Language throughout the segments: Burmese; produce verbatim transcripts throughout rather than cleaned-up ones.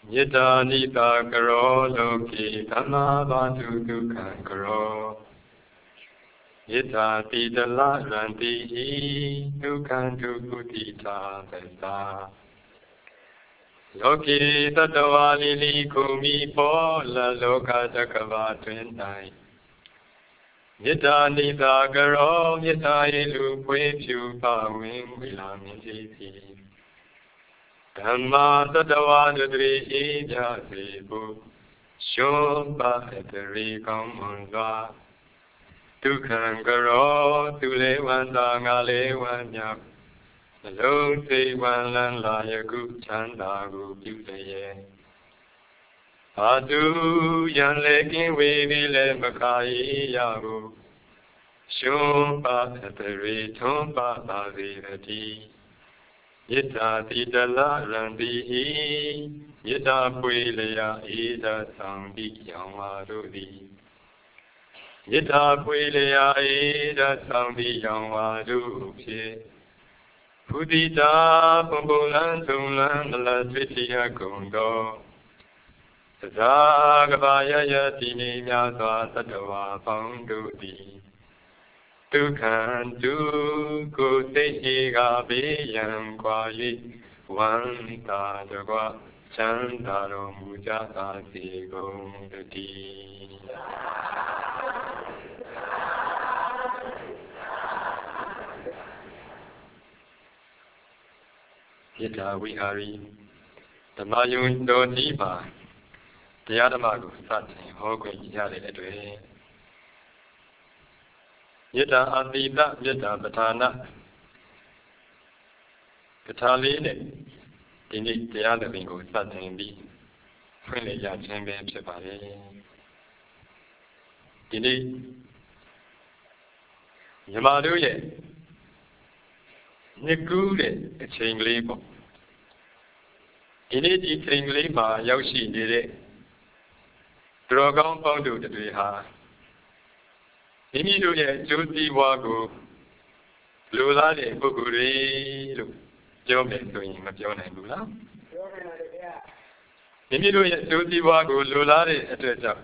Yita nita karo loki dhamma vatu dukhan karo. Yita tidala ranti hi dukhan dukutita vesta. Loki tatawa lili kumi pola loka jakava twintai. Yita nita karo yita ilu kwe pyu pa wing wila minti. Dhamma tatawa nudri ija tribu Shompa etari kamunva Dukhan karo tule wanda ngale wanyap Nalong te wanlan layagu chandagu pyutaye Adu yan lekin wevi le makai yagu Shompa etari thompa bhavirati Yita tidala randihi, yita puilaya ida sambi yamwadudi. Yita puilaya ida sambi yamwadudi. Pudita pumbulan tumlan la tvitiya kundo. Sadagavaya yatini myaswa tatawa pangudi. Dukhan duku tehiga biyam kwayi wanta jagwa chandaro mujata si gomdati. Yita vihari Dhammayun do nipa Dhyadamagu sati hokwe yare edwe Yita atita yita patana Katali ne Dini Dhyana bingo satin bi Pwene ya chenbe pshepare Dini Yamadu ye Niku de Chingle po Dini di Chingle ma Yaushi nire Drogang Pondu de Dweha Nimi do ye Joti Wago Lula de Buguri Jome doing Mapiona Lula Nimi do ye Joti Wago Lula de Addressa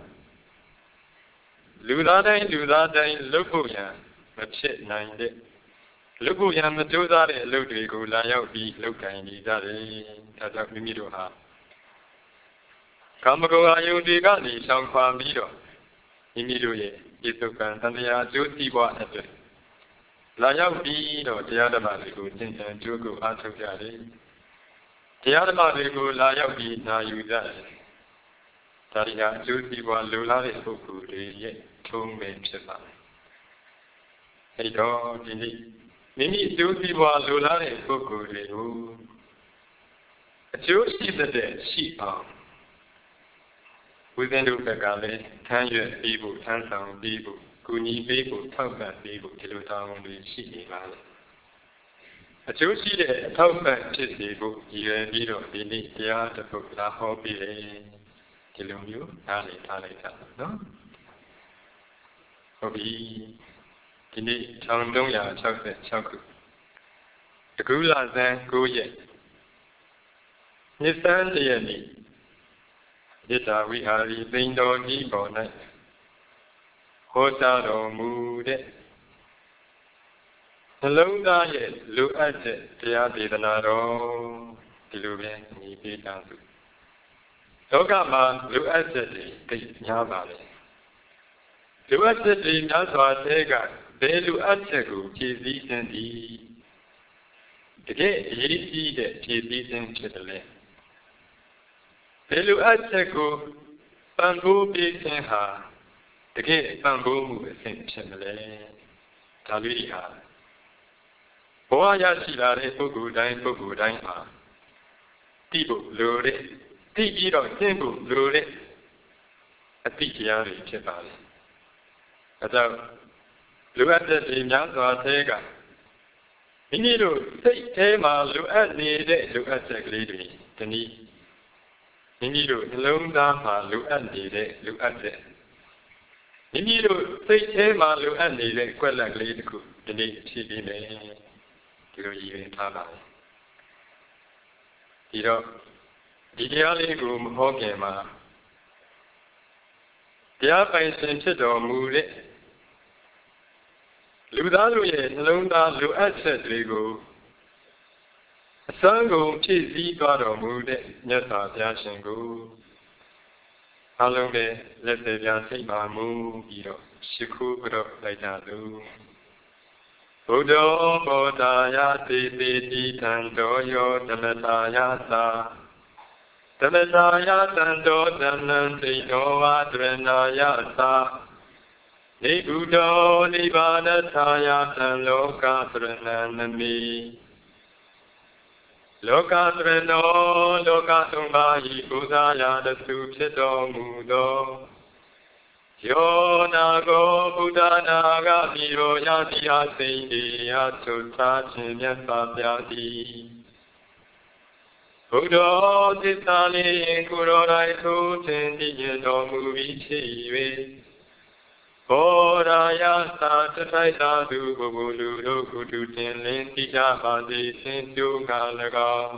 Lula de Lula de Lupuya Mapshit nine de Lupuya Matuza de Ludwigo Laya be Luka and Izari Tata Mimido ha Kamago Ayudigani Shankwa Mido Nimi ye Isukan Tanya Jyotiwa Atre. Laya B no Tiadamarigo, Tintan Jugo Atogari. Tiadamarigo Laya B na Yuda. Taria Jyotiwa Lula Fuku, yet two men Chepa. Edo Dini Mini Jyotiwa Lula Fuku, a Joshi the dead sheep arm. Within the Gale, Tanya people, Tansan people, Kuni people, Taupan people, Tilutan, the Shiki Valley. A Joshi de Taupan people, you and Nido, the Nidia, the book, La Hobby, Tilumio, Tali, Tali, no? Hobby, Tini, Chandonga, Chocolate, Chocolate. The Gula then go yet. Nissan the Yita vihari bindo nibo na Hota do mude Nalonda ye lu adje Tia Vedana do Dilube ni Vedansu Loka ma lu adje di Nyabale Lu adje di Nyaswa Tega Be lu adje gu Chizi Sendi Tige Yisi de Chizi Sendi Belu Ateko Bambu Bisin ha the gate bamboo move essentially Taluha Boya Sila Pogu Dine Pogu Dine ha Tibu Lure Tibo Timbu Lure a Tikiari Chepali Adao Luata de Yanza Tega Minilu take Tema Luat needed Luata Lady Tani Nimiru, Long Dama, Lu Andy, Lu Ade. Nimiru, take Emma, Lu Andy, quite like Lady Cook, the name she be made. You even Tala. You know, ဒီတရားလေးကိုမဟောခင်မှာတရားပိုင်ရှင်ဖြစ်တော်မူတဲ့လူသားတို့ရဲ့နှလုံးသားလိုအပ်ချက်တွေကိုအစမ်းကုန်ဖြည့်ဆည်းသွားတော်မူတဲ့မြတ်စွာဘုရားရှင်ကိုအလုံးနဲ့လက်သေးပြစိတ်ပါမူပြီးတော့ရှိခိုးကြတော့လိုက်ကြလို့ဘုဒ္ဓဘောဓာယတိတိတိတံတောယောဓမ္မတာယသာဓမ္မတာယတံတောဓမ္မံသိတောဝါဒရဏာယသာနိဗ္ဗုဒောနိဗ္ဗာနထာယတံလောကသရဏံနမိလောကသရဏောလောကသုံးပါးဤကိုးစားရာတစုဖြစ်တော်မူသောယောနာကိုဘုဒ္ဓနာဂမိရောယတိအစိမ့်ဒီအသုသာခြင်းမြတ်စွာဘုရားသည်ဘုဒ္ဓသစ္စာလေးကိုရောတိုင်းထိုးခြင်းတည်ခြင်းတော်မူပြီးဖြစ်၍ဘောရာယသာတထိုက်သာသူဘုဘလူတို့ကုတုတင်လင်းတိကြပါစေသင်ကျိုးက၎င်း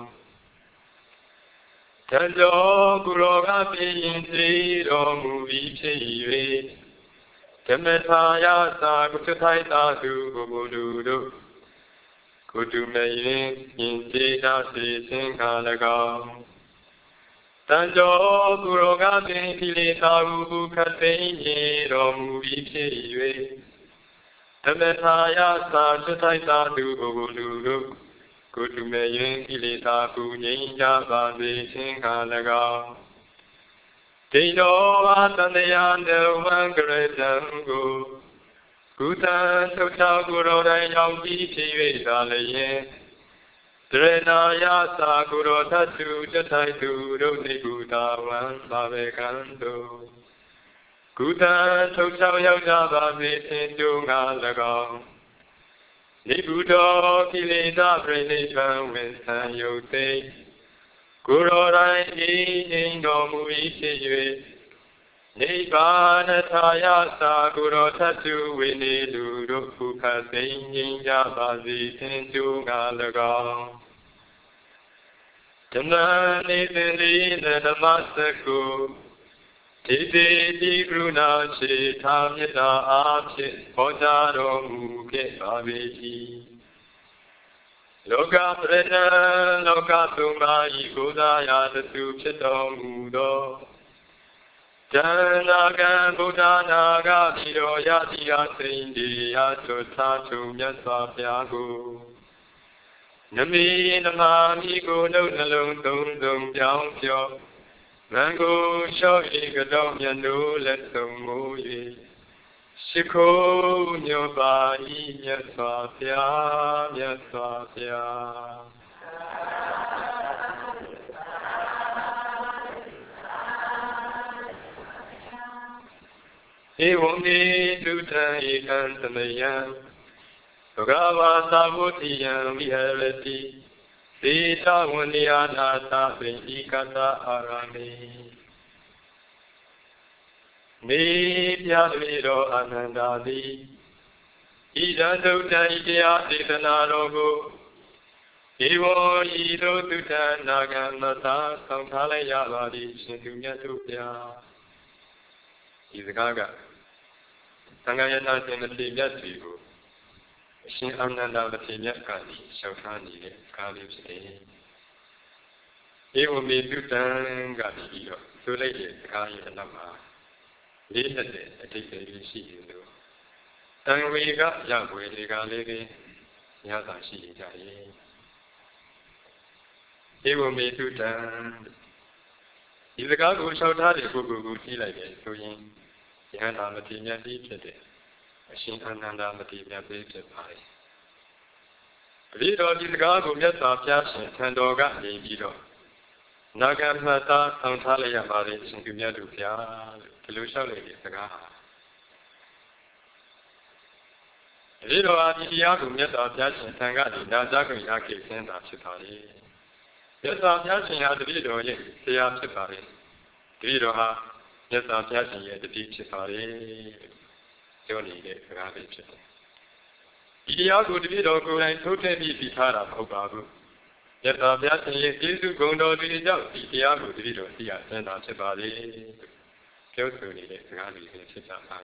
တတော်ကုရောကပြင်းစေတော်မူပြီးဖြစ်၍ဓမ္မထာယသာကုတထိုက်သာသူဘုဘလူတို့ကုတုမယင်ပြင်းစေတာစေသင်က၎င်းတန်တော်ကုရောကပင်ကိလေသာဟုခတ်သိမ်းတော်မူပြီးဖြစ်၍ဓမ္မထာယသာတထိုက်သာသူဘုဘလူတို့ကုတုမယင်ကိလေသာဟုငြိမ်းကြပါစေခြင်းက၎င်းဒိဋ္ဌောဝါတန္တယနဝံကရတံကိုကုသံသုတ်တော်ကိုယ်တော်တိုင်ရောက်ပြီးဖြစ်၍သာလျင်ဒရဏာယသာကုရောသတ္တုတထိုက်သူတို့နိဂုတာဝံသာဘေကံတို့ကုသံသုတ်တော်ရောက်ကြပါစေခြင်းကျိုးငါ၎င်းနိဗ္ဗုဒောကိလေသာပြိဋိဘံဝင်ဆံယုတ်သိကိုယ်တော်တိုင်ဤငြိမ်းတော်မူ၏ဖြစ်၍နိဗ္ဗာနထာယသာကုရောသတ္တုဝိနေလူတို့ခုခသိငြိမ်းကြပါစေခြင်းကျိုးငါ၎င်းဓမ္မနေသင်လေးဓမ္မစကုတိတိတိကရုဏာရှိသာမေတ္တာအားဖြင့်ဟောကြားတော်မူခဲ့ပါ၏လောကပရဏံလောကသုံးပါးဤကိုးစားရာတစုဖြစ်တော်မူသောတဏ္ဍာကံဗုဒ္ဓနာဂတိရောယတိယစိမ့်ဒီယသုသာထုမြတ်စွာဘုရားကိုနမိနမမိကိုနှုတ်နှလုံးသုံးစုံပြောင်းပြောမံကိုလျှော့ဤကတော့မြတ်တို့လက်ဆုံးမူ၍ရှိခိုးညောပါဤမြတ်စွာဘုရားမြတ်စွာဘုရားဧဝံမေတုတံဧကံသမယံဘဂဝါသာဝတိယံဝိဟရတိသေတဝန္နိယနာသဗိဣကတအာရမေမေပြာတိတော်အနန္တာတိဣဒံသုတံဣတရားဒေသနာတော်ကိုဧဝံဤသို့တုတ္တနာဂံမသာဆောင်ထားလိုက်ရပါသည်ရှင်သူမြတ်တို့ဗျာဒီစကားကသံဃာယနာရှင်မထေရမြတ်စီကိုအရှင်အာနန္ဒမထေရမြတ်ကလျှောက်ထားနေတဲ့စကားလေးဖြစ်တယ်။ဧဝမေတုတံကပြီးတော့ဆိုလိုက်တဲ့စကားရဲ့နောက်မှာလေးသက်တဲ့အတိတ်တွေရှိတယ်လို့တန်ဝေကရပွေတွေကလေးတွေညသာရှိကြရဲ့။ဧဝမေတုတံဒီစကားကိုလျှောက်ထားတဲ့ပုဂ္ဂိုလ်ကိုကြည့်လိုက်တယ်ဆိုရင်ယဟန္တာမထေရမြတ်ကြီးဖြစ်တဲ့အရှင်အာနန္ဒမထေရမြတ်ကြီးဖြစ်ပါတယ်။တတိတော်ဒီစကားကိုမြတ်စွာဘုရားရှင်ထံတော်ကနေပြီးတော့နာဂမှတ်သားဆောင်ထားလိုက်ရပါတယ်ရှင်သူမြတ်တို့ဗျာလို့ဒီလိုလျှောက်လိုက်တဲ့စကားဟာတတိတော်ဟာဒီတရားကိုမြတ်စွာဘုရားရှင်ထံကနေနာကြားခွင့်ရခဲ့ခြင်းသာဖြစ်ပါလေ။မြတ်စွာဘုရားရှင်ဟာတတိတော်ရဲ့ဆရာဖြစ်ပါလေ။တတိတော်ဟာမြတ်စွာဘုရားရှင်ရဲ့တတိဖြစ်ပါလေ။ပြောနေတဲ့စကားလေးဖြစ်တယ်။ဒီတရားကိုတတိတော်ကိုယ်တိုင်ထုတ်ထည့်ပြီးပြီးထားတာမဟုတ်ပါဘူး။ယထာဗျာရှင်ရဲ့ကျေးဇူးဂုဏ်တော်တွေကြောင့်ဒီတရားကိုတတိတော်သိရစမ်းသာဖြစ်ပါလေပြောဆိုနေတဲ့စကားတွေဖြစ်ကြပါ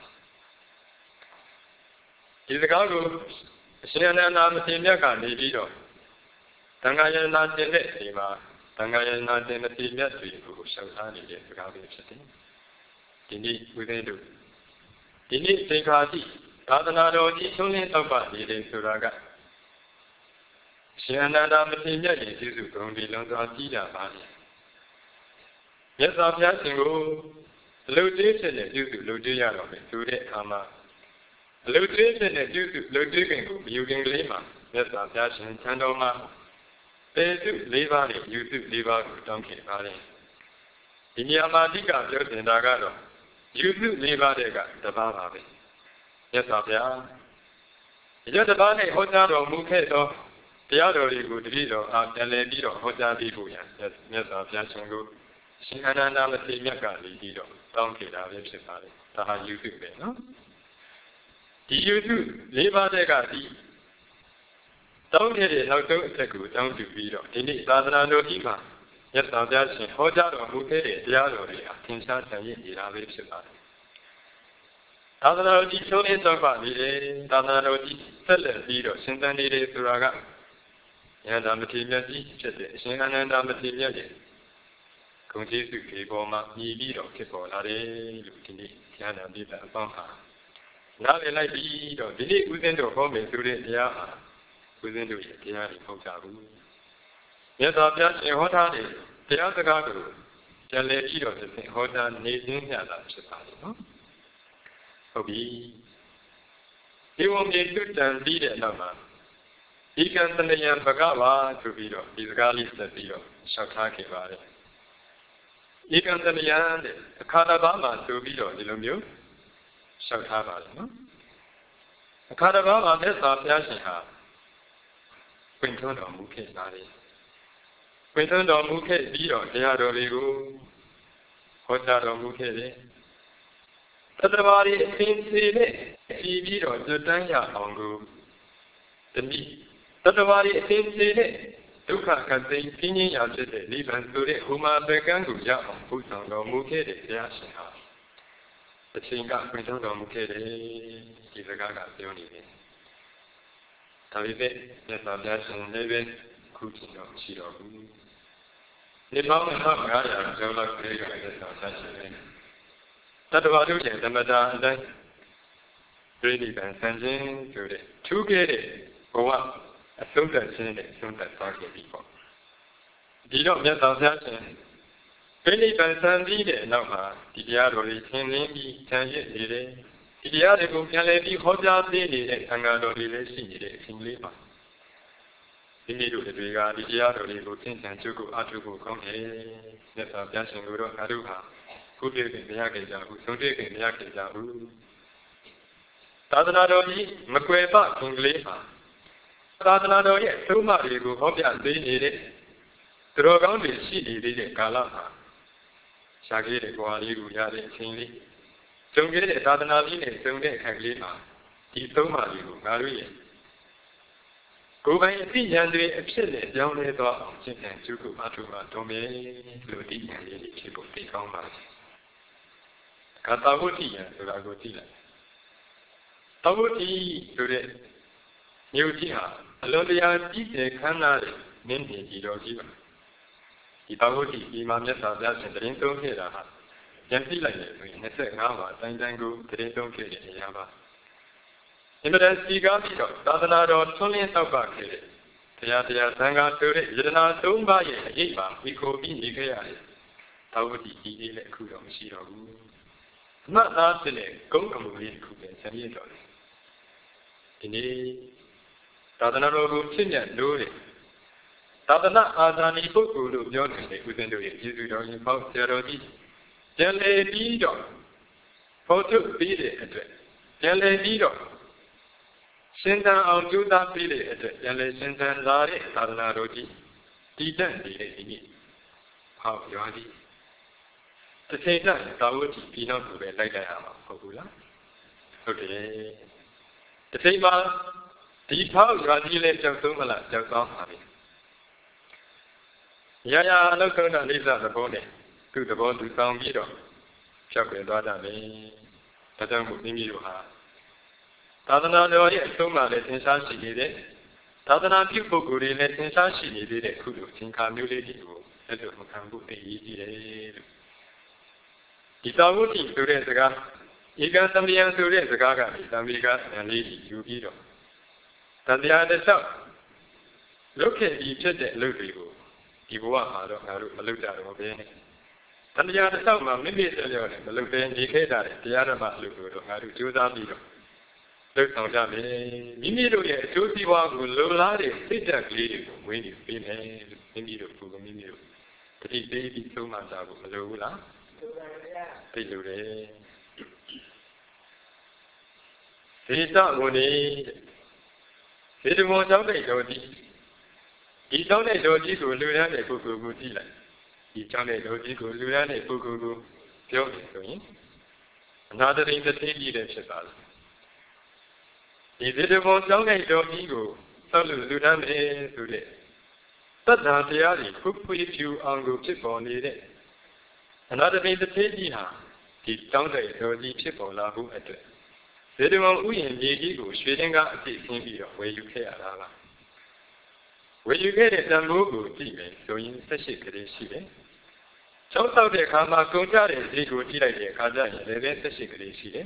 ဒီစကားကိုအရှင်အနန္ဒာမထေရမြတ်ကနေပြီးတော့သံဃာယနာတင်တဲ့ဒီမှာသံဃာယနာတင်တဲ့မြတ်တွေကိုရှောက်ထားနေတဲ့စကားတွေဖြစ်တယ်ဒီနေ့ဦးသိန်းတို့ဒီနေ့သင်္ခါတိသာသနာတော်ကြီးသုံးလင်းတောက်ပါနေတယ်ဆိုတာကရှင်အနန္ဒာမထေရမြတ်ရဲ့ကျေးဇူးဂုဏ်တွေလုံးစွာကြီးတာပါလေမြတ်စွာဘုရားရှင်ကိုအလုတေးဖြစ်တဲ့ကျေးဇူးလုပ်ကြရတော့မယ်ဆိုတဲ့အခါမှာအလုတေးဖြစ်တဲ့ကျေးဇူးလုပ်ကြခင်ကိုမယူခင်ကလေးမှာမြတ်စွာဘုရားရှင်ချမ်းတော်မှာပေစု၄ပါးနဲ့ယူစု၄ပါးကိုတောင်းခဲ့ပါလေဒီနေရာမှာအဓိကပြောတင်တာကတော့ယူစု၄ပါးတဲ့ကတစ်ပါးပါပဲမြတ်စွာဘုရားဒီတစ်ပါးနဲ့ဟောကြားတော်မူခဲ့သောတရားတော်တွေကိုတတိတော်အားပြန်လည်ပြီးတော့ဟောကြားပြီးဖို့ရန်မြတ်စွာဘုရားရှင်ကိုရှင်အနန္ဒာမထေရမြတ်ကလည်းပြီးတော့တောင်းခဲ့တာပဲဖြစ်ပါလေဒါဟာယူစုပဲနော်ဒီယူစု၄ပါးတဲ့ကဒီတောင်းခဲ့တဲ့နောက်ဆုံးအချက်ကိုတောင်းယူပြီးတော့ဒီနေ့သာသနာတော်ကြီးမှာမြတ်စွာဘုရားရှင်ဟောကြားတော်မူခဲ့တဲ့တရားတော်တွေဟာသင်္ချာဆံရည်နေတာပဲဖြစ်ပါလေသာသနာတော်ကြီးဆုံးနေတော့ပါနေတယ်သာသနာတော်ကြီးဆက်လက်ပြီးတော့ရှင်သန်နေတယ်ဆိုတာကယန္တာမထေရမြတ်ကြီးဖြစ်တဲ့အရှင်အနန္ဒာမထေရမြတ်ရဲ့ဂုဏ်ကျေးဇူးတွေပေါ်မှာမြည်ပြီးတော့ဖြစ်ပေါ်လာတယ်လို့ဒီနေ့ဉာဏ်တော်ပြည့်တဲ့အပေါင်းဟာနားလည်လိုက်ပြီးတော့ဒီနေ့ဦးဇင်းတို့ဟောမယ်ဆိုတဲ့တရားဟာဦးဇင်းတို့ရဲ့တရားတွေဟုတ်ကြဘူးမြတ်စွာဘုရားရှင်ဟောထားတဲ့တရားစကားကိုပြန်လည်ပြီးတော့ဖြစ်ဟောထားနေခြင်းမျှတာဖြစ်ပါလိမ့်နော်ဟုတ်ပြီဒီဝံမြေတုတံပြီးတဲ့နောက်မှာဒီကံတဏယံဘဂဝါဆိုပြီးတော့ဒီစကားလေးဆက်ပြီးတော့ရှောက်ထားခဲ့ပါတယ်ဒီကံတဏယံတဲ့အခါတစ်ပါးမှာဆိုပြီးတော့ဒီလိုမျိုးရှောက်ထားပါတယ်နော်အခါတစ်ပါးမှာမြတ်စွာဘုရားရှင်ဟာပွင့်ထွန်းတော်မူခဲ့ပါတယ်ပွင့်ထွန်းတော်မူခဲ့ပြီးတော့တရားတော်တွေကိုဟောကြားတော်မူခဲ့တယ်တတဘာရီအင်းစီနဲ့ပြီးပြီးတော့ကျွတ်တန်းရအောင်ကိုတတိတတဘာရီအင်းစီနဲ့ဒုက္ခခတ်သိမ်းပြင်းရင်းရာဖြစ်တဲ့နိဗ္ဗာန်ဆိုတဲ့ဟူမာသကံကိုရအောင်ပူဆောင်တော်မူခဲ့တဲ့ဘုရားရှင်ဟာအချိန်ကပွင့်ထွန်းတော်မူခဲ့တယ်ဒီစကားကပြောနေတယ်ဒါပေမဲ့မြတ်စွာဘုရားရှင်လည်းပဲခုချိန်တော့ရှိတော်ဘူးဒီပေါင်းနဲ့၅ရာကျော်လောက်ပြေးရတဲ့ဆရာရှင်လည်းတတ္တဝါတို့ရဲ့သမတာအတိုင်းပြိဋိဘံဆံခြင်းဆိုတဲ့ထူးခဲ့တဲ့ဘဝအဆုံးသတ်ခြင်းနဲ့ဆုံးသတ်သွားခဲ့ပြီပေါ့ဒီတော့မြတ်စွာဘုရားရှင်ပြိဋိဘံဆံပြီးတဲ့နောက်မှာဒီတရားတော်တွေသင်လင်းပြီးဆံရစ်နေတယ်ဒီတရားတွေကိုပြန်လည်ပြီးဟောကြားပေးနေတဲ့သံဃာတော်တွေလည်းရှိနေတဲ့အချိန်လေးပါဒီနေ့တို့တွေကဒီတရားတော်တွေကိုသင်္ကြန်ကျုပ်ကိုအထုကိုကောင်းတယ်မြတ်စွာဘုရားရှင်ကိုတော့ငါတို့ဟာခုတည်းကမရခဲ့ကြဘူးဆုံးတည်းကမရခဲ့ကြဘူးသာသနာတော်ကြီးမကွယ်ပခင်ကလေးဟာသာသနာတော်ရဲ့သုံးမတွေကိုဟောပြပေးနေတဲ့သူတော်ကောင်းတွေရှိနေသေးတဲ့ကာလမှာရှားခဲ့တဲ့ဘဝလေးကိုရတဲ့အချိန်လေးကျုံခဲ့တဲ့သာသနာကြီးနဲ့ကျုံတဲ့အခါကလေးမှာဒီသုံးပါးတွေကိုငါတို့ရဲ့ကိုယ်ပိုင်အသိဉာဏ်တွေအဖြစ်နဲ့ပြောင်းလဲသွားအောင်ရှင်းပြကျုပ်ကအထုပါတော်မယ်လို့ဒီဉာဏ်လေးတွေဖြစ်ဖို့သိကောင်းပါစေ။ကာတာဝတ္တိဉာဏ်ဆိုတာကိုသိလိုက်။တဝတ္တိဆိုတဲ့မြို့ကြီးဟာအလွန်တရာကြီးကျယ်ခမ်းနားတဲ့နင်းနေကြီးတော်ကြီးပါ။ဒီတဝတ္တိဒီမှာမြတ်စွာဘုရားရှင်တရင်သုံးခဲ့တာဟာပြန်သိလိုက်တယ်ဆိုရင်နှစ်၅ပါးတိုင်းတိုင်းကိုတရင်သုံးခဲ့တဲ့နေရာပါအင်မတန်စီကားပြီးတော့သာသနာတော်ထွန်းလင်းတောက်ပခဲ့တဲ့တရားတရားသံဃာဆိုတဲ့ယတနာသုံးပါးရဲ့အရေးပါဝီကိုပြီးနေခဲ့ရတယ်။သာဝတိကြီးလေးလည်းအခုတော့မရှိတော့ဘူး။အမှတ်သားဖြစ်တဲ့ဂုံးအမှုလေးတစ်ခုပဲဆံရည်တော်တယ်။ဒီနေ့သာသနာတော်ကိုဖြစ်မြတ်လို့တဲ့သာသနာအာဇာနည်ပုဂ္ဂိုလ်လို့ပြောနေတဲ့ဦးဇင်းတို့ရဲ့ကျေးဇူးတော်ရှင်ပေါ့ဆရာတော်ကြီးပြန်လည်ပြီးတော့ဖော်ထုတ်ပြီးတဲ့အတွက်ပြန်လည်ပြီးတော့ရှင်းတန်အောင်ကြိုးစားပြီးတဲ့အတွက်ပြန်လည်ရှင်းတန်လာတဲ့သာသနာတော်ကြီးတည်တတ်နေတဲ့ဒီနေ့ဟောရွာကြီးတစ်ချိန်တည်းသာဝတိပြီးနောက်ကိုပဲလိုက်လိုက်ရမှာဟုတ်ဘူးလားဟုတ်တယ်တစ်ချိန်မှာဒီဖောက်ရွာကြီးလည်းကြောက်ဆုံးမလားကြောက်သွားပါပြီရာရာအလောက်ဆုံးတာအိဋ္ဌသဘောနဲ့သူ့သဘောသူဆောင်ပြီးတော့ဖြောက်ွယ်သွားကြတယ်ဒါကြောင့်မို့မိမိတို့ဟာသာသနာတော်ရဲ့အဆုံးအမလည်းသင်္ချာရှိနေတယ်သာသနာပြုပုဂ္ဂိုလ်တွေလည်းသင်္ချာရှိနေသေးတဲ့အခုလိုသင်္ခါမျိုးလေးတွေကိုအဲ့လိုမခံဖို့သိရည်ကြည့်တယ်လို့ဒီသာဝတိဆိုတဲ့စကားဧကံသမယံဆိုတဲ့စကားကနေသံဃာဉာဏ်လေးကြီးယူပြီးတော့တန်တရားတစ်လျှောက်လုပ်ခဲ့ပြီးဖြစ်တဲ့အလုပ်တွေကိုဒီဘဝမှာတော့ငါတို့မလုပ်ကြတော့ဘဲနဲ့တန်တရားတစ်လျှောက်မှာမိမိဆက်လျော်နဲ့မလုပ်ဘဲနေခဲ့ကြတဲ့တရားဓမ္မအလုပ်ကိုတော့ငါတို့ကြိုးစားပြီးတော့လုပ်ဆောင်ကြမယ်မိမိတို့ရဲ့အကျိုးစီးပွားကိုလိုလားတဲ့စိတ်ဓာတ်ကလေးတွေကိုဝင်းနေပေးမယ်လို့မိမိတို့ကိုမိမိတို့တတိပေးပြီးသုံးမှသာဖို့မလိုဘူးလားသိလို့တယ်ဒီသဝန်နေဒီတမောကြောင့်တဲ့တော်ကြီးဒီကြောင့်တဲ့တော်ကြီးကိုလူရမ်းတဲ့ပုဂ္ဂိုလ်ကိုကြည့်လိုက်ဒီကြောင့်တဲ့တော်ကြီးကိုလူရမ်းတဲ့ပုဂ္ဂိုလ်ကိုပြောတယ်ဆိုရင်အနာတရင်တစ်သေးကြီးတဲ့ဖြစ်သွားတယ်ဒီဒီတမောကြောင့်တဲ့တော်ကြီးကိုသောက်လို့လူရမ်းတယ်ဆိုတဲ့သတ္တတရားတွေခုဖွေးဖြူအောင်ကိုဖြစ်ပေါ်နေတဲ့အနာတရင်တစ်သေးကြီးဟာဒီကြောင့်တဲ့တော်ကြီးဖြစ်ပေါ်လာဖို့အတွက်ဒီတမောဥယျာဉ်မြေကြီးကိုရွှေတင်းကားအပြည့်ဆင်းပြီးတော့ဝယ်ယူခဲ့ရတာလားဝယ်ယူခဲ့တဲ့တန်ဖိုးကိုကြည့်မယ်ဆိုရင်ဆက်ရှိကလေးရှိတယ်။ကျောင်းဆောက်တဲ့အခါမှာကုန်ကြတဲ့ဈေးကိုကြည့်လိုက်တဲ့အခါကျရင်လည်းပဲဆက်ရှိကလေးရှိတယ်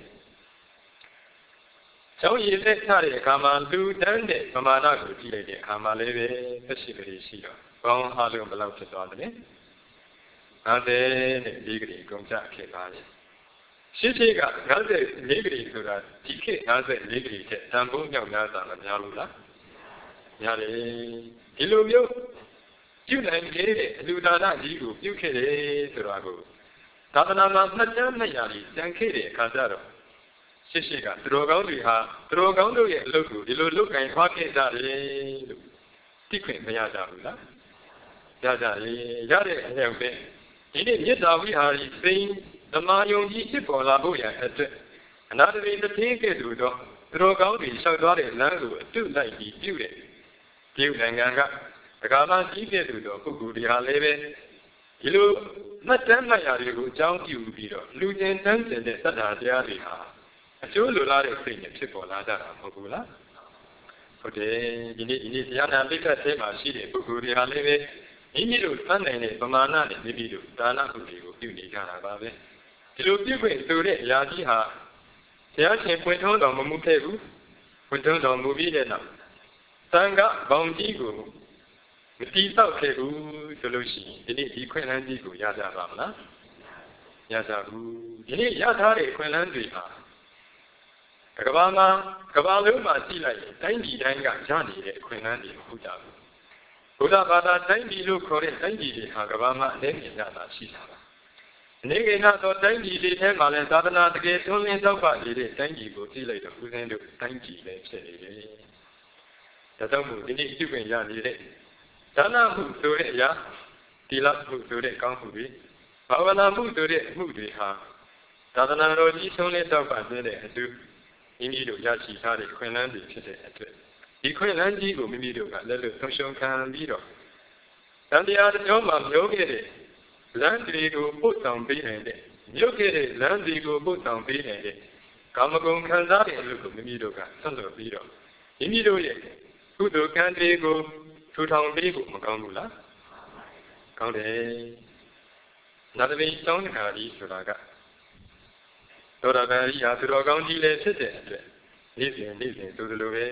။ကျောင်းရည်လက်ချတဲ့အခါမှာလူတန်းတဲ့ပမာဏကိုကြည့်လိုက်တဲ့အခါမှာလည်းပဲဆက်ရှိကလေးရှိတော့ဘောင်းအားလုံးဘယ်လောက်ဖြစ်သွားသလဲ။၅၀နဲ့၄ကလေးကုန်ကြခဲ့ပါလေ။ရှိရှိက၅၄ကလေးဆိုတာဒီခေတ်၅၄ကလေးတဲ့တန်ဖိုးမြောက်များစွာမများဘူးလား။ရတယ်ဒီလိုမျိုးပြုနိုင်ခဲ့တဲ့အလူဒါနကြီးကိုပြုခဲ့တယ်ဆိုတာကိုသာသနာမှာမှတ်တမ်းမှတ်ရပြီးကြံခဲ့တဲ့အခါကျတော့ရှိရှိကသူတော်ကောင်းတွေဟာသူတော်ကောင်းတို့ရဲ့အလုပ်ကိုဒီလိုလုပ်ကင်သွားခဲ့ကြတယ်လို့သိခွင့်မရကြဘူးလားရကြတယ်ရတဲ့အလျောက်ပဲဒီနေ့မေတ္တာဝိဟာရီစိန်ဓမ္မယုံကြည်ဖြစ်ပေါ်လာဖို့ရအတွက်အနာတရေတစ်သေးကဲ့သို့သောသူတော်ကောင်းတွေလျှောက်သွားတဲ့လမ်းကိုအတုလိုက်ပြီးပြုတယ်ဒီနိုင်ငံကဒကာမကြီးတဲ့သူတို့ပုဂ္ဂိုလ်တွေဟာလည်းပဲဒီလိုမှတ်တမ်းမှတ်ရာတွေကိုအကြောင်းပြုပြီးတော့လူကျင်တန်းကျင်တဲ့သတ္တတရားတွေဟာအကျိုးလိုလားတဲ့စိတ်နဲ့ဖြစ်ပေါ်လာကြတာမဟုတ်ဘူးလားဟုတ်တယ်ဒီနေ့ဒီနေ့တရားနာပိဋကတ်ထဲမှာရှိတဲ့ပုဂ္ဂိုလ်တွေဟာလည်းပဲမိမိတို့သမ်းနိုင်တဲ့ပမာဏနဲ့မိမိတို့ဒါနကုသိုလ်ကိုပြုနေကြတာပါပဲဒီလိုပြုခွင့်ဆိုတဲ့အရာကြီးဟာဘုရားရှင်ဖွင့်ထုံးတော်မမူခဲ့ဘူးဖွင့်ထုံးတော်မူပြီးတဲ့နောက်သံဃာဘောင်ကြီးကိုမတိဆောက်ခဲ့ဘူးဆိုလို့ရှိရင်ဒီနေ့ဒီခွင့်လန်းကြီးကိုရကြပါမလားရကြဘူးဒီနေ့ရထားတဲ့ခွင့်လန်းတွေဟာကမ္ဘာမှာကမ္ဘာလုံးမှာကြည့်လိုက်ရင်တိုင်းပြည်တိုင်းကရနေတဲ့ခွင့်လန်းတွေမဟုတ်ကြဘူးဘုရားဘာသာတိုင်းပြည်လို့ခေါ်တဲ့တိုင်းပြည်တွေဟာကမ္ဘာမှာအနည်းငယ်ရတာရှိတာပါအနေငယ်တော့တိုင်းပြည်တွေထဲမှာလည်းသာသနာတကယ်တွန်းလင်းသောက်ပါနေတဲ့တိုင်းပြည်ကိုကြည့်လိုက်တော့ဦးဇင်းတို့တိုင်းပြည်လည်းဖြစ်နေတယ်ဒါကြောင့်မို့ဒီနေ့ပြုခွင့်ရနေတဲ့ဒါနမှုဆိုတဲ့အရာတိလမှုဆိုတဲ့ကောင်းမှုတွေဘာဝနာမှုဆိုတဲ့အမှုတွေဟာသာသနာတော်ကြီးဆုံးလေးတော့ပါတဲ့အတူမိမိတို့ရရှိထားတဲ့ခွင့်လန်းတွေဖြစ်တဲ့အတွက်ဒီခွင့်လန်းကြီးကိုမိမိတို့ကလည်းလို့ဆုံးရှုံးခံပြီးတော့တန်တရားတော်မှာမျိုးခဲ့တဲ့လမ်းတွေကိုပို့ဆောင်ပေးနိုင်တဲ့မြို့ခဲ့တဲ့လမ်းတွေကိုပို့ဆောင်ပေးနိုင်တဲ့ကာမဂုဏ်ခံစားတဲ့အလုပ်ကိုမိမိတို့ကဆက်လုပ်ပြီးတော့မိမိတို့ရဲ့ကုသိုလ်ကံတွေကိုထူထောင်ပေးဖို့မကောင်းဘူးလားကောင်းတယ်နာတပိကျောင်းကာကြီးဆိုတာကသောတာပန်ကြီးဟာသူတော်ကောင်းကြီးလည်းဖြစ်တဲ့အတွက်နေ့စဉ်နေ့စဉ်ဆိုသလိုပဲ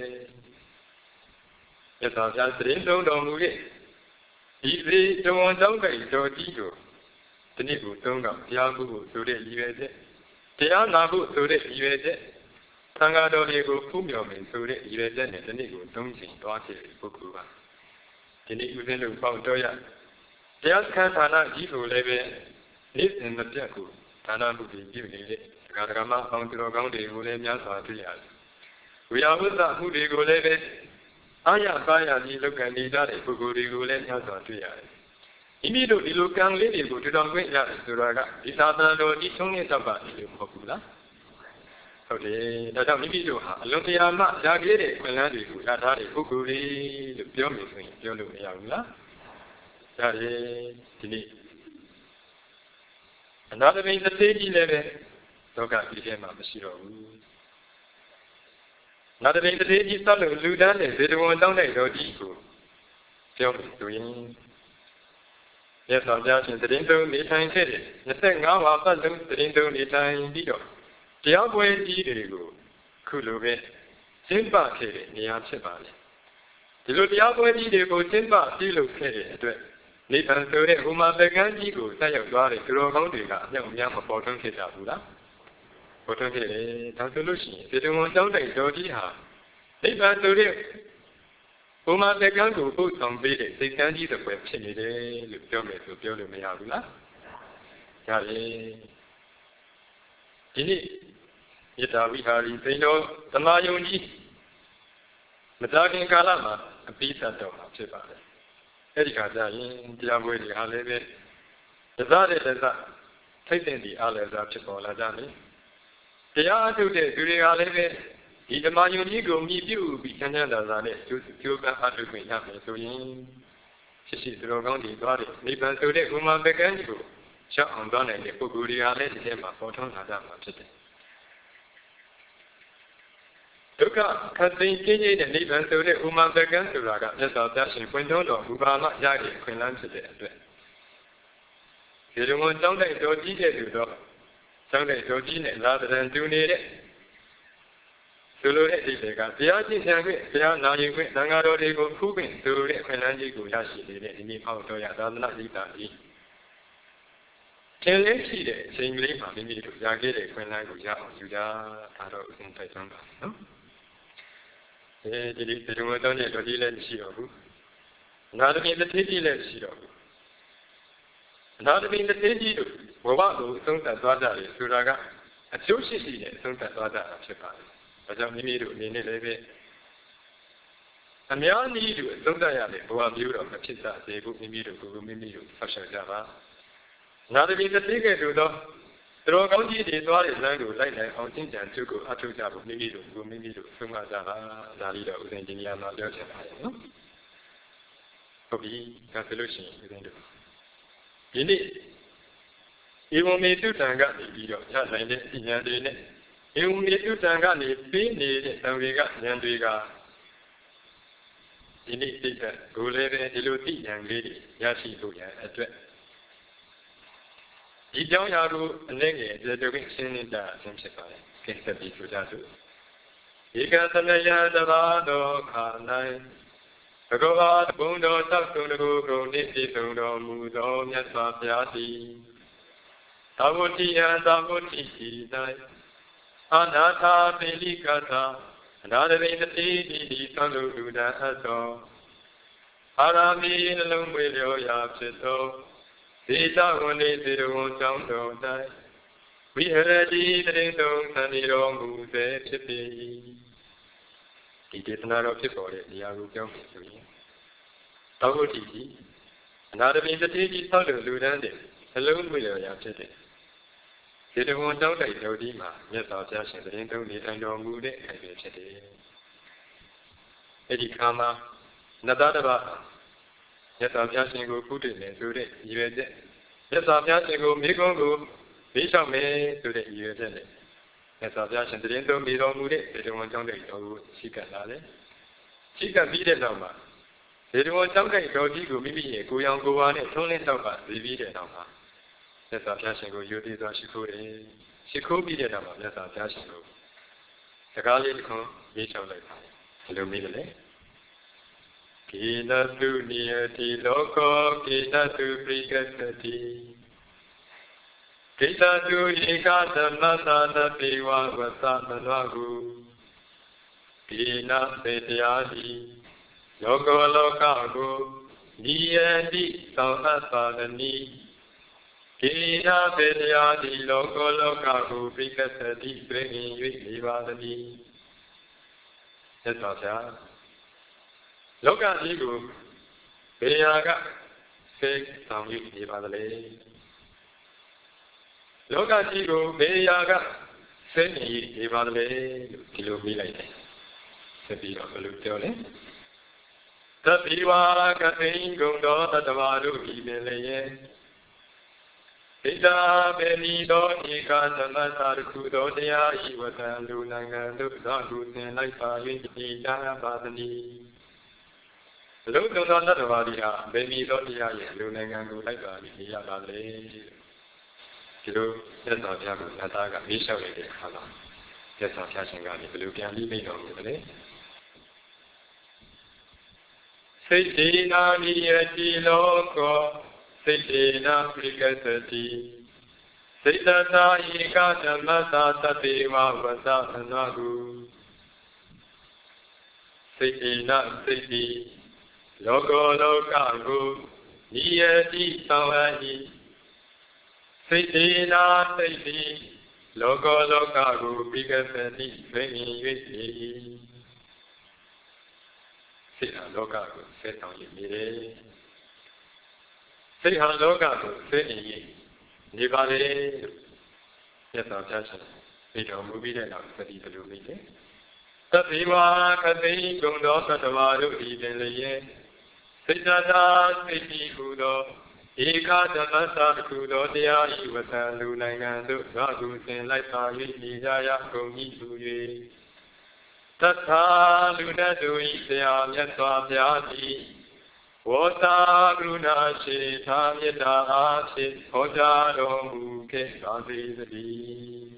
မြတ်စွာဘုရားသတင်းသုံးတော်မူတဲ့ဒီစေတဝန်ကျောင်းကိတော်ကြီးကိုဒီနေ့ကိုသုံးကတရားမှုကိုဆိုတဲ့ရည်ရွယ်ချက်တရားနာဖို့ဆိုတဲ့ရည်ရွယ်ချက်သံဃာတော်တွေကိုဖူးမြော်မယ်ဆိုတဲ့ရည်ရွယ်ချက်နဲ့ဒီနေ့ကိုသုံးချိန်သွားခဲ့တဲ့ပုဂ္ဂိုလ်ပါဒီနေ့ဦးဇင်းတို့ပေါင်းတော်ရတရားစခန်းဌာနကြီးကိုလည်းပဲနေ့စဉ်မပြတ်ကိုဌာနမှုတွေပြုနေတဲ့ဒကာဒကာမအောင်သူတော်ကောင်းတွေကိုလည်းများစွာတွေ့ရတယ်ဝိယဝိသမှုတွေကိုလည်းပဲအာရပါရကြီးလောက်ကံနေကြတဲ့ပုဂ္ဂိုလ်တွေကိုလည်းများစွာတွေ့ရတယ်မိမိတို့ဒီလိုကံလေးတွေကိုထူထောင်ခွင့်ရတယ်ဆိုတာကဒီသာသနာတော်ကြီးဆုံးနေတတ်ပါလိမ့်လို့မဟုတ်ဘူးလားဟုတ်တယ်ဒါကြောင့်မိမိတို့ဟာအလွန်တရာမှရခဲ့တဲ့ခွင့်လန်းတွေကိုရထားတဲ့ပုဂ္ဂိုလ်တွေလို့ပြောမယ်ဆိုရင်ပြောလို့မရဘူးလားဒါရတယ်ဒီနေ့အနာတပိန်တစ်သေးကြီးလည်းပဲလောကကြီးထဲမှာမရှိတော့ဘူးနာတပိန်တစ်သေးကြီးစောက်လို့လူတန်းတဲ့ဇေတဝန်တောင်းတဲ့တော်ကြီးကိုပြောလို့ဆိုရင်မြတ်စွာဘုရားရှင်တရင်သုံးနေထိုင်ခဲ့တဲ့ยี่สิบห้าပါးပတ်လုံးတရင်သုံးနေထိုင်ပြီးတော့တရားပွဲကြီးတွေကိုခုလိုပဲကျင်းပခဲ့တဲ့နေရာဖြစ်ပါလေဒီလိုတရားပွဲကြီးတွေကိုကျင်းပပြုလုပ်ခဲ့တဲ့အတွက်နိဗ္ဗာန်ဆိုတဲ့ဟိုမှာသက္ကန်းကြီးကိုဆက်ရောက်သွားတဲ့သူတော်ကောင်းတွေကအမြောက်အများမပေါ်ထွန်းခဲ့ကြဘူးလားပေါ်ထွန်းခဲ့တယ်ဒါဆိုလို့ရှိရင်ဒီတုံကျောင်းတိုင်တော်ကြီးဟာနိဗ္ဗာန်ဆိုတဲ့ဟိုမှာသက္ကန်းကိုပို့ဆောင်ပေးတဲ့စိတ်ကန်းကြီးတစ်ပွဲဖြစ်နေတယ်လို့ပြောမယ်ဆိုပြောလို့မရဘူးလားဒါလေဒီနေ့ယထာဝိဟာရီသိတော်သမာယုံကြီးမကြာခင်ကာလမှာအပိသတ်တော်မှာဖြစ်ပါတယ်အဲ့ဒီခါကျရင်တရားပွဲတွေဟာလည်းပဲတစားတဲ့တစားထိတ်တဲ့ဒီအားလည်းစားဖြစ်ပေါ်လာကြတယ်တရားအထုတ်တဲ့သူတွေကလည်းပဲဒီဓမ္မယုံကြီးကိုမြည်ပြုပြီးချမ်းချမ်းသာသာနဲ့ကျိုးကျိုးပန်းအားထုတ်ခွင့်ရမယ်ဆိုရင်ရှိရှိသူတော်ကောင်းတွေသွားတဲ့နိဗ္ဗာန်ဆိုတဲ့ဥမာပကံကြီးကိုရှောက်အောင်သွားနိုင်တဲ့ပုဂ္ဂိုလ်တွေကလည်းဒီထဲမှာပေါ်ထွန်းလာကြမှာဖြစ်တယ်ဒုက္ခခတ်သိမ်းခြင်းကြီးတဲ့နိဗ္ဗာန်ဆိုတဲ့ဥမာပကံဆိုတာကမြတ်စွာဘုရားရှင်ပွင့်တော်တော်ဘုရားမရတဲ့ခွင့်လန်းဖြစ်တဲ့အတွက်ဒီလိုမျိုးတောင်းတဲ့တော်ကြီးတဲ့သူတော့တောင်းတဲ့တော်ကြီးနဲ့လာတဲ့တူနေတဲ့ဆိုလိုတဲ့အဓိပ္ပာယ်ကဘုရားကျင့်ကြံခွင့်ဘုရားနာယူခွင့်သံဃာတော်တွေကိုဖူးခွင့်ဆိုတဲ့ခွင့်လန်းကြီးကိုရရှိနေတဲ့ဒီနေ့ဟောတော်ရသာသနာ့ဤတာကြီးသင်လေးရှိတဲ့အချိန်ကလေးမှာမိမိတို့ရခဲ့တဲ့ခွင့်လန်းကိုရအောင်ယူကြဒါတော့ဥစဉ်တိုက်တွန်းပါနော်အဲဒီဒီဒီလိုမျိုးတောင်းတဲ့တော်ကြီးလည်းမရှိတော့ဘူးနာသမီးတစ်သေးကြီးလည်းမရှိတော့ဘူးနာသမီးတစ်သေးကြီးတို့ဘဝကိုအဆုံးသတ်သွားကြတယ်ဆိုတာကအကျိုးရှိရှိနဲ့အဆုံးသတ်သွားကြတာဖြစ်ပါတယ်ဒါကြောင့်မိမိတို့အနေနဲ့လည်းပဲအများကြီးတို့အဆုံးသတ်ရတဲ့ဘဝမျိုးတော့မဖြစ်ကြစေဘူးမိမိတို့ကိုယ်မိမိတို့ဆောက်ရှောက်ကြပါနာသမီးတစ်သေးကဲ့သို့သောသူတော်ကောင်းကြီးတွေသွားတဲ့လမ်းကိုလိုက်နိုင်အောင်ကျင့်ကြံကြိုးကိုအထောက်ကြဖို့မိမိတို့ကိုမိမိတို့ဆုံးမကြပါဒါလေးတော့ဥစဉ်ဒီနေရာမှာပြောချင်ပါတယ်နော်ဟုတ်ပြီဒါဆိုလို့ရှိရင်ဥစဉ်တို့ဒီနေ့ဧဝံမေတုတံကနေပြီးတော့ရနိုင်တဲ့ဉာဏ်တွေနဲ့ဧဝံမေတုတံကနေပြီးနေတဲ့သံဃာဉာဏ်တွေကဒီနေ့သိတဲ့ကိုယ်လည်းပဲဒီလိုသိဉာဏ်လေးတွေရရှိဖို့ရအတွက်ဒီကြောင့်ရာကိုအနေငယ်ကျေတွေ့ရှင်းနေတာအဆင်ဖြစ်ပါတယ်။ကိစ္စပြီးဆိုကြစို့။ဧကသမယတဘာတော်ခါ၌ဘဂဝါဘုံတော်သောတုံတကူကုန်နှင့်ပြည့်စုံတော်မူသောမြတ်စွာဘုရားသည်သာဝတိယံသာဝတိရှိ၌အနာထာပိလိကသာအနာတပိတတိတိတိသောလူလူတံအပ်သောအာရမီနှလုံးမွေလျောရာဖြစ်သောဒေသဝန်နေစေတော်ကြောင့်တော်၌ဝိဟရတိတရင်သုံးသံဒီတော်မူစေဖြစ်ပေ၏ဒီဒေသနာတော်ဖြစ်ပေါ်တဲ့နေရာကိုပြောမယ်ဆိုရင်သောဝတိကြီးအနာတပိတတိကြီးသောလူတန်းတဲ့အလုံးမွေလျောရာဖြစ်တဲ့ဒီတဝန်တောင်းတိုက်တော်ဒီမှာမြတ်စွာဘုရားရှင်တရင်သုံးနေထိုင်တော်မူတဲ့အခိုက်ပဲဖြစ်တယ်အဲ့ဒီခါမှာနတ္တတဘာမြတ်စွာဘုရားရှင်ကိုကုသိုလ်နဲ့ဆိုတဲ့ရည်ရွယ်ချက်မြတ်စွာဘုရားရှင်ကိုမိကုံးကိုမေးလျှောက်မယ်ဆိုတဲ့ရည်ရွယ်ချက်နဲ့မြတ်စွာဘုရားရှင်တရင်သုံးပြီးတော်မူတဲ့ဒေတဝန်ကျောင်းတိုက်တော်ကိုရှိကပ်လာတယ်ရှိကပ်ပြီးတဲ့နောက်မှာဒေတဝန်ကျောင်းတိုက်တော်ကြီးကိုမိမိရဲ့ကိုယ်ရောင်ကိုယ်ဝါနဲ့ထုံးလင်းတော့ပါပြီးပြီးတဲ့နောက်မှာမြတ်စွာဘုရားရှင်ကိုယုတိစွာရှိခိုးတယ်ရှိခိုးပြီးတဲ့နောက်မှာမြတ်စွာဘုရားရှင်ကိုစကားလေးတစ်ခွန်းရေးလျှောက်လိုက်ပါတယ်ဘယ်လိုမေးလဲကိနတုနိယတိလောကောကိနတုပရိကသတိကိနတုဧကသမသနာပေဝဝသမနောဟုကိနသေတရားတိလောကောလောကကိုနိယတိသောအပ်ပါသနိကိနသေတရားတိလောကောလောကကိုပရိကသတိပြင်း၍နေပါသနိသက်သာဗျာလောကကြီးကိုဘယ်ရာကသိဆောင်ယူနေပါသလဲလောကကြီးကိုဘယ်ရာကသိနေနေပါသလဲလို့ဒီလိုမေးလိုက်တယ်ဆက်ပြီးတော့ဘယ်လိုပြောလဲသဗ္ဗေဝကသိင်္ဂုံသောတတ္တဝါတို့ဤပင်လျက်ဣဒာပေမိသောဧကသမတ္တာတစ်ခုသောတရားဤဝတ္တံလူနိုင်ငံတို့သာကုသင်လိုက်ပါ၍ဤကြပါသည်။လူသုံးသောတတ္တဝါတို့ဟာပေမိသောတရားရဲ့လူနိုင်ငံကိုလိုက်ပါပြီးရပါလေ။ဒီလိုသက်သာပြကိုနတ်သားကမေးလျှောက်လိုက်တဲ့အခါမှာသက်သာပြရှင်ကနေဘယ်လိုပြန်ပြီးမိတော်မူသလဲ။စိတ်ဒေနာနိယတိလောကောစိတ်ဒေနာပိကသတိစိတ်တသာဧကဓမ္မသာသတ္တေဝဝသသနာဟုစိတ်ဒေနာစိတ်တိလောကောလောကကိုနိယတိသံဝဟိစိတ်ဒေနာစိတ်တိလောကောလောကကိုပိကသတိဝိဉ္၍နေစိတ်ဟာလောကကိုဆဲဆောင်ရနေတယ်စိတ်ဟာလောကကိုဆဲနေရနေပါလေလို့မြတ်စွာဘုရားရှင်ပြီးတော်မူပြီးတဲ့နောက်သတိဘယ်လိုမိလဲသဗ္ဗေဝကသိင်္ဂုံသောသတ္တဝါတို့ဤပင်လျက်စိတ်သာစိတ်ဤဟုသောဧကဓမ္မသာကုသောတရားဤဝတ္တံလူနိုင်ငံတို့သာကုသင်လိုက်ပါ၍ဤကြရကုန်ဤသူ၍သတ္ထာလူတ္တုဤဆရာမြတ်စွာဘုရားသည်ဝေါတာကရုဏာရှိသာမေတ္တာအားဖြင့်ဟောကြားတော်မူခဲ့ပါစေသတည်း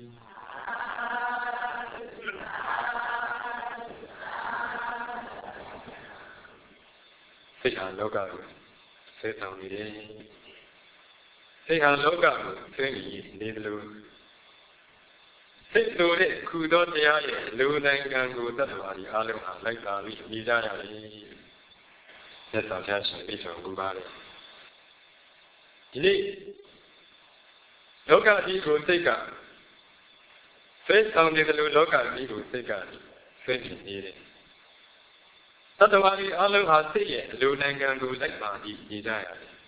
စိတ်ဟာလောကကိုဆဲဆောင်နေတယ်စိတ်ဟာလောကကိုဆဲနေနေတယ်လို့စိတ်ဆိုတဲ့ခုသောတရားရဲ့လူနိုင်ငံကိုတတ္တဝါတွေအားလုံးဟာလိုက်ပါပြီးနေကြရတယ်။သက်သာချရှင်ပြီးဆုံးကူပါတယ်။ဒီနေ့လောကကြီးကိုစိတ်ကစိတ်ဆောင်နေတယ်လို့လောကကြီးကိုစိတ်ကဆွဲနေတယ်။တတ္တဝါတွေအားလုံးဟာစိတ်ရဲ့လူနိုင်ငံကိုလိုက်ပါပြီးနေကြရတယ်။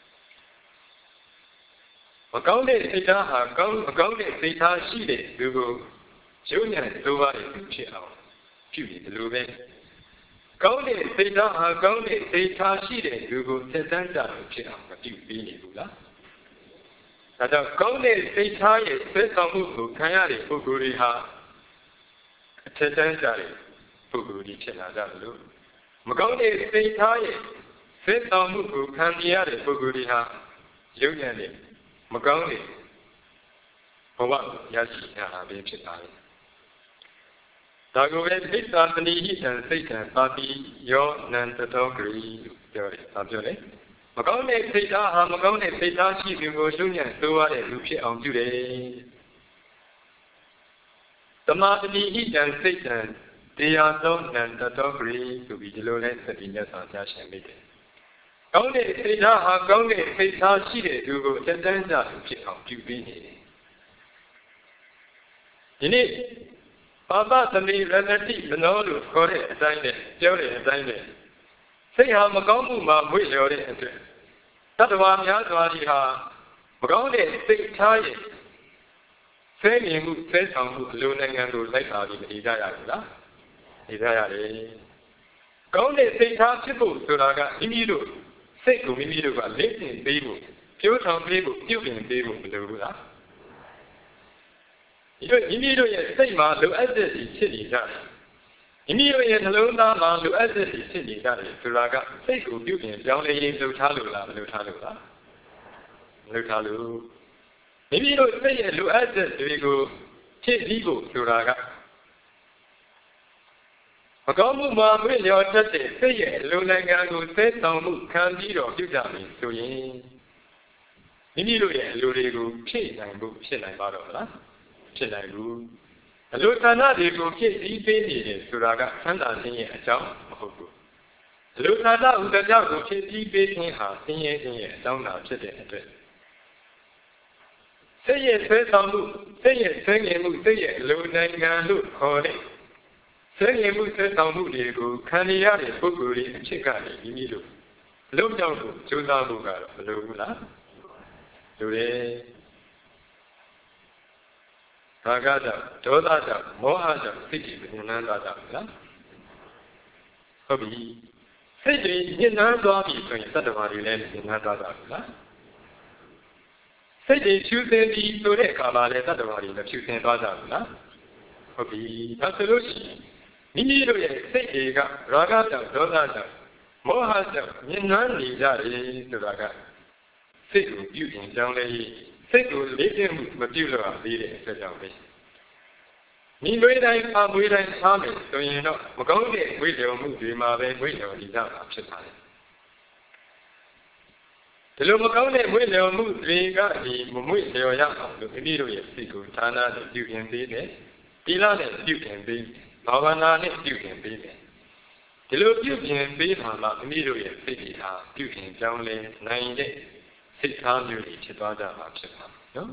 မကောင်းတဲ့စိတ်ဓာတ်ဟာကောင်းမကောင်းတဲ့စိတ်ဓာတ်ရှိတဲ့လူကိုရုပ်ဉာဏ်လိုပါတဲ့သူဖြစ်အောင်ပြုနေတယ်လို့ပဲကောင်းတဲ့စိတ်ဓာတ်ဟာကောင်းတဲ့စိတ်ဓာတ်ရှိတဲ့လူကိုသက်တမ်းကြလို့ဖြစ်အောင်မပြုပေးနေဘူးလားဒါကြောင့်ကောင်းတဲ့စိတ်ဓာတ်ရဲ့ဆွဲဆောင်မှုကိုခံရတဲ့ပုဂ္ဂိုလ်တွေဟာအထက်တန်းကြတဲ့ပုဂ္ဂိုလ်တွေဖြစ်လာကြလို့မကောင်းတဲ့စိတ်ဓာတ်ရဲ့ဆွဲဆောင်မှုကိုခံရတဲ့ပုဂ္ဂိုလ်တွေဟာရုပ်ဉာဏ်နဲ့မကောင်းတဲ့ဘဝရရှိတာပဲဖြစ်ပါလေဒါကိုပဲသိစ္စာတဏိဟိတံစိတ်တံပါတိယောနန္တတောဂရိပြောတယ်။ဒါပြောလေမကောင်းတဲ့စိတ်ဓာတ်ဟာမကောင်းတဲ့စိတ်ဓာတ်ရှိသူကိုရှုညံ့သိုးရတဲ့လူဖြစ်အောင်ပြုတယ်။သမာတဏိဟိတံစိတ်တံတရားသောနန္တတောဂရိဆိုပြီးဒီလိုလဲသတိနဲ့ဆောင်ကြားရှင်မိတယ်။ကောင်းတဲ့စိတ်ဓာတ်ဟာကောင်းတဲ့စိတ်ဓာတ်ရှိတဲ့လူကိုအတန်းကြဖြစ်အောင်ပြုပေးနေတယ်။ဒီနေ့ပါပသမိရဏတိမနောလို့ခေါ်တဲ့အတိုင်းနဲ့ပြောတဲ့အတိုင်းနဲ့စိတ်ဟာမကောင်းမှုမှာမွေ့လျော်တဲ့အတွက်တတ္တဝါများစွာကြီးဟာမကောင်းတဲ့စိတ်ထားရဲ့ဆဲမြင်မှုဆဲဆောင်မှုအလိုနိုင်ငံကိုလိုက်ပါပြီးနေကြရဘူးလားနေကြရတယ်ကောင်းတဲ့စိတ်ထားဖြစ်ဖို့ဆိုတာကမိမိတို့စိတ်ကိုမိမိတို့ကလက်ကျင်ပေးဖို့ပြိုးထောင်ပေးဖို့ပြုပြင်ပေးဖို့မလိုဘူးလားဒီလိုမိမိတို့ရဲ့စိတ်မှာလိုအပ်တဲ့ဖြစ်နေကြတယ်မိမိတို့ရဲ့နှလုံးသားမှာလိုအပ်တဲ့ဖြစ်နေကြတယ်ဆိုတာကစိတ်ကိုပြုပြင်ပြောင်းလဲရေးလှုပ်ထားလို့လားမလှုပ်ထားလို့လားမလှုပ်ထားလို့မိမိတို့စိတ်ရဲ့လိုအပ်တဲ့တွေကိုဖြည့်ဆည်းဖို့ဆိုတာကမကောင်းမှုမှာမွေ့လျော်တတ်တဲ့စိတ်ရဲ့လူနိုင်ငံကိုသဲဆောင်မှုခံပြီးတော့ပြုကြမယ်ဆိုရင်မိမိတို့ရဲ့လူတွေကိုဖြည့်နိုင်ဖို့ဖြစ်နိုင်ပါတော့မလားဖြစ်နိုင်ဘူးအလိုဌာနတွေကိုဖြည့်ဆည်းပေးနေတယ်ဆိုတာကဆန္ဒခြင်းရဲ့အကြောင်းမဟုတ်ဘူးအလိုဌာနဥဒ္ဒကြောင့်ကိုဖြည့်ဆည်းပေးခြင်းဟာဆင်းရဲခြင်းရဲ့အကြောင်းသာဖြစ်တဲ့အတွက်စိတ်ရဲ့ဆွဲဆောင်မှုစိတ်ရဲ့ဆွဲငင်မှုစိတ်ရဲ့လူနိုင်ငံလို့ခေါ်တဲ့ဆွဲငင်မှုဆွဲဆောင်မှုတွေကိုခံရတဲ့ပုဂ္ဂိုလ်တွေအဖြစ်ကနေမိမိတို့လုံကြောင့်ကိုကြိုးစားဖို့ကတော့မလိုဘူးလားလိုတယ်ရာဂကြောင့်ဒေါသကြောင့်မောဟကြောင့်စိတ်ကြီးပင်နန်းတာကြောင့်လားဟုတ်ပြီစိတ်တွေညှဉ်းနှွမ်းသွားပြီဆိုရင်တတ္တဝါတွေလည်းညှဉ်းနှွမ်းသွားကြဘူးလားစိတ်တွေဖြူစင်ပြီးဆိုတဲ့အခါမှာလည်းတတ္တဝါတွေလည်းဖြူစင်သွားကြဘူးလားဟုတ်ပြီဒါဆိုလို့ရှိရင်မိမိတို့ရဲ့စိတ်တွေကရာဂကြောင့်ဒေါသကြောင့်မောဟကြောင့်ညှဉ်းနှွမ်းနေကြတယ်ဆိုတာကစိတ်ကိုပြုရင်ကြောင်းလေးစိတ်ကိုလေ့ကျင့်မှုမပြုလို့အားသေးတဲ့အတွက်ကြောင့်ပဲမိမွေးတိုင်းပါမွေးတိုင်းသားမယ်ဆိုရင်တော့မကောင်းတဲ့ဝိလျော်မှုတွေမှာပဲဝိလျော်နေကြတာဖြစ်ပါတယ်ဒီလိုမကောင်းတဲ့ဝိလျော်မှုတွေကဒီမမွေ့လျော်ရအောင်လို့မိမိတို့ရဲ့စိတ်ကိုဌာနနဲ့ပြုပြင်ပေးတယ်သီလနဲ့ပြုပြင်ပေးဘာဝနာနဲ့ပြုပြင်ပေးတယ်ဒီလိုပြုပြင်ပေးမှမှမိမိတို့ရဲ့စိတ်တွေဟာပြုပြင်ကြောင်းလဲနိုင်တဲ့စိတ်ထားမျိုးတွေဖြစ်သွားကြမှာဖြစ်ပါနော်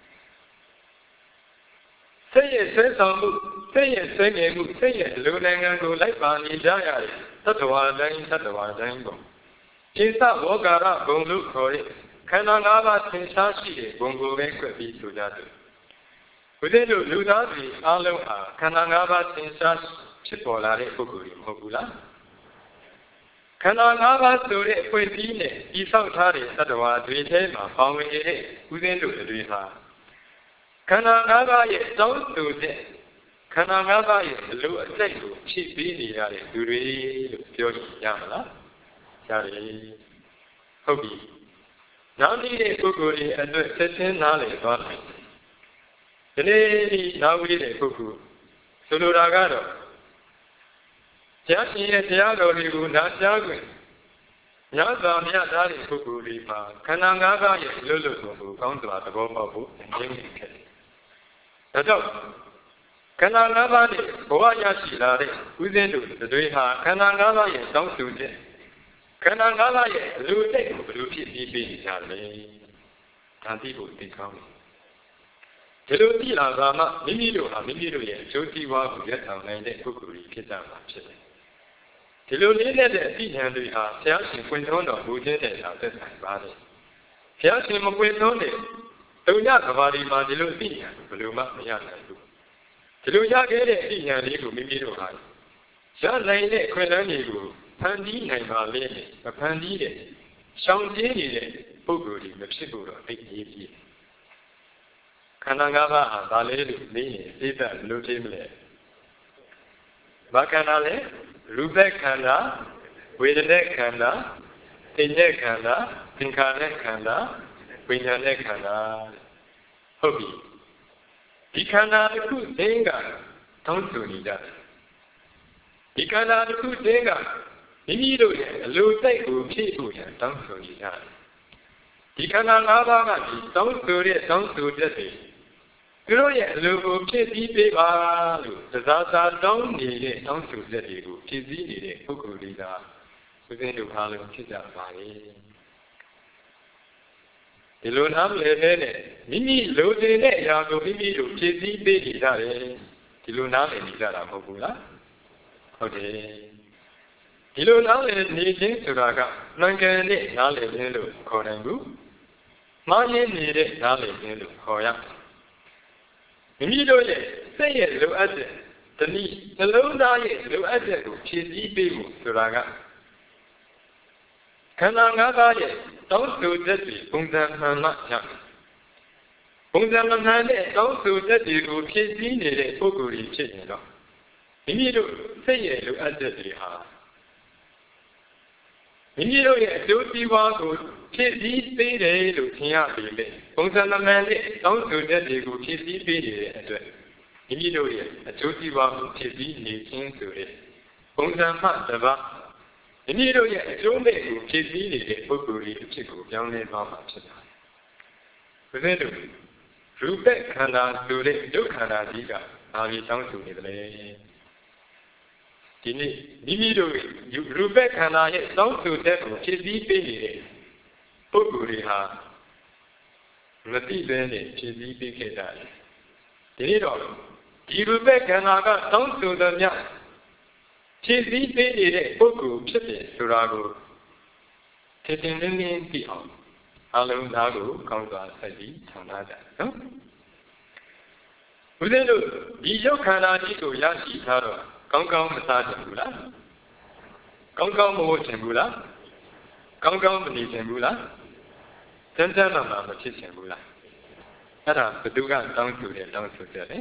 စိတ်ရဲ့ဆွဲဆောင်မှုစိတ်ရဲ့ဆွဲငယ်မှုစိတ်ရဲ့လူနိုင်ငံကိုလိုက်ပါနေကြရတယ်သတ္တဝါတိုင်းသတ္တဝါတိုင်းပေါ့ဣသဝဂါရဘုံလို့ခေါ်တဲ့ခန္ဓာ၅ပါးသင်္ချာရှိတဲ့ဘုံကိုပဲကွက်ပြီးဆိုကြတယ်ဘုရားတို့လူသားတွေအားလုံးဟာခန္ဓာ၅ပါးသင်္ချာဖြစ်ပေါ်လာတဲ့ပုဂ္ဂိုလ်တွေမဟုတ်ဘူးလားခန္ဓာ၅ပါးဆိုတဲ့အဖွဲ့အစည်းနဲ့ဤဆောက်ထားတဲ့သတ္တဝါတွေထဲမှာပေါဝင်နေတဲ့ဥစဉ်တို့တွေဟာခန္ဓာ၅ပါးရဲ့တောင်းဆိုတဲ့ခန္ဓာ၅ပါးရဲ့အလိုအကျိုက်ကိုဖြည့်ပေးနေရတဲ့သူတွေလို့ပြောရမလားရတယ်ဟုတ်ပြီနောက်နေတဲ့ပုဂ္ဂိုလ်တွေအတွက်ဆက်ချင်းနားလည်သွားတယ်ဒီနေ့ဒီနောက်ပြီးတဲ့ပုဂ္ဂိုလ်ဆိုလိုတာကတော့ဘုရားရှင်ရဲ့တရားတော်တွေကိုနားကြားခွင့်ညသာမြတ်သားတဲ့ပုဂ္ဂိုလ်တွေမှာခန္ဓာ၅ပါးရဲ့လွတ်လွတ်ကိုကောင်းစွာသဘောပေါက်ဖို့အငြင်းခဲ့တယ်ဒါကြောင့်ခန္ဓာ၅ပါးနဲ့ဘဝရရှိလာတဲ့ဥစဉ်တို့တွေဟာခန္ဓာ၅ပါးရဲ့တောင်းဆိုချက်ခန္ဓာ၅ပါးရဲ့လူတိတ်ကိုဘယ်လိုဖြစ်ပြီးပြီးကြလဲဒါသိဖို့သိကောင်းတယ်ဒီလိုသိလာတာမှမိမိတို့ဟာမိမိတို့ရဲ့အကျိုးစီးပွားကိုရပ်ဆောင်နိုင်တဲ့ပုဂ္ဂိုလ်ကြီးဖြစ်ကြမှာဖြစ်တယ်ဒီလိုလေးနဲ့တဲ့အသိဉာဏ်တွေဟာဘုရားရှင်ဖွင့်သွန်းတော်မူခြင်းတဲ့သာသက်ဆိုင်ပါတယ်ဘုရားရှင်မဖွင့်သွန်းတဲ့တုံညကဘာဒီမှာဒီလိုသိဉာဏ်ဘယ်လိုမှမရနိုင်ဘူးဒီလိုရခဲ့တဲ့အသိဉာဏ်လေးကိုမိမိတို့ဟာရနိုင်တဲ့ခွင့်လန်းတွေကိုဖန်တီးနိုင်ပါလေမဖန်တီးတဲ့ရှောင်ကျဉ်နေတဲ့ပုဂ္ဂိုလ်တွေမဖြစ်ဖို့တော့သိရေးကြီးခန္ဓာ၅ပါးဟာဒါလေးလို့နေရင်သိတတ်လို့သိမလဲဘာခန္ဓာလဲရူပခန္ဓာဝေဒနာခန္ဓာသင်္ညေခန္ဓာသင်္ခါရခန္ဓာဝိညာဉ်ခန္ဓာဟုတ်ပြီဒီခန္ဓာတစ်ခုသိကတောင်းဆိုနေကြတယ်ဒီခန္ဓာတစ်ခုသိကမိမိတို့ရဲ့အလိုစိတ်ကိုဖြည့်ဖို့ရန်တောင်းဆိုနေကြတယ်ဒီခန္ဓာ၅ပါးကဒီတောင်းဆိုတဲ့တောင်းဆိုတဲ့တွေသူတို့ရဲ့အလိုကိုဖြည့်ဆည်းပေးပါလို့သဇာသာတောင်းနေတဲ့တောင်းဆိုတဲ့တွေကိုဖြည့်ဆည်းနေတဲ့ပုဂ္ဂိုလ်တွေကဥစဉ်တို့အားလုံးဖြစ်ကြပါလေဒီလိုနားလည်တဲ့မိမိလိုချင်တဲ့အရာကိုမိမိတို့ဖြည့်ဆည်းပေးနေကြတယ်ဒီလိုနားလည်နေကြတာမဟုတ်ဘူးလားဟုတ်တယ်ဒီလိုနားလည်နေခြင်းဆိုတာကမှန်ကန်တဲ့နားလည်ခြင်းလို့ခေါ်နိုင်ဘူးမှားယွင်းနေတဲ့နားလည်ခြင်းလို့ခေါ်ရမိမိတို့ရဲ့စိတ်ရဲ့လိုအပ်တဲ့တနည်းနှလုံးသားရဲ့လိုအပ်တဲ့ကိုဖြည့်ဆည်းပေးဖို့ဆိုတာကခန္ဓာ၅ပါးရဲ့တောင်းဆိုချက်တွေပုံစံမှန်မှရမယ်ပုံစံမှန်တဲ့တောင်းဆိုချက်တွေကိုဖြည့်ဆည်းနေတဲ့ပုဂ္ဂိုလ်ကြီးဖြစ်ရင်တော့မိမိတို့စိတ်ရဲ့လိုအပ်ချက်တွေဟာမိမိတို့ရဲ့အကျိုးစီးပွားကိုဖြည့်ဆည်းပေးတယ်လို့ထင်ရပေမဲ့ပုံစံမှန်တဲ့တောင်းဆိုချက်တွေကိုဖြည့်ဆည်းပေးနေတဲ့အတွက်မိမိတို့ရဲ့အကျိုးစီးပွားကိုဖြည့်ဆည်းနေခြင်းဆိုတဲ့ပုံစံမှတစ်ပါးမိမိတို့ရဲ့အကျိုးမဲ့ကိုဖြည့်ဆည်းနေတဲ့ပုဂ္ဂိုလ်ကြီးအဖြစ်ကိုပြောင်းလဲသွားမှာဖြစ်ပါတယ်။ဘုရားတို့ရူပခန္ဓာဆိုတဲ့ဒုက္ခန္ဓာကြီးကဘာလို့တောင်းဆိုနေသလဲဒီနေ့မိမိတို့ရူပခန္ဓာရဲ့တောင်းဆိုတဲ့ကိုဖြည့်ဆည်းပေးနေတဲ့ပုဂ္ဂိုလ်တွေဟာမသိဘဲနဲ့ဖြည့်ဆည်းပေးခဲ့ကြတယ်ဒီနေ့တော့ဒီရူပခန္ဓာကတောင်းဆိုတဲ့မြတ်ဖြည့်ဆည်းပေးနေတဲ့ပုဂ္ဂိုလ်ဖြစ်တယ်ဆိုတာကိုထင်ထင်လင်းလင်းသိအောင်အလုံးသားကိုကောင်းစွာဆက်ပြီးဆောင်ထားကြနော်ဦးဇင်းတို့ဒီရုပ်ခန္ဓာကြီးကိုရရှိထားတော့ကောင်းကောင်းမစားကြဘူးလားကောင်းကောင်းမဟုတ်ချင်ဘူးလားကောင်းကောင်းမနေချင်ဘူးလားကျမ်းကျမ်းမှမှမဖြစ်ချင်ဘူးလားအဲ့ဒါဘသူကတောင်းဆိုတယ်တောင်းဆိုတယ်လေ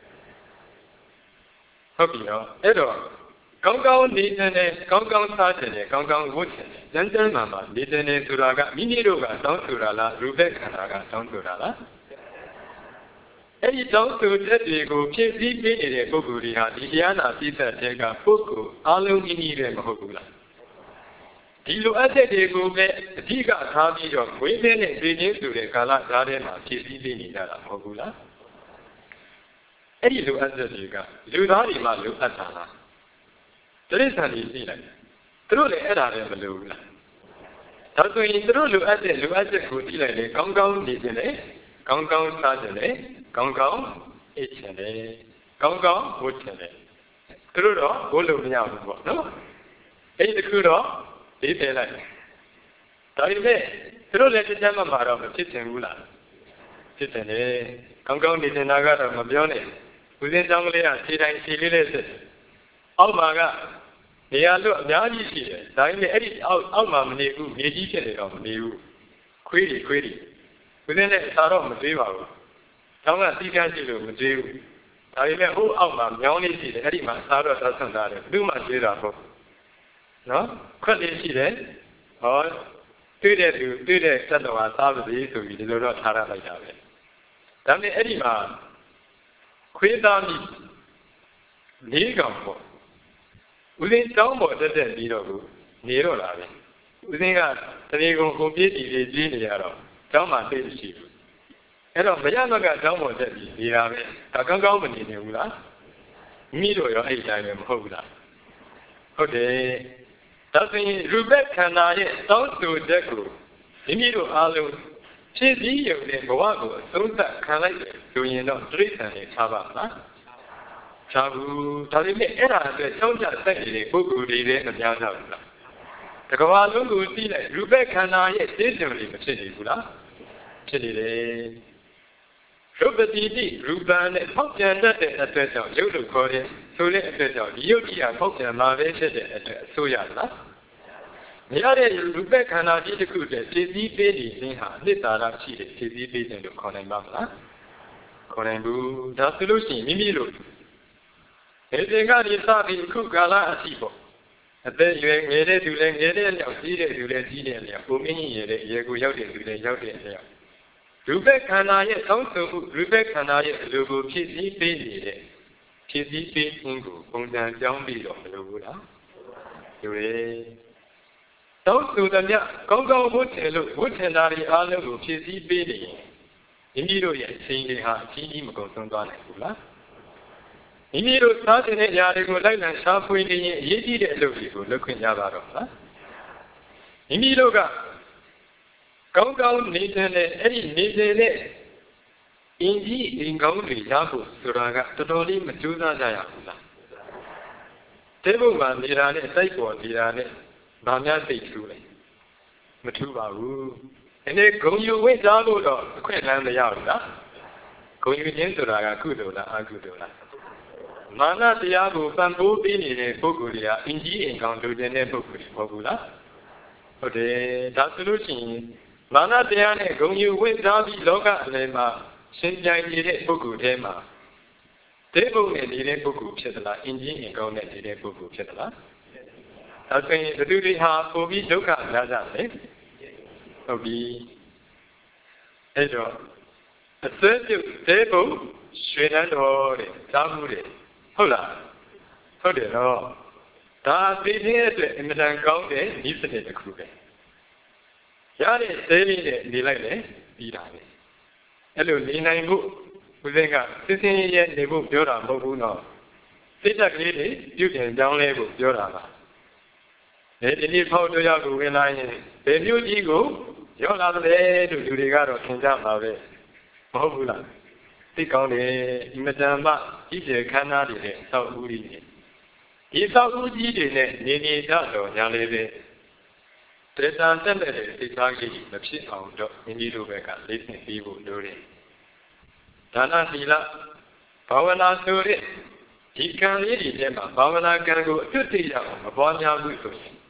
ဟုတ်ပြီနော်အဲ့တော့ကောင်းကောင်းနေချင်တယ်ကောင်းကောင်းစားချင်တယ်ကောင်းကောင်းဝတ်ချင်တယ်ကျမ်းကျမ်းမှမှနေချင်တယ်ဆိုတာကမိမိတို့ကတောင်းဆိုတာလားရူပခန္ဓာကတောင်းဆိုတာလားအဲ့ဒီတောင်းဆိုတဲ့တွေကိုဖြည့်ဆည်းပေးနေတဲ့ပုဂ္ဂိုလ်တွေဟာဒီတရားနာပြည့်စုံတဲ့ကပုဂ္ဂိုလ်အလုံးကြီးကြီးလည်းမဟုတ်ဘူးလားဒီလိုအပ်တဲ့တွေကိုပဲအဓိကထားပြီးတော့ဝိသေနဲ့သိချင်းဆိုတဲ့ကာလသားထဲမှာဖြည့်ဆည်းပေးနေကြတာမဟုတ်ဘူးလားအဲ့ဒီလိုအပ်တဲ့တွေကလူသားတွေမှလိုအပ်တာလားတိရစ္ဆာန်တွေသိလိုက်သူတို့လည်းအဲ့ဒါလည်းမလိုဘူးလားဒါဆိုရင်သူတို့လိုအပ်တဲ့လိုအပ်ချက်ကိုသိလိုက်လေကောင်းကောင်းနေကြတယ်ကောင်းကောင်းစားကြတယ်ကောင်းကောင်းအိတ်ချင်တယ်ကောင်းကောင်းဝတ်ချင်တယ်သူတို့တော့ဘိုးလို့မရဘူးပေါ့နော်အဲ့ဒီခုတော့ဒီပယ်လိုက်ဒါပေမဲ့သူတို့လည်းကြမ်းမှမှာတော့မဖြစ်ချင်ဘူးလားဖြစ်တယ်လေကောင်းကောင်းနေနေတာကတော့မပြောနဲ့ဦးစင်းကြောင်းကလေးကခြေတိုင်းခြေလေးလေးစစ်အောက်မှာကနေရာလို့အများကြီးရှိတယ်ဒါပေမဲ့အဲ့ဒီအောက်အောက်မှာမနေဘူးမြေကြီးဖြစ်နေတော့မနေဘူးခွေးတွေခွေးတွေဦးစင်းနဲ့အသာတော့မသေးပါဘူးကျောင်းကစီးကန်းရှိလို့မသေးဘူးဒါပေမဲ့ဟိုအောက်မှာမြောင်းလေးရှိတယ်အဲ့ဒီမှာအသာတော့သတ်ဆန့်ထားတယ်ဘယ်သူမှသေးတာဟုတ်နော်ခွက်လေးရှိတယ်ဟောတွေ့တဲ့သူတွေ့တဲ့သတ္တဝါသားပါစေဆိုပြီးဒီလိုတော့ထားရလိုက်တာပဲဒါပေမဲ့အဲ့ဒီမှာခွေးသားမိလေးကောင်ပေါ့ဦးစင်းတောင်းပေါ်တက်တက်ပြီးတော့ကိုနေတော့လာပဲဦးစင်းကတရေကုန်ကုန်ပြည့်တည်လေးကြီးနေရတော့တောင်းမှသိရှိဘူးအဲ့တော့မရမကတောင်းပေါ်တက်ပြီးနေတာပဲဒါကောင်းကောင်းမနေနေဘူးလားမိတို့ရောအဲ့ဒီတိုင်းပဲမဟုတ်ဘူးလားဟုတ်တယ်ဒါဆိုရင်ရူပခန္ဓာရဲ့တောင်းဆိုတဲ့ကိုမိမိတို့အားလုံးဖြည့်ဆည်းရုံနဲ့ဘဝကိုအဆုံးသတ်ခံလိုက်ဆိုရင်တော့တိရစ္ဆာန်တွေထားပါမလားသာဘူးဒါပေမဲ့အဲ့ဒါအတွက်ကြောင်းကြဆက်နေတဲ့ပုဂ္ဂိုလ်တွေလည်းမများကြဘူးလားတကဘာလုံးကိုသိလိုက်ရူပခန္ဓာရဲ့သိစုံတွေမဖြစ်နေဘူးလားဖြစ်နေတယ်ရုပ်ပတိတိရူပံနဲ့ဖောက်ပြန်တတ်တဲ့အတွက်ကြောင့်ရုပ်လို့ခေါ်တဲ့ဆိုတဲ့အတွက်ကြောင့်ဒီရုပ်ကြီးကဖောက်ပြန်မှာပဲဖြစ်တဲ့အတွက်အဆိုးရလားမရတဲ့ရူပခန္ဓာကြီးတစ်ခုတည်းဖြည့်ဆည်းပေးနေခြင်းဟာအနှစ်သာရရှိတဲ့ဖြည့်ဆည်းပေးခြင်းလို့ခေါ်နိုင်ပါမလားခေါ်နိုင်ဘူးဒါဆိုလို့ရှိရင်မိမိတို့ဒီသင်္ကနေစပြီးအခုကာလအထိပေါ့အသက်ရွယ်ငယ်တဲ့သူလည်းငယ်တဲ့လျောက်ကြီးတဲ့သူလည်းကြီးတဲ့လျောက်ပုံမင်းကြီးရတဲ့အရေကိုရောက်တဲ့သူလည်းရောက်တဲ့လျောက်ရူပခန္ဓာရဲ့တောင်းဆိုမှုရူပခန္ဓာရဲ့အလိုကိုဖြည့်ဆည်းပေးနေတဲ့ဖြည့်ဆည်းပေးခြင်းကိုပုံစံပြောင်းပြီးတော့မလိုဘူးလားလိုတယ်တောင်းဆိုတဲ့မြတ်ကောင်းကောင်းဝတ်ထည်လို့ဝတ်ထည်သားတွေအားလုံးကိုဖြည့်ဆည်းပေးနေရင်မိမိတို့ရဲ့အချိန်တွေဟာအကြီးကြီးမကုန်ဆုံးသွားနိုင်ဘူးလားမိမိတို့စားတဲ့ຢာတွေကိုလိုက်လံရှားဖွေနေရင်အရေးကြီးတဲ့အလုပ်တွေကိုလုပ်ခွင့်ရပါတော့လားမိမိတို့ကကောင်းကောင်းနေတဲ့အဲ့ဒီနေတဲ့အင်ကြီးအင်ကောင်းတွေရဖို့ဆိုတာကတော်တော်လေးမကြိုးစားကြရဘူးလားတေဘုံမှာနေတာနဲ့တိုက်ပေါ်နေတာနဲ့ဗာများသိထူးလေမထူးပါဘူးဒီနေ့ဂုံယူဝိတ်သားလို့တော့အခွင့်အလမ်းမရဘူးလားဂုံယူခြင်းဆိုတာကကုသိုလ်လားအကုသိုလ်လားမာနတရားကိုပံ့ပိုးပေးနေတဲ့ပုဂ္ဂိုလ်တွေကအင်ကြီးအင်ကောင်းလူကျင်တဲ့ပုဂ္ဂိုလ်တွေမဟုတ်ဘူးလားဟုတ်တယ်ဒါဆိုလို့ရှိရင်မာနတရားနဲ့ဂုံယူဝိသပြီးလောကအလယ်မှာရှင်ပြိုင်နေတဲ့ပုဂ္ဂိုလ်ထဲမှာဒေဘုံနဲ့နေတဲ့ပုဂ္ဂိုလ်ဖြစ်သလားအင်ကြီးအင်ကောင်းနဲ့နေတဲ့ပုဂ္ဂိုလ်ဖြစ်သလားဒါဆိုရင်ဘယ်သူတွေဟာပိုပြီးဒုက္ခရကြလဲဟုတ်ပြီအဲ့တော့အစွဲပြုတ်ဒေဘုံရွှေတန်းတော်တဲ့ကြားမှုတဲ့ဟုတ်လားဟုတ်တယ်နော်ဒါသိခြင်းအတွက်အင်မတန်ကောင်းတဲ့ဤစနစ်တစ်ခုပဲရတဲ့သေးလေးနဲ့နေလိုက်လေပြီးတာပဲအဲ့လိုနေနိုင်ဖို့ဦးစင်းကစစ်စင်းရဲနေဖို့ပြောတာမဟုတ်ဘူးနော်စိတ်ဓာတ်ကလေးတွေပြုပြင်ကြောင်းလဲဖို့ပြောတာပါဒီနေ့ဖောက်တော့ရောက်ကိုဝင်လာရင်ဘယ်မျိုးကြီးကိုရောက်လာတယ်လို့လူတွေကတော့သင်ကြပါပဲမဟုတ်ဘူးလားသိကောင်းတယ်အင်မတန်မှကြီးကျယ်ခမ်းနားတဲ့စောက်ဦးကြီးတွေဒီစောက်ဦးကြီးတွေနဲ့နေနေကြတော့ညာလေးပဲတေတံတက်တဲ့စိတ်ထားကြီးမဖြစ်အောင်တော့မိမိတို့ဘက်ကလေးသိပြီးဖို့လိုတယ်ဒါနသီလဘာဝနာဆိုတဲ့ဒီကံလေးတွေထဲမှာဘာဝနာကံကိုအထွတ်ထိပ်အောင်မပွားများဘူးဆိုရင်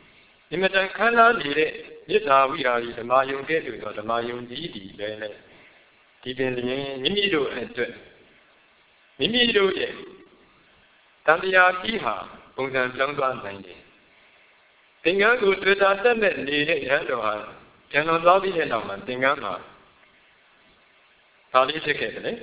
ဒီမတန်ခမ်းနားနေတဲ့မေတ္တာဝိဟာရီဓမ္မယုံကဲ့သို့သောဓမ္မယုံကြီးဒီပဲလေဒီပင်လျင်မိမိတို့အတွက်မိမိတို့ရဲ့တန်တရားကြီးဟာပုံစံပြောင်းသွားနိုင်တယ်သင်္ကန်းကိုတွေ့တာတက်မဲ့နေတဲ့ရဟန်းတော်ဟာကျန်တော်သွားပြီးတဲ့နောက်မှာသင်္ကန်းမှာဒါလေးဖြစ်ခဲ့တယ်လေ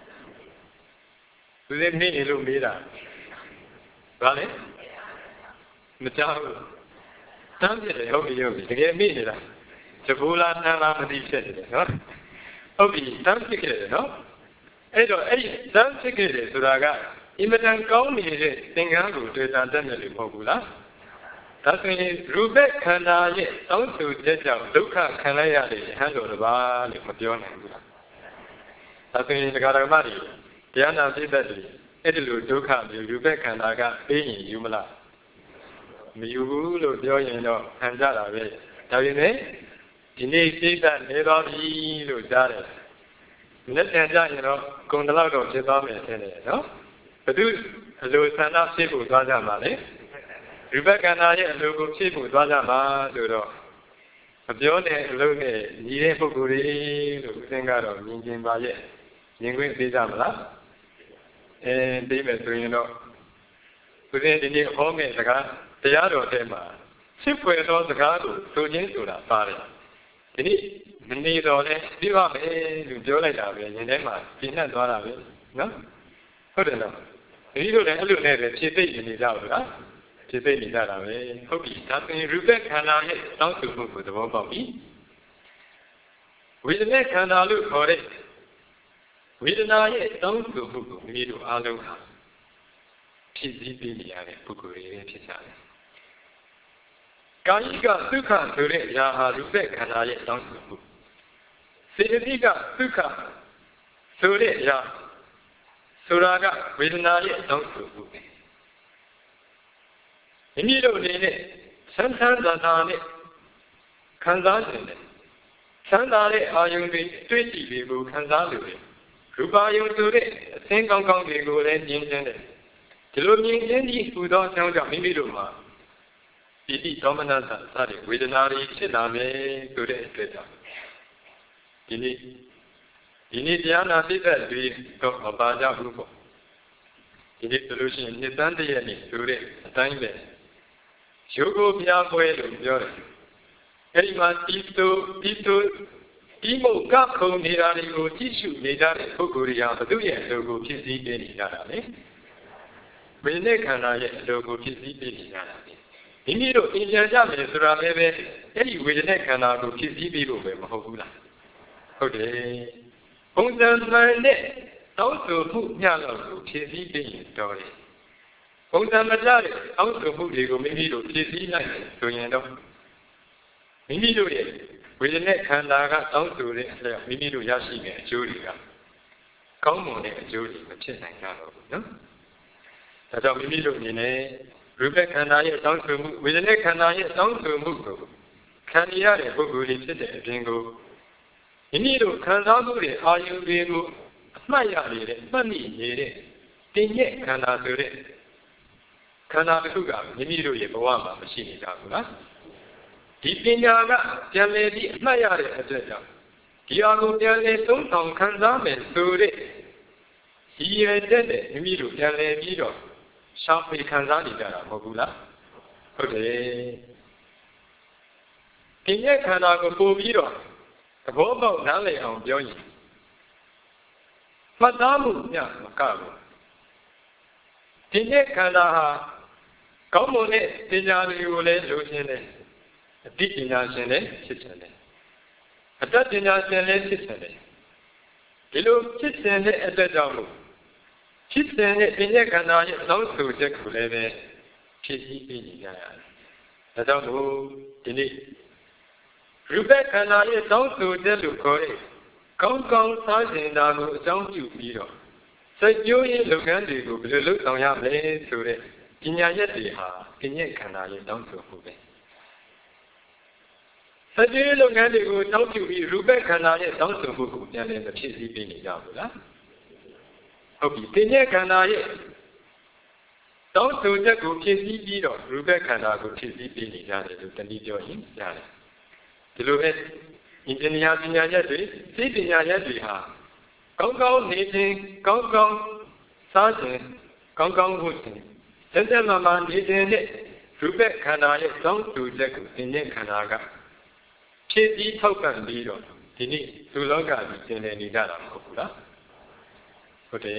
သူလည်းနေလို့မေးတာဘာလဲမကြောက်ဘူးတန်းပြတယ်ဟုတ်ပြီဟုတ်ပြီတကယ်မေ့နေတာသဘူလာနှမ်းလားမသိဖြစ်တယ်နော်ဟုတ်ပြီတန်းဖြစ်ခဲ့တယ်နော်အဲ့တော့အဲ့ဒီတန်းဖြစ်ခဲ့တယ်ဆိုတာကအင်မတန်ကောင်းနေတဲ့သင်္ကန်းကိုတွေ့တာတက်မဲ့လို့မဟုတ်ဘူးလားဒါဆိုရင်ရူပခန္ဓာရဲ့တောင်းဆိုချက်ကြောင့်ဒုက္ခခံလိုက်ရတဲ့ဟန်တော်တစ်ပါးလို့မပြောနိုင်ဘူးလားဒါဆိုရင်ဒကာဒကမတွေတရားနာသိတဲ့တွေအဲ့ဒီလိုဒုက္ခမျိုးရူပခန္ဓာကပေးရင်ယူမလားမယူဘူးလို့ပြောရင်တော့ခံကြတာပဲဒါပေမဲ့ဒီနေ့သိတဲ့နေတော်ပြီလို့ကြားတယ်လက်တန်ကြရင်တော့ဂုံတလောက်တော့ဖြစ်သွားမယ်ထင်တယ်နော်ဘသူအလိုဆန္ဒဖြစ်ဖို့သွားကြမှာလေရူပခန္ဓာရဲ့အလိုကိုဖြစ်ဖို့သွားကြမှာဆိုတော့မပြောတဲ့အလုပ်နဲ့ညီတဲ့ပုဂ္ဂိုလ်တွေလို့ဦးစင်းကတော့မြင်ကျင်ပါရဲ့မြင်ခွင့်ပေးကြမလားအဲသိမယ်ဆိုရင်တော့ဦးစင်းဒီနေ့ဟောမယ့်စကားတရားတော်ထဲမှာဖြစ်ဖွယ်သောစကားကိုဆိုခြင်းဆိုတာပါတယ်ဒီနေ့မနေတော့လဲပြပါမယ်လို့ပြောလိုက်တာပဲဉာဏ်ထဲမှာပြင်းနှက်သွားတာပဲနော်ဟုတ်တယ်နော်ဒီလိုလည်းအဲ့လိုနဲ့ပဲဖြစ်သိနေကြဘူးလားဖြစ်သိနေကြတာပဲဟုတ်ပြီဒါဆိုရင်ရူပခန္ဓာရဲ့တောင်းဆိုမှုကိုသဘောပေါက်ပြီဝေဒနာခန္ဓာလို့ခေါ်တဲ့ဝေဒနာရဲ့တောင်းဆိုမှုကိုမိမိတို့အားလုံးဟာဖြစ်စည်းပေးနေရတဲ့ပုဂ္ဂိုလ်တွေဖြစ်ကြတယ်ကာယကဒုက္ခဆိုတဲ့အရာဟာရူပခန္ဓာရဲ့တောင်းဆိုမှုစေတသိကဒုက္ခဆိုတဲ့အရာဆိုတာကဝေဒနာရဲ့တောင်းဆိုမှုပဲမိမိတို့အနေနဲ့ဆန်းဆန်းသာသာနဲ့ခံစားနေတယ်ဆန်းသာတဲ့အာယုန်တွေတွေ့ကြည့်တွေကိုခံစားလို့ရူပါယုံဆိုတဲ့အသင်းကောင်းကောင်းတွေကိုလည်းမြင်ခြင်းတယ်ဒီလိုမြင်ခြင်းဒီဟူသောအကြောင်းကြောင့်မိမိတို့မှာပိဋိဒေါမနတစတဲ့ဝေဒနာတွေဖြစ်လာမယ်ဆိုတဲ့အတွက်ကြောင့်ဒီနေ့ဒီနေ့တရားနာသိတဲ့တွေတော့မပါကြဘူးပေါ့ဒီနေ့ဆိုလို့ရှိရင်နှစ်သန်းတရက်နေ့ဆိုတဲ့အတိုင်းပဲရုပ်ကိုပြားပွဲလို့ပြောတယ်အဲဒီမှာဒီလိုဒီလိုဒီမို့ကခုံနေတာတွေကိုကြည့်ရှုနေကြတဲ့ပုဂ္ဂိုလ်တွေဟာဘုသူရဲ့အလိုကိုဖြစ်စည်းပေးနေကြတာလေဝိညာဉ်ခန္ဓာရဲ့အလိုကိုဖြစ်စည်းပေးနေကြတာမိမိတို့အင်ဂျင်ကြမယ်ဆိုတာလည်းပဲအဲ့ဒီဝေဒနာခန္ဓာကိုဖြစ်စည်းပြီးလို့ပဲမဟုတ်ဘူးလားဟုတ်တယ်ပုံစံမှန်နဲ့တောင်းဆိုမှုညလောက်ကိုဖြစ်စည်းပြီးရင်တော်တယ်ပုံစံမကျတဲ့တောင်းဆိုမှုတွေကိုမိမိတို့ဖြစ်စည်းလိုက်ဆိုရင်တော့မိမိတို့ရဲ့ဝေဒနာခန္ဓာကတောင်းဆိုတဲ့အလျောက်မိမိတို့ရရှိတဲ့အကျိုးတွေကကောင်းမွန်တဲ့အကျိုးတွေမဖြစ်နိုင်ကြတော့ဘူးနော်ဒါကြောင့်မိမိတို့အနေနဲ့ရူပခန္ဓာရဲ့တောင်းဆိုမှုဝေဒနာခန္ဓာရဲ့တောင်းဆိုမှုကိုခံရတဲ့ပုဂ္ဂိုလ်တွေဖြစ်တဲ့အပြင်ကိုမိမိတို့ခံစားမှုတွေအာယုတွေကိုအမှတ်ရနေတဲ့အမှတ်မိနေတဲ့တင်ရဲ့ခန္ဓာဆိုတဲ့ခန္ဓာတစ်ခုကမိမိတို့ရဲ့ဘဝမှာမရှိနေကြဘူးလားဒီပညာကပြန်လည်ပြီးအမှတ်ရတဲ့အတွက်ကြောင့်ဒီအကူပြန်လည်သုံးဆောင်ခံစားမယ်ဆိုတဲ့ဒီရတဲ့မိမိတို့ပြန်လည်ပြီးတော့ရှောင်ပြေခံစားနေကြတာမဟုတ်ဘူးလားဟုတ်တယ်ဒီရဲ့ခန္ဓာကိုပို့ပြီးတော့သဘောပေါက်နားလည်အောင်ပြောရင်မှတ်သားမှုညမကဘူးဒီရဲ့ခန္ဓာဟာကောင်းမွန်တဲ့ပညာတွေကိုလည်းလိုချင်တယ်အတိပညာရှင်လည်းဖြစ်ချင်တယ်အတတ်ပညာရှင်လည်းဖြစ်ချင်တယ်ဒီလိုဖြစ်ချင်တဲ့အတွက်ကြောင့်မို့ဖြစ်တဲ့ပညာခန္ဓာရဲ့တောင်းဆိုချက်ကိုလည်းပဲဖြစ်စည်းပေးနေကြရတယ်။ဒါကြောင့်မို့ဒီနေ့ရူပခန္ဓာရဲ့တောင်းဆိုချက်လို့ခေါ်တဲ့ကောင်းကောင်းစားခြင်းတာကိုအကြောင်းပြုပြီးတော့စိတ်ကြိုးရေးလုပ်ငန်းတွေကိုဘယ်လိုလုပ်ဆောင်ရမလဲဆိုတဲ့ပညာရက်တွေဟာပညာခန္ဓာရဲ့တောင်းဆိုမှုပဲ။စိတ်ကြိုးရေးလုပ်ငန်းတွေကိုတောင်းပြုပြီးရူပခန္ဓာရဲ့တောင်းဆိုမှုကိုပြန်လည်မဖြစ်စည်းပေးနေကြဘူးလား။ဟုတ်ပြီပညာခန္ဓာရဲ့တောင်းဆိုချက်ကိုဖြည့်ဆည်းပြီးတော့ရူပခန္ဓာကိုဖြည့်ဆည်းပေးနေကြတယ်လို့တနည်းပြောရင်ရတယ်ဒီလိုပဲအင်ဂျင်နီယာပညာရပ်တွေသိပညာရပ်တွေဟာကောင်းကောင်းနေခြင်းကောင်းကောင်းစားခြင်းကောင်းကောင်းဝတ်ခြင်းစက်စက်မှမှနေခြင်းနဲ့ရူပခန္ဓာရဲ့တောင်းဆိုချက်ကိုသင်ခြင်းခန္ဓာကဖြည့်ဆည်းထောက်ပံ့ပြီးတော့ဒီနေ့လူလောကကြီးသင်နေနေကြတာမဟုတ်ဘူးလားဟုတ်တယ်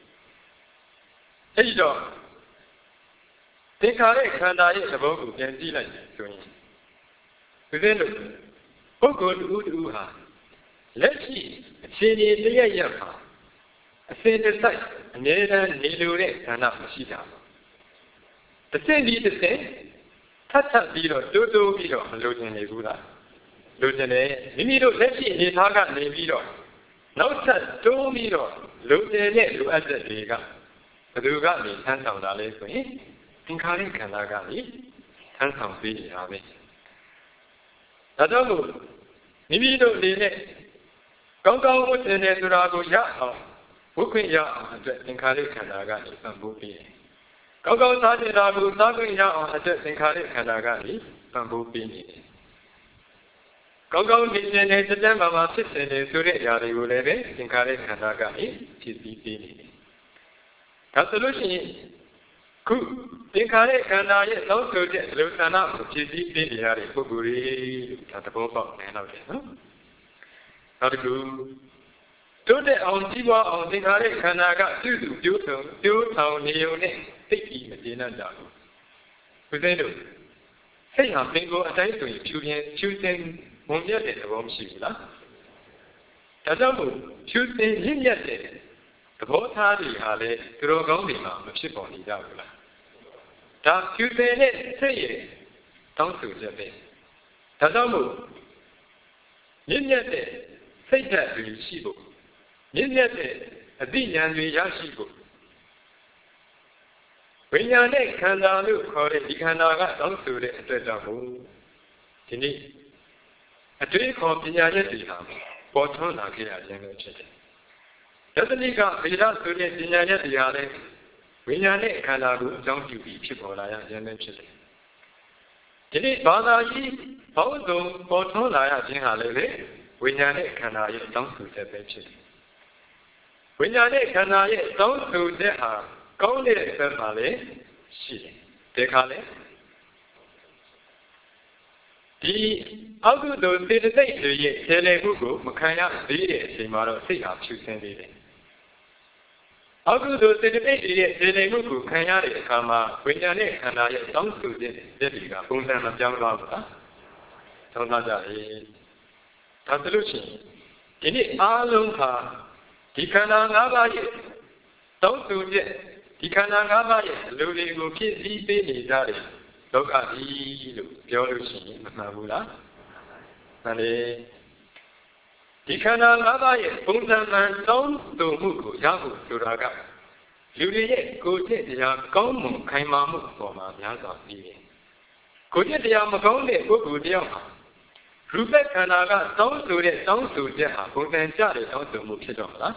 အဲ့ဒီတော့သင်္ခါရခန္ဓာရဲ့သဘောကိုပြန်ကြည့်လိုက်ဆိုရင်ဒီလိုလို့ပုဂ္ဂိုလ်တူတူဟာလက်ရှိအခြေအနေတရရမှာအစဉ်တစိုက်အမြဲတမ်းနေလိုတဲ့ခန္ဓာမရှိတာတစ်စင်းဒီတစ်စင်းထပ်ထပ်ပြီးတော့တိုးတိုးပြီးတော့မလိုချင်နေဘူးလားလိုချင်တယ်မိမိတို့လက်ရှိအနေထားကနေပြီးတော့နောက်ထပ်တိုးပြီးတော့လိုချင်တဲ့လိုအပ်တဲ့တွေကဘယ်သူကနေဆန်းဆောင်တာလဲဆိုရင်သင်္ခါရခန္ဓာကနေဆန်းဆောင်ပြီးနေတာပဲဒါကြောင့်မို့မိမိတို့အနေနဲ့ကောင်းကောင်းဝတ်တင်တယ်ဆိုတာကိုရအောင်ဝတ်ခွင့်ရအောင်အတွက်သင်္ခါရခန္ဓာကနေပံ့ပိုးပေးတယ်ကောင်းကောင်းစားကြတာကိုစားခွင့်ရအောင်အတွက်သင်္ခါရခန္ဓာကနေပံ့ပိုးပေးနေတယ်ကောင်းကောင်းနေခြင်းနဲ့စက်တမ်းမှာမှာဖြစ်နေတယ်ဆိုတဲ့အရာတွေကိုလည်းပဲသင်္ခါရခန္ဓာကနေဖြစ်ပြီးပေးနေတယ်ဒါဆိုလို့ရှိရင်ခုသင်္ခါရခန္ဓာရဲ့သောဆိုတဲ့လူသဏ္ဍာန်ကိုဖြစ်ပြီးပေးနေရတဲ့ပုဂ္ဂိုလ်တွေဒါသဘောပေါက်နေတော့တယ်နော်နောက်တစ်ခုတိုးတဲ့အောင်ကြီးပွားအောင်သင်္ခါရခန္ဓာကပြုစုပြိုးဆောင်ပြိုးဆောင်နေုံနဲ့သိပြီးမကျေနပ်ကြဘူးဘုရားတို့စိတ်ဟာပင်ကိုအတိုင်းဆိုရင်ဖြူပြင်းဖြူစင်ဝင်မြတ်တဲ့သဘောမရှိဘူးလားဒါကြောင့်မို့ဖြူစင်ရင့်မြတ်တဲ့သဘောထားတွေဟာလည်းသူတော်ကောင်းတွေမှာမဖြစ်ပေါ်နေကြဘူးလားဒါဖြူစင်တဲ့စိတ်ရဲ့တောင်းဆိုချက်ပဲဒါကြောင့်မို့ရင့်မြတ်တဲ့စိတ်ဓာတ်တွေရှိဖို့ရင့်မြတ်တဲ့အသိဉာဏ်တွေရရှိဖို့ဝိညာဉ်နဲ့ခန္ဓာလို့ခေါ်တဲ့ဒီခန္ဓာကတောင်းဆိုတဲ့အတွက်ကြောင့်ဒီနေ့အတွေ့အခေါ်ပညာရပ်တွေဟာပေါ်ထွန်းလာခဲ့ရခြင်းလို့ဖြစ်တယ်။ယတနိကဗေဒဆိုတဲ့ပညာရပ်တွေဟာလည်းဝိညာဉ်နဲ့ခန္ဓာကိုအကြောင်းပြုပြီးဖြစ်ပေါ်လာရခြင်းလို့ဖြစ်တယ်။ဒီနေ့ဘာသာကြီးဘောင်းစုံပေါ်ထွန်းလာရခြင်းဟာလည်းဝိညာဉ်နဲ့ခန္ဓာရဲ့တောင်းဆိုချက်ပဲဖြစ်တယ်။ဝိညာဉ်နဲ့ခန္ဓာရဲ့တောင်းဆိုချက်ဟာကောင်းတဲ့ဘက်မှာလည်းရှိတယ်။ဒီခါလည်းဒီအောက်ကုသိုလ်စေတသိက်တွေရဲ့ခြေလှယ်မှုကိုမခံရသေးတဲ့အချိန်မှာတော့စိတ်ဟာဖြူစင်သေးတယ်။အောက်ကုသိုလ်စေတသိက်တွေရဲ့ခြေလှယ်မှုကိုခံရတဲ့အခါမှာဝိညာဉ်နဲ့ခန္ဓာရဲ့တောင်းဆိုချက်တွေကပုံစံမပြောင်းသွားဘူးလား။သုံးသပ်ကြလေ။ဒါဆိုလို့ရှိရင်ဒီနေ့အားလုံးဟာဒီခန္ဓာ၅ပါးရဲ့တောင်းဆိုချက်ဒီခန္ဓာ၅ပါးရဲ့အလိုတွေကိုဖြစ်ပြီးပေးနေကြတယ်လောကကြီးလို့ပြောလို့ရှိရင်မမှန်ဘူးလားမှန်တယ်ဒီခန္ဓာ၅ပါးရဲ့ပုံစံမှန်တောင်းဆိုမှုကိုရဖို့ဆိုတာကလူတွေရဲ့ကိုယ်ချက်တရားကောင်းမွန်ခိုင်မာမှုပေါ်မှာများစွာပြီးတယ်ကိုယ်ချက်တရားမကောင်းတဲ့ပုဂ္ဂိုလ်တယောက်ဟာရူပခန္ဓာကတောင်းဆိုတဲ့တောင်းဆိုချက်ဟာပုံစံကျတဲ့တောင်းဆိုမှုဖြစ်တော့မလား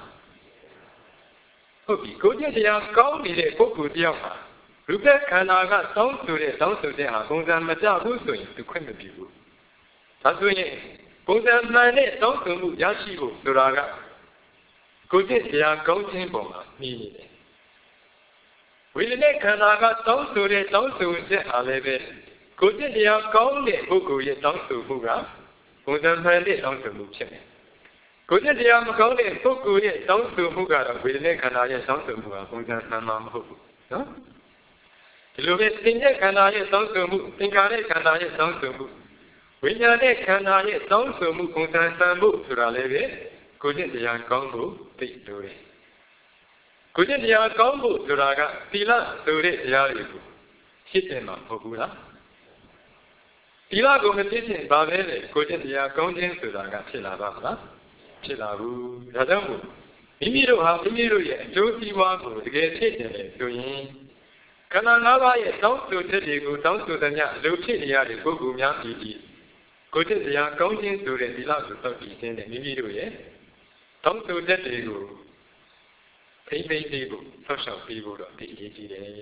ဟုတ်ပြီကိုယ်ချက်တရားကောင်းနေတဲ့ပုဂ္ဂိုလ်တယောက်ဟာရူပခန္ဓာကတောင်းဆိုတဲ့တောင်းဆိုတဲ့ဟာပုံစံမကျဘူးဆိုရင်သူခွင့်မပြုဘူးဒါဆိုရင်ပုံစံမှန်တဲ့တောင်းဆိုမှုရရှိဖို့ဆိုတာကကိုယ်ချက်တရားကောင်းခြင်းပေါ်မှာနှီးနေတယ်ဝိညာဉ်ခန္ဓာကတောင်းဆိုတဲ့တောင်းဆိုချက်ဟာလည်းပဲကိုယ်ချက်တရားကောင်းတဲ့ပုဂ္ဂိုလ်ရဲ့တောင်းဆိုမှုကပုံစံမှန်တဲ့တောင်းဆိုမှုဖြစ်တယ်ကိုယ်ချက်တရားမကောင်းတဲ့ပုဂ္ဂိုလ်ရဲ့တောင်းဆိုမှုကတော့ဝိညာဉ်ခန္ဓာရဲ့တောင်းဆိုမှုကပုံစံမှန်မှာမဟုတ်ဘူးနော်ဒီလိုပဲသင်္ညက်ခန္ဓာရဲ့တောင်းဆိုမှုသင်္ခါရခန္ဓာရဲ့တောင်းဆိုမှုဝိညာဉ်နဲ့ခန္ဓာရဲ့တောင်းဆိုမှုပုံစံတန်ဖို့ဆိုတာလည်းပဲကိုယ်ချက်တရားကောင်းဖို့သိလို့တယ်ကိုယ်ချက်တရားကောင်းဖို့ဆိုတာကသီလဆိုတဲ့တရားတွေကိုဖြစ်တယ်မှာမဟုတ်ဘူးလားသီလကိုမဖြစ်ရင်ဘာပဲလေကိုယ်ချက်တရားကောင်းခြင်းဆိုတာကဖြစ်လာပါမလားဖြစ်လာဘူးဒါကြောင့်မို့မိမိတို့ဟာမိမိတို့ရဲ့အကျိုးစီးပွားကိုတကယ်ဖြစ်နေတယ်ဆိုရင်ခန္ဓာ၅ပါးရဲ့တောင်းဆိုချက်တွေကိုတောင်းဆိုတဲ့ညလူဖြစ်နေရတဲ့ပုဂ္ဂိုလ်များပြည်ပြီးကိုယ်ချက်တရားကောင်းခြင်းဆိုတဲ့ဒီလောက်ဆိုတောက်ပြီးခြင်းနဲ့မိမိတို့ရဲ့တောင်းဆိုချက်တွေကိုထိမ့်သိမ့်လေးကိုဆောက်ရှောက်ပြီးဖို့တော့ဒီအရေးကြီးတယ်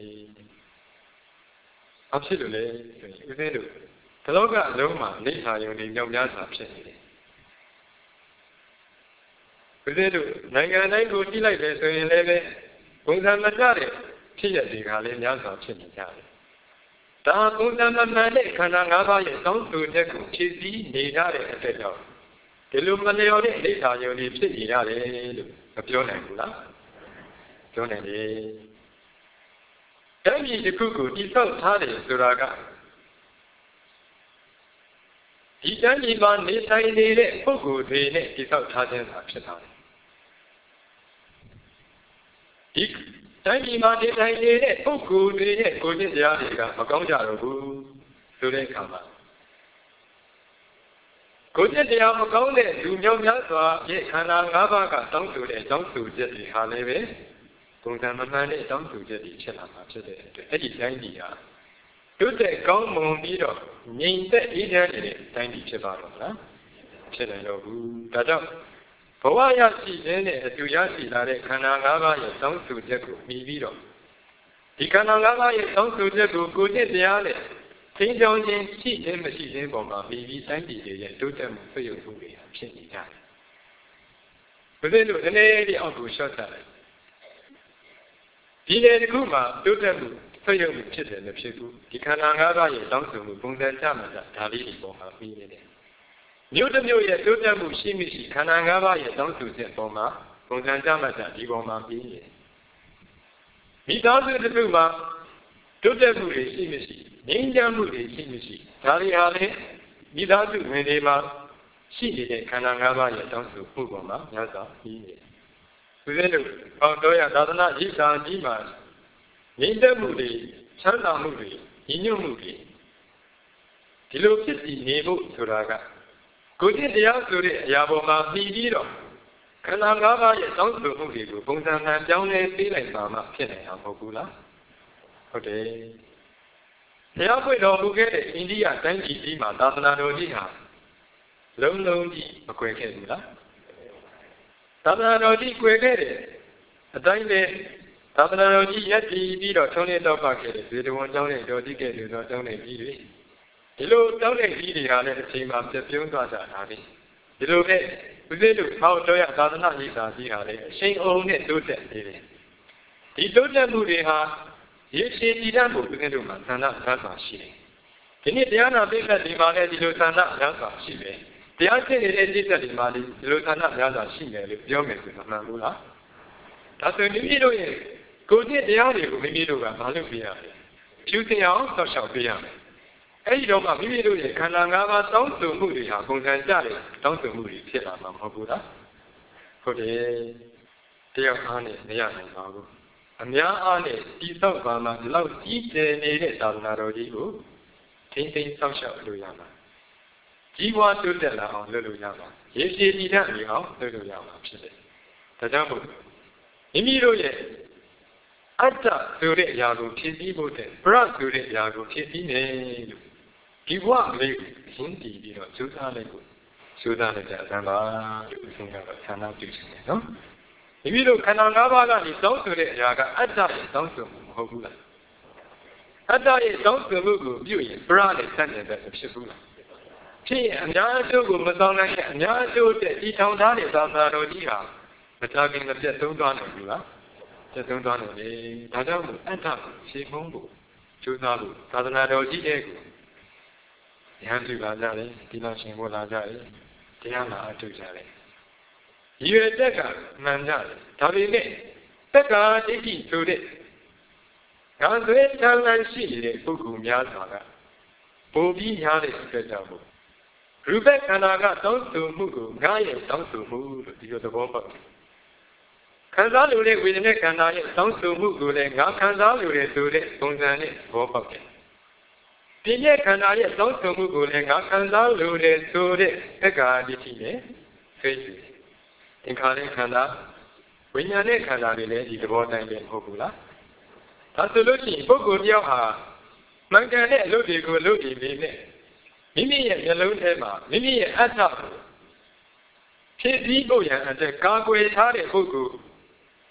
။အဖြစ်လို့လေဆိုရင်ဦးဇင်းတို့ဒီလောကအလုံးမှာနေထာယုံတွေမြောက်များစွာဖြစ်နေတယ်။ဦးဇင်းတို့နိုင်ငံတိုင်းကိုကြည့်လိုက်တယ်ဆိုရင်လည်းဘုံစံမကြတဲ့ဖြစ်ရတွေကလည်းများစွာဖြစ်နေကြတယ်။ဒါဘုံစံမမှန်တဲ့ခန္ဓာ၅ပါးရဲ့တောင်းဆိုချက်ကိုဖြည့်ဆည်းနေကြတဲ့အတဲ့ကြောင့်ဒီလိုမလျော်တဲ့နေထာယုံတွေဖြစ်နေရတယ်လို့မပြောနိုင်ဘူးလား။ပြောနိုင်တယ်။တိုင်းပြည်တစ်ခုကိုတိဆောက်ထားတယ်ဆိုတာကဒီတိုင်းပြည်မှာနေထိုင်နေတဲ့ပုဂ္ဂိုလ်တွေနဲ့တိဆောက်ထားခြင်းသာဖြစ်ပါတယ်။ဒီတိုင်းပြည်မှာနေထိုင်နေတဲ့ပုဂ္ဂိုလ်တွေရဲ့ကိုယ်ကျင့်တရားတွေကမကောင်းကြတော့ဘူးဆိုတဲ့အခါမှာကိုယ်ကျင့်တရားမကောင်းတဲ့လူမျိုးများစွာရဲ့ခန္ဓာ၅ပါးကတောင်းဆိုတဲ့တောင်းဆိုချက်တွေဟာလည်းပဲပုံစံမမှန်တဲ့တောင်းဆိုချက်တွေဖြစ်လာမှာဖြစ်တဲ့အတွက်အဲ့ဒီတိုင်းပြည်ဟာတိုးတက်ကောင်းမွန်ပြီးတော့ငြိမ်သက်အေးချမ်းနေတဲ့တိုင်းပြည်ဖြစ်ပါတော့မလားဖြစ်နိုင်တော့ဘူးဒါကြောင့်ဘဝရရှိခြင်းနဲ့အတူရရှိလာတဲ့ခန္ဓာ၅ပါးရဲ့တောင်းဆိုချက်ကိုမြည်ပြီးတော့ဒီခန္ဓာ၅ပါးရဲ့တောင်းဆိုချက်ကိုကိုယ်ကျင့်တရားနဲ့သင်ကြောင်းခြင်းရှိခြင်းမရှိခြင်းပေါ်မှာမြည်ပြီးတိုင်းပြည်ရဲ့တိုးတက်မှုဆွေးနွေးမှုတွေဖြစ်နေကြတယ်ဘယ်လိုလဲနည်းနည်းလေးအောက်ကိုရှော့ချလိုက်ဒီလေတစ်ခုမှာတိုးတက်မှုဆွေးနွေးမှုဖြစ်တယ်လို့ဖြစ်ဘူးဒီခန္ဓာ၅ပါးရဲ့တောင်းဆိုမှုပုံစံကြမှာဒါလေးဒီပေါ်မှာပြီးနေတယ်မြို့တစ်မြို့ရဲ့တိုးတက်မှုရှိမရှိခန္ဓာ၅ပါးရဲ့တောင်းဆိုချက်ပေါ်မှာပုံစံကြမှာဒီပေါ်မှာပြီးနေတယ်မိသားစုတစ်ခုမှာတိုးတက်မှုတွေရှိမရှိငြိမ်းချမ်းမှုတွေရှိမရှိဒါတွေဟာလည်းမိသားစုဝင်တွေမှာရှိနေတဲ့ခန္ဓာ၅ပါးရဲ့တောင်းဆိုမှုပေါ်မှာများစွာပြီးနေတယ်ဦးဇင်းတို့ပေါတော်ရသာသနာ့ဤသာကြီးမှာငြိမ်းချမ်းမှုတွေချမ်းသာမှုတွေညီညွတ်မှုတွေဒီလိုဖြစ်စီနေဖို့ဆိုတာကကိုယ်ကျင့်တရားဆိုတဲ့အရာပေါ်မှာပြီးပြီးတော့ခန္ဓာ၅ပါးရဲ့တောင်းဆိုမှုတွေကိုပုံစံမှန်ပြောင်းလဲပေးလိုက်ပါမှဖြစ်နိုင်တာမဟုတ်ဘူးလားဟုတ်တယ်တရားပွင့်တော်မူခဲ့တဲ့အိန္ဒိယတိုင်းပြည်ကြီးမှာသာသနာတော်ကြီးဟာလုံးလုံးကြီးမကွယ်ခဲ့ဘူးလားသာသနာတော်ကြီးကွယ်ခဲ့တဲ့အတိုင်းပဲသာသနာတော်ကြီးရက်တည်ပြီးတော့ထုံးနေတော့ပါခဲ့တဲ့ဇေတဝန်ကျောင်းနဲ့တော်တိခဲ့တဲ့တော်ကျောင်းနဲ့ကြီးတွေဒီလိုတောင်းတဲ့ကြီးတွေဟာလည်းအချိန်မှာပြပြုံးသွားကြတာလေဒီလိုနဲ့ဦးဇင်းတို့ဟောတော်ရသာသနာ့ရေးစာကြီးဟာလည်းအချိန်အုံနဲ့တိုးတက်နေတယ်ဒီတိုးတက်မှုတွေဟာရေရှည်တည်တံ့ဖို့ဦးဇင်းတို့မှာသန္တာများစွာရှိတယ်ဒီနေ့တရားနာပိဋကတ်ဒီမှာလည်းဒီလိုသန္တာများစွာရှိတယ်တရားကျင့်နေတဲ့စိတ်သက်တွေမှာဒီလိုသန္တာများစွာရှိတယ်လို့ပြောမယ်ဆိုတော့မှန်ဘူးလားဒါဆိုမိမိတို့ရဲ့ကိုယ်ကျင့်တရားတွေကိုမိမိတို့ကမလုပ်ပြရဘူးဖြူစင်အောင်ဆောက်ရှောက်ပြရမယ်အဲဒီတော့မှမိမိတို့ရဲ့ခန္ဓာ၅ပါးတောင်းဆိုမှုတွေဟာပုံစံကျတဲ့တောင်းဆိုမှုတွေဖြစ်လာမှာမဟုတ်ဘူးလားဟုတ်တယ်တရားအားနဲ့မရနိုင်ပါဘူးအများအားနဲ့တိဆောက်ပါမှဒီလောက်ကြီးကျယ်နေတဲ့သာသနာတော်ကြီးကိုထိမ့်သိမ်းဆောက်ရှောက်လို့ရမှာကြီးပွားတိုးတက်လာအောင်လုပ်လို့ရမှာရေရှည်တည်တံ့အောင်လုပ်လို့ရမှာဖြစ်တယ်ဒါကြောင့်မို့မိမိတို့ရဲ့အတ္တဆိုတဲ့အရာကိုဖြည့်ဆည်းဖို့တဲ့ပရဆိုတဲ့အရာကိုဖြည့်ဆည်းနေလို့ဒီဘဝလေးကိုရှင်းတည်ပြီးတော့ကြိုးစားလိုက်ကိုကြိုးစားလိုက်ကြအစမ်းပါလို့အဆုံးကတော့ဌာနပြုနေတယ်နော်မိမိတို့ခန္ဓာ၅ပါးကနေတောင်းဆိုတဲ့အရာကအတ္တရဲ့တောင်းဆိုမှုမဟုတ်ဘူးလားအတ္တရဲ့တောင်းဆိုမှုကိုပြုရင်ပရနဲ့ဆန့်ကျင်တဲ့ဖြစ်ဘူးလားဖြစ်ရင်အများအကျိုးကိုမဆောင်နိုင်တဲ့အများအကျိုးတဲ့ဒီထောင်ထားတဲ့သာသနာတော်ကြီးဟာမကြခင်မပြတ်သုံးသွားနိုင်ဘူးလားပြတ်သုံးသွားနိုင်လေဒါကြောင့်မို့အတ္တကိုရှင်းဖို့ကြိုးစားဖို့သာသနာတော်ကြီးတဲ့ကိုဉာဏ်ပြုလာကြတယ်ဒီလိုရှင်ဖို့လာကြတယ်တရားနာအထုတ်ကြတယ်ရည်ရွယ်ချက်ကမှန်ကြတယ်ဒါပေမဲ့တက္ကာဒိဋ္ဌိဆိုတဲ့ငါသွေးချမ်းသာရှိနေတဲ့ပုဂ္ဂိုလ်များစွာကပိုပြီးများတဲ့အတွက်ကြောင့်ရူပခန္ဓာကတောင်းဆိုမှုကိုငါရဲ့တောင်းဆိုမှုလို့ဒီလိုသဘောပေါက်တယ်ခံစားလို့တဲ့ဝေဒနာခန္ဓာရဲ့တောင်းဆိုမှုကိုလည်းငါခံစားလို့တဲ့ဆိုတဲ့ပုံစံနဲ့သဘောပေါက်တယ်ဒီရဲ့ခန္ဓာရဲ့တောင်းဆိုမှုကိုလည်းငါခံစားလို့တဲ့ဆိုတဲ့သက္ကာဒိဋ္ဌိနဲ့သိသိသင်္ခါရခန္ဓာဝိညာဉ်နဲ့ခန္ဓာတွေလည်းဒီသဘောတိုင်းပဲမဟုတ်ဘူးလားဒါဆိုလို့ရှိရင်ပုဂ္ဂိုလ်တယောက်ဟာမှန်ကန်တဲ့အလုပ်တွေကိုလုပ်ပြီးပြီနဲ့မိမိရဲ့မျက်လုံးထဲမှာမိမိရဲ့အတ္တဖြစ်ပြီးဖို့ရန်အတွက်ကာကွယ်ထားတဲ့ပုဂ္ဂိုလ်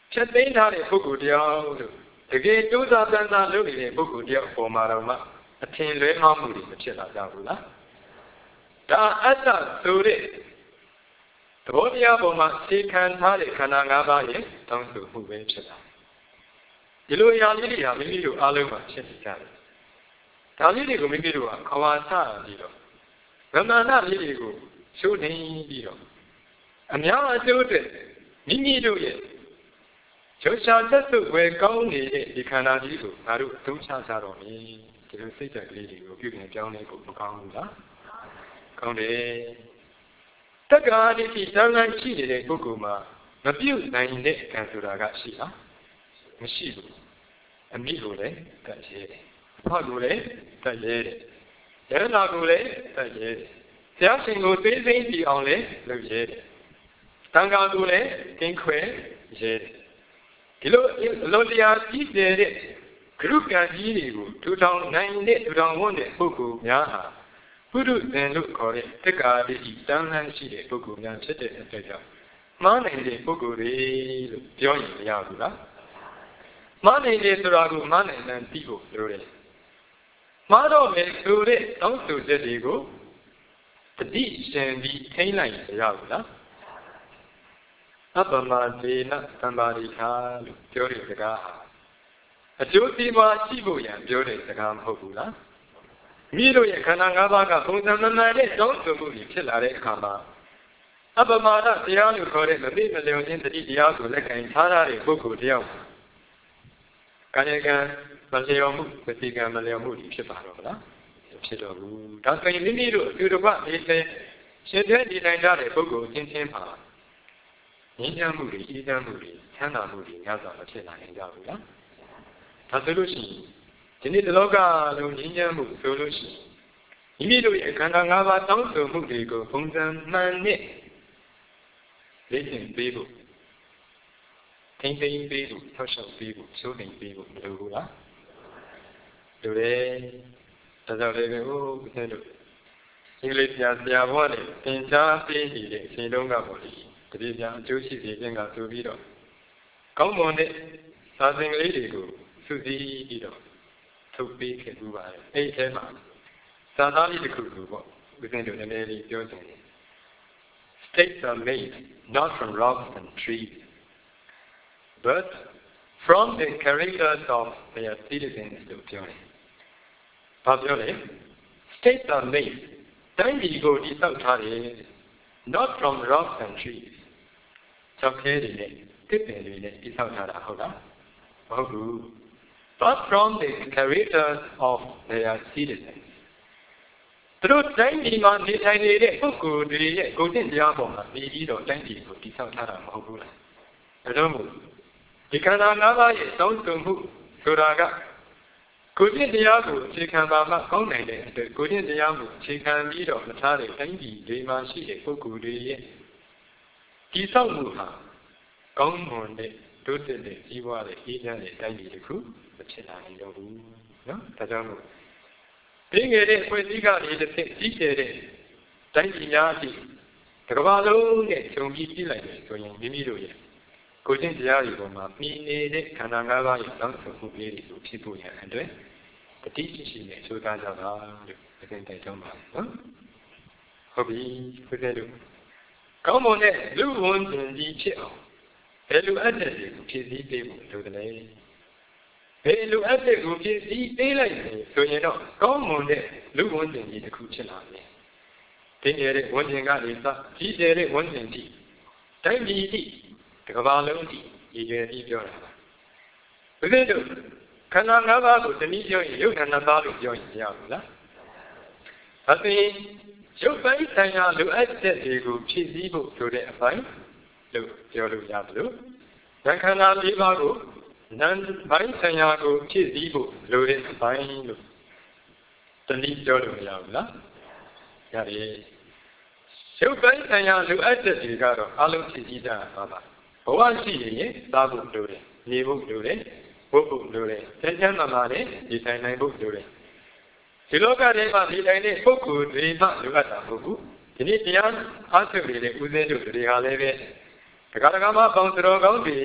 ဖြတ်သိမ်းထားတဲ့ပုဂ္ဂိုလ်တယောက်လို့တကယ်ကြိုးစားပန်းစားလုပ်နေတဲ့ပုဂ္ဂိုလ်တယောက်ပေါ်မှာတော့မှအထင်လွဲမှားမှုတွေမဖြစ်လာကြဘူးလားဒါအတ္တဆိုတဲ့သဘောတရားပေါ်မှာအခြေခံထားတဲ့ခန္ဓာ၅ပါးရဲ့တောင်းဆိုမှုပဲဖြစ်တာဒီလိုအရာလေးတွေဟာမိမိတို့အားလုံးမှာဖြစ်နေကြတယ်ဒါလေးတွေကိုမိမိတို့ကခွာချပြီးတော့ဗမာဏလေးတွေကိုရှိုးနေပြီးတော့အများအကျိုးအတွက်မိမိတို့ရဲ့ကျော်ရှာသက်စုဝယ်ကောင်းနေတဲ့ဒီခန္ဓာကြီးကိုငါတို့အသုံးချကြတော့မယ်ဒီလိုစိတ်ဓာတ်ကလေးတွေကိုပြုပြင်ပြောင်းလဲဖို့မကောင်းဘူးလားကောင်းတယ်တက္ကရာတိတိတန်လန်းရှိနေတဲ့ပုဂ္ဂိုလ်မှာမပြုတ်နိုင်တဲ့ကံဆိုတာကရှိလားမရှိဘူးအမိကိုလည်းတတ်ရဲတယ်ဖတ်ကိုလည်းတတ်ရဲတယ်ရဟနာကိုလည်းတတ်ရဲတယ်ဆရာရှင်ကိုသိသိကြည့်အောင်လည်းလုပ်ရဲတယ်တန်ခါကိုလည်းကင်းခွဲရဲတယ်ဒီလိုလောတရားကြီးတဲ့ဂရုကံကြီးတွေကိုထူထောင်နိုင်တဲ့ထူထောင်ဝန်းတဲ့ပုဂ္ဂိုလ်များဟာပုရုဇဉ်လို့ခေါ်တဲ့တက္ကာတိတန်လန်းရှိတဲ့ပုဂ္ဂိုလ်များဖြစ်တဲ့အတွက်ကြောင့်မှားနိုင်တဲ့ပုဂ္ဂိုလ်တွေလို့ပြောရင်မရဘူးလားမှားနိုင်တယ်ဆိုတာကိုမှားနိုင်တဲ့သိဖို့လိုတယ်မှားတော့မယ်ဆိုတဲ့တောင်းဆိုချက်တွေကိုတတိရှင်ပြီးထိန်းလိုက်ရဘူးလားအပမဒေနသံပါရိခာလို့ပြောတဲ့စကားဟာအကျိုးစီးပွားရှိဖို့ရန်ပြောတဲ့စကားမဟုတ်ဘူးလားမိတို့ရဲ့ခန္ဓာ၅ပါးကပုံစံမှန်မှန်နဲ့တောင်းဆိုမှုဖြစ်လာတဲ့အခါမှာအပမာဒတရားလို့ခေါ်တဲ့မသိမလျော်ခြင်းတတိတရားကိုလက်ခံထားရတဲ့ပုဂ္ဂိုလ်တယောက်ကာယကံမလျော်မှုဝစီကံမလျော်မှုဖြစ်ပါတော့မလားဖြစ်တော့ဘူးဒါဆိုရင်မိမိတို့အတူတကွနေစေရှင်တဲ့ဒီတိုင်းကြတဲ့ပုဂ္ဂိုလ်ချင်းချင်းပါငြိမ်းချမ်းမှုတွေအေးချမ်းမှုတွေချမ်းသာမှုတွေများစွာမဖြစ်နိုင်ကြဘူးလားဒါဆိုလို့ရှိရင်ဒီနေ့ဒီလောကလုံးငြိမ်းချမ်းမှုဆိုလို့ရှိရင်မိမိတို့ရဲ့ခန္ဓာ၅ပါးတောင်းဆိုမှုတွေကိုပုံစံမှန်နဲ့လေ့ကျင့်ပေးဖို့ထိန်းသိမ်းပေးဖို့ထောက်ရှောက်ပေးဖို့ချိုးနှိမ်ပေးဖို့မလိုဘူးလားလိုတယ်ဒါကြောင့်လည်းဟိုဦးဇင်းတို့အင်္ဂလိပ်ဆရာဆရာဘွားနဲ့သင်ကြားပေးနေတဲ့အချိန်တုန်းကပေါ့လေတတိယအကျိုးရှိစေခြင်းကဆိုပြီးတော့ကောင်းမွန်တဲ့သာသင်ကလေးတွေကိုစုစည်းပြီးတော့ထုတ်ပေးခဲ့ပြီးပါတယ်အဲ့ဒီထဲမှာသာသနာ့တစ်ခုကိုပေါ့ဦးဇင်းတို့နည်းနည်းလေးပြောချင်တယ် States are made not from rocks and trees but from the characters of their citizens လို့ပြောတယ်ဘာပြောလဲ States are made တိုင်းပြည်ကိုတည်ဆောက်ထားတယ် not from rocks and trees ကျောက်ခဲတွေနဲ့တစ်ပင်တွေနဲ့တည်ဆောက်ထားတာဟုတ်လားမဟုတ်ဘူး but from the characters of their citizens သူတို့တိုင်းပြည်မှာနေထိုင်နေတဲ့ပုဂ္ဂိုလ်တွေရဲ့ကိုယ်ကျင့်တရားပေါ်မှာပြီးပြီးတော့တိုင်းပြည်ကိုတည်ဆောက်ထားတာမဟုတ်ဘူးလားဒါကြောင့်မို့ဒီခန္ဓာ၅ပါးရဲ့တောင်းဆိုမှုဆိုတာကကိုယ်ကျင့်တရားကိုအခြေခံပါမှကောင်းနိုင်တဲ့အတွက်ကိုယ်ကျင့်တရားကိုအခြေခံပြီးတော့မထားတဲ့တိုင်းပြည်တွေမှာရှိတဲ့ပုဂ္ဂိုလ်တွေရဲ့ဒီဆောက်မှုဟာကောင်းမွန်တဲ့တိုးတက်တဲ့ကြီးပွားတဲ့အေးချမ်းတဲ့တိုင်းပြည်တစ်ခုမဖြစ်လာနိုင်တော့ဘူးနော်ဒါကြောင့်မို့ပြင်းငယ်တဲ့ဖွဲ့စည်းကနေတစ်ဆင့်ကြီးကျယ်တဲ့တိုင်းပြည်များအထိတစ်ကမ္ဘာလုံးနဲ့ခြုံပြီးကြည့်လိုက်တယ်ဆိုရင်မိမိတို့ရဲ့ကိုယ်ကျင့်တရားတွေပေါ်မှာပြီးနေတဲ့ခန္ဓာ၅ပါးရဲ့တောင်းဆိုမှုလေးတွေကိုဖြစ်ဖို့ရန်အတွက်တတိရှိရှိနဲ့ကြိုးစားကြပါလို့ပြန်တိုက်တွန်းပါနော်ဟုတ်ပြီဖြစ်တဲ့လို့ကောင်းမွန်တဲ့လူဝန်ကျင်ကြီးဖြစ်အောင်ဘယ်လိုအပ်တဲ့ကိုဖြည့်ဆည်းပေးဖို့လိုတယ်ဘယ်လိုအပ်တဲ့ကိုဖြည့်ဆည်းပေးလိုက်တယ်ဆိုရင်တော့ကောင်းမွန်တဲ့လူဝန်ကျင်ကြီးတစ်ခုဖြစ်လာမယ်ဒီရတဲ့ဝန်ကျင်ကနေစကြီးကျယ်တဲ့ဝန်ကျင်ကြီးတိုင်းပြည်ကြီးတကဘာလုံးကြီးရည်ရွယ်ပြီးပြောတာပါဘယ်လိုခန္ဓာ၅ပါးကိုတနည်းပြောရင်ရုပ်ခန္ဓာသားလို့ပြောရင်ရဘူးလားဒါဆိုရင်ရုပ်ပိုင်းဆိုင်ရာလိုအပ်ချက်တွေကိုဖြည့်ဆည်းဖို့ဆိုတဲ့အပိုင်းလို့ပြောလို့ရတယ်လို့ဉာဏ်ခန္ဓာ၄ပါးကိုဉာဏ်ပိုင်းဆိုင်ရာကိုဖြည့်ဆည်းဖို့လိုတဲ့အပိုင်းလို့တနည်းပြောလို့မရဘူးလားရတယ်ရုပ်ပိုင်းဆိုင်ရာလိုအပ်ချက်တွေကတော့အလုံးဖြည့်ဆည်းကြပါပါဘဝရှိရင်သားဖို့လိုတယ်နေဖို့လိုတယ်ဘုဖို့လိုတယ်ကျမ်းကျမ်းမာမာနဲ့ဒီတိုင်းနိုင်ဖို့လိုတယ်ဒီလောကထဲမှာဒီတိုင်းတဲ့ပုဂ္ဂိုလ်တွေမှလိုအပ်တာမဟုတ်ဘူးဒီနေ့တရားအားထုတ်နေတဲ့ဦးဇင်းတို့တွေဟာလည်းပဲဒကာဒကာမပေါင်းတော်ကောင်းတွေရဲ့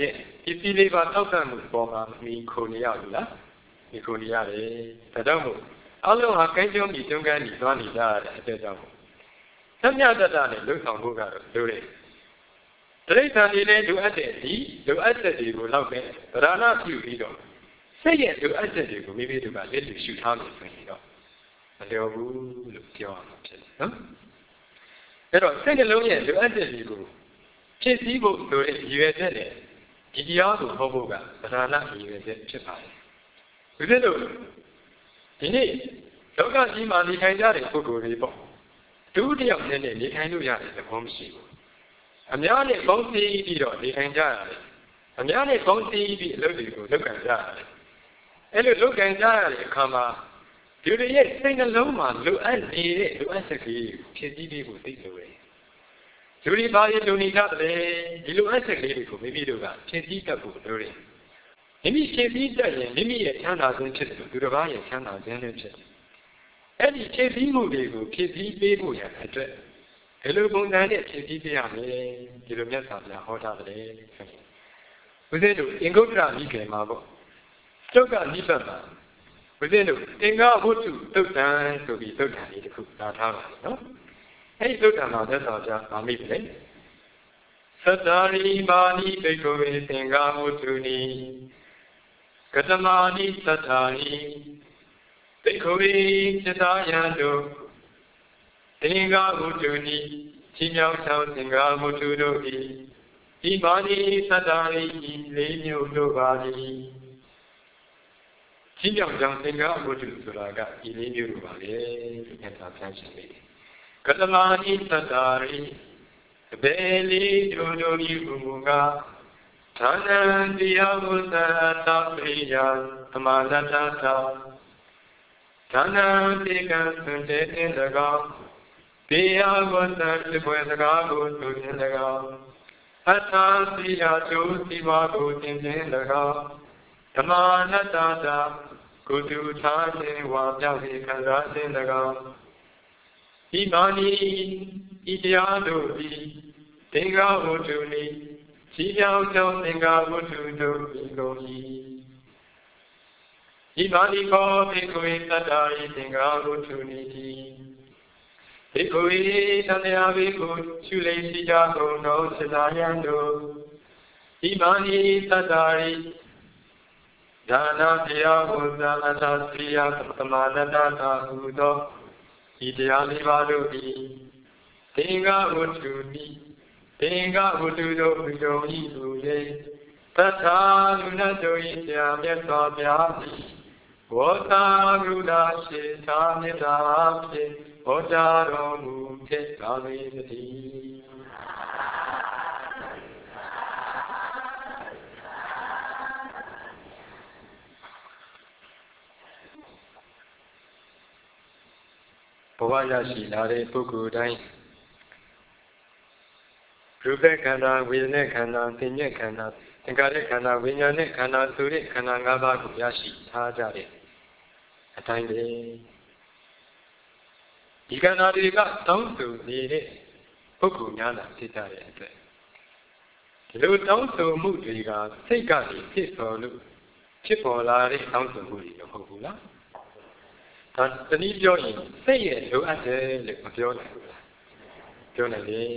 ဒီစီလေးပါတောက်တမှုပေါ်မှာမိခုနေရဘူးလားမိခုနေရတယ်ဒါကြောင့်မို့အလုံးဟာကိုင်းကျုံပြီးကျုံကန်းပြီးသွားနေကြရတဲ့အတဲ့ကြောင့်မို့သမယတတနဲ့လုံဆောင်ဖို့ကတော့လိုတယ်တိရစ္ဆာန်တွေလည်းလိုအပ်တဲ့ဒီလိုအပ်တဲ့တွေကိုလောက်ပဲဗราဏပြုပြီးတော့စိတ်ရဲ့လိုအပ်တဲ့တွေကိုမိမိတို့ကလက်တွေ့ရှုထားလို့ဆိုရင်တော့မလျော်ဘူးလို့ပြောရမှာဖြစ်တယ်နော်အဲ့တော့စိတ်နှလုံးရဲ့လိုအပ်တဲ့တွေကိုဖြည့်ဆည်းဖို့လိုတဲ့ရည်ရွယ်ချက်နဲ့ဒီတရားကိုဟောဖို့ကဗราဏရည်ရွယ်ချက်ဖြစ်ပါတယ်ဒီလိုလို့ဒီနေ့လောကကြီးမှာနေထိုင်ကြတဲ့ပုဂ္ဂိုလ်တွေပေါ့ဒုတိယနဲ့နဲ့နေထိုင်လို့ရတဲ့သဘောမရှိဘူးအများနဲ့ပေါင်းစည်းပြီးတော့နေထိုင်ကြရတယ်အများနဲ့ပေါင်းစည်းပြီးအလုပ်တွေကိုလုပ်ကြရတယ်အဲ့လိုလုပ်ကြရတဲ့အခါမှာဒီလိုရဲ့စိတ်နှလုံးမှာလိုအပ်နေတဲ့လိုအပ်ချက်ကြီးဖြည့်ဆည်းပြီးဖို့သိလို့ရတယ်လူတွေဘာလို့လူနေကြတယ်ဒီလိုအပ်ချက်ကလေးတွေကိုမိမိတို့ကဖြည့်ဆည်းတတ်ဖို့လိုတယ်မိမိဖြည့်ဆည်းတတ်ရင်မိမိရဲ့ချမ်းသာခြင်းဖြစ်တယ်သူတစ်ပါးရဲ့ချမ်းသာခြင်းလည်းဖြစ်တယ်အဲ့ဒီဖြည့်ဆည်းမှုတွေကိုဖြည့်ဆည်းပေးဖို့ရတဲ့အတွက်ဘယ်လိုပုံစံနဲ့ဖြည့်ဆည်းပေးရမလဲဒီလိုမြတ်စွာဘုရားဟောထားတယ်ဦးဇင်းတို့အင်္ဂုတ္တရမိခင်မှာပေါ့ကျောက်ကနိဗ္ဗာန်မှာဦးဇင်းတို့သင်္ဃဝတ္ထုသုတ်တံဆိုပြီးသုတ်တံလေးတစ်ခုလာထားပါတယ်နော်အဲ့ဒီသုတ်တံမှာသက်တော်ကြဗာမိတယ်သတ္တာရိမာနိဘေကဝေသင်္ဃဝတ္ထုနိကတမာနိသတ္တာရိဘေကဝေจิตာယံတို့သင်္ဃဝတ္ထုနိချင်းမြောက်ဆောင်သင်္ဃဝတ္ထုတို့ဤဒီမာနိသတ္တာရိလေးမျိုးတို့ပါသည်ချင်းမြောက်ဆောင်သင်္ဃဝတ္ထုဆိုတာကဒီလေးမျိုးတို့ပါလေဒီကသာပြန်ရှင်းပေးတယ်ကတမာနိသတ္တာရိဘယ်လေးတို့တို့ဤဘုမူကဌာနံတရားဝတ္တသပရိယသမာနတ္တသာဌာနံတေကံသွန်တဲ့တင်တကောတရားဝတ္တဒီပွဲစကားကိုသူတင်တကောအထာစီယာကျိုးစီပါကိုတင်တင်တကောသမာနတ္တသာကိုသူထားခြင်းဝါပြောက်ပြီးခံစားခြင်းတကောဤမာနီဤတရားတို့သည်သင်္ဃဝတ္ထုနိရှိကြောင်းကြောင့်သင်္ဃဝတ္ထုတို့ဤကုန်၏ဤမာနီကောဘေကွေသတ္တာရိသင်္ဃဝတ္ထုနိတိဘေကွေသန္တရားဘေကိုရှုလိရှိကြကုန်သောစေတယံတို့ဤမာနီသတ္တာရိဒါနတရားဝဇ္ဇအတ္တသိယသမာနတ္တသာဟုသောဤတရားလေးပါးတို့သည်သင်္ဃဝတ္ထုနိသင်္ဃဝတ္ထုတို့ပြုတော်ဤသူ၏သတ္ထာလူနတ်တို့၏ဆရာမြတ်စွာဘုရားသည်ဝေါတာကရုဏာရှိသာမေတ္တာဖြင့်ဟောကြားတော်မူဖြစ်ပါလေတည်းဘဝရရှိလာတဲ့ပုဂ္ဂိုလ်တိုင်းရူပခန္ဓာဝေဒနာခန္ဓာသင်ညက်ခန္ဓာသင်္ခါရခန္ဓာဝိညာဉ်နဲ့ခန္ဓာဆိုတဲ့ခန္ဓာ၅ပါးကိုရရှိထားကြတဲ့အတိုင်းပဲဒီခန္ဓာတွေကတောင်းဆိုနေတဲ့ပုဂ္ဂိုလ်များလာဖြစ်ကြတဲ့အတွက်ဒီလိုတောင်းဆိုမှုတွေကစိတ်ကနေဖြစ်ပေါ်လို့ဖြစ်ပေါ်လာတဲ့တောင်းဆိုမှုတွေမဟုတ်ဘူးလားဒါတနည်းပြောရင်စိတ်ရဲ့လိုအပ်တယ်လို့မပြောနိုင်ဘူးလားပြောနိုင်တယ်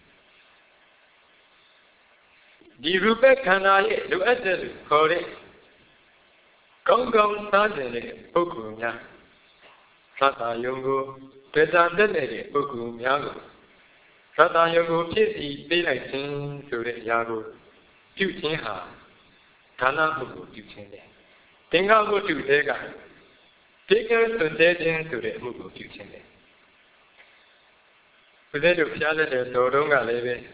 ဒီရူပခန္ဓာရဲ့လိုအပ်တယ်လို့ခေါ်တဲ့ကောင်းကောင်းစားတဲ့ပုဂ္ဂိုလ်များသတ္တယုံကိုတွေ့တာတက်တဲ့ပုဂ္ဂိုလ်များကိုသတ္တယုံကိုဖြစ်ပြီးပေးလိုက်ခြင်းဆိုတဲ့အရာကိုပြုခြင်းဟာဒါနပုဂ္ဂိုလ်ပြုခြင်းတယ်သင်္ဃဝတ္ထုတွေကဒီကံသွန်တဲ့ခြင်းဆိုတဲ့အမှုကိုပြုခြင်းတယ်ဘုရားတို့ဖျားတဲ့တော်တုံးကလည်းပဲ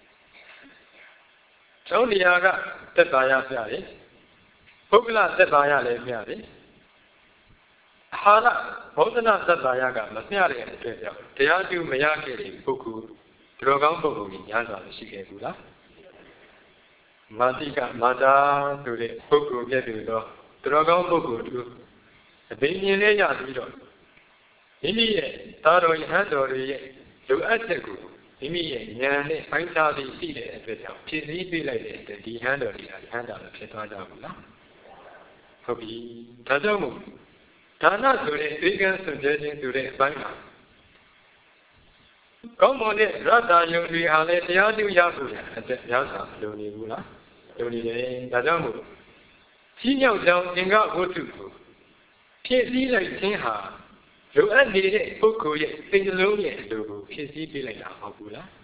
ကျောင်းတရားကသက်သာရပြတယ်ပုဂ္ဂလသက်သာရလည်းပြတယ်အာဟာရဘောဓနာသက်သာရကမမျှတဲ့အတွက်ကြောင့်တရားကျူမရခဲ့တဲ့ပုဂ္ဂိုလ်တော်ကောင်းပုဂ္ဂိုလ်ကြီးညာစွာရှိခဲ့ဘူးလားမာတိကမာတာဆိုတဲ့ပုဂ္ဂိုလ်ပြည့်စုံသောတော်ကောင်းပုဂ္ဂိုလ်တို့အဘိညာဉ်လေးရပြီးတော့မိမိရဲ့သာတော်ယဟန်တော်တွေရဲ့လိုအပ်ချက်ကိုမိမိရဲ့ဉာဏ်နဲ့ပိုင်းခြားပြီးသိတဲ့အတွက်ကြောင့်ဖြစ်စည်းပေးလိုက်တဲ့အတွက်ဒီဟန်တော်တွေကဟန်တာလို့ဖြစ်သွားကြဘူးလားဟုတ်ပြီဒါကြောင့်မို့ဒါနဆိုတဲ့သိကံစွန့်ကြဲခြင်းဆိုတဲ့အပိုင်းမှာကောင်းမွန်တဲ့ရတ္တယုံတွေဟာလည်းတရားကျင့်ရဖို့အတွက်ရသာလိုနေဘူးလားလိုနေတယ်ဒါကြောင့်မို့ကြီးမြောက်ကြောင်းသင်္ကဝတ္ထုကိုဖြည့်ဆည်းလိုက်ခြင်းဟာလိုအပ်နေတဲ့ပုဂ္ဂိုလ်ရဲ့စိတ်နှလုံးရဲ့အလိုကိုဖြည့်ဆည်းပေးလိုက်တာဟုတ်ဘူးလား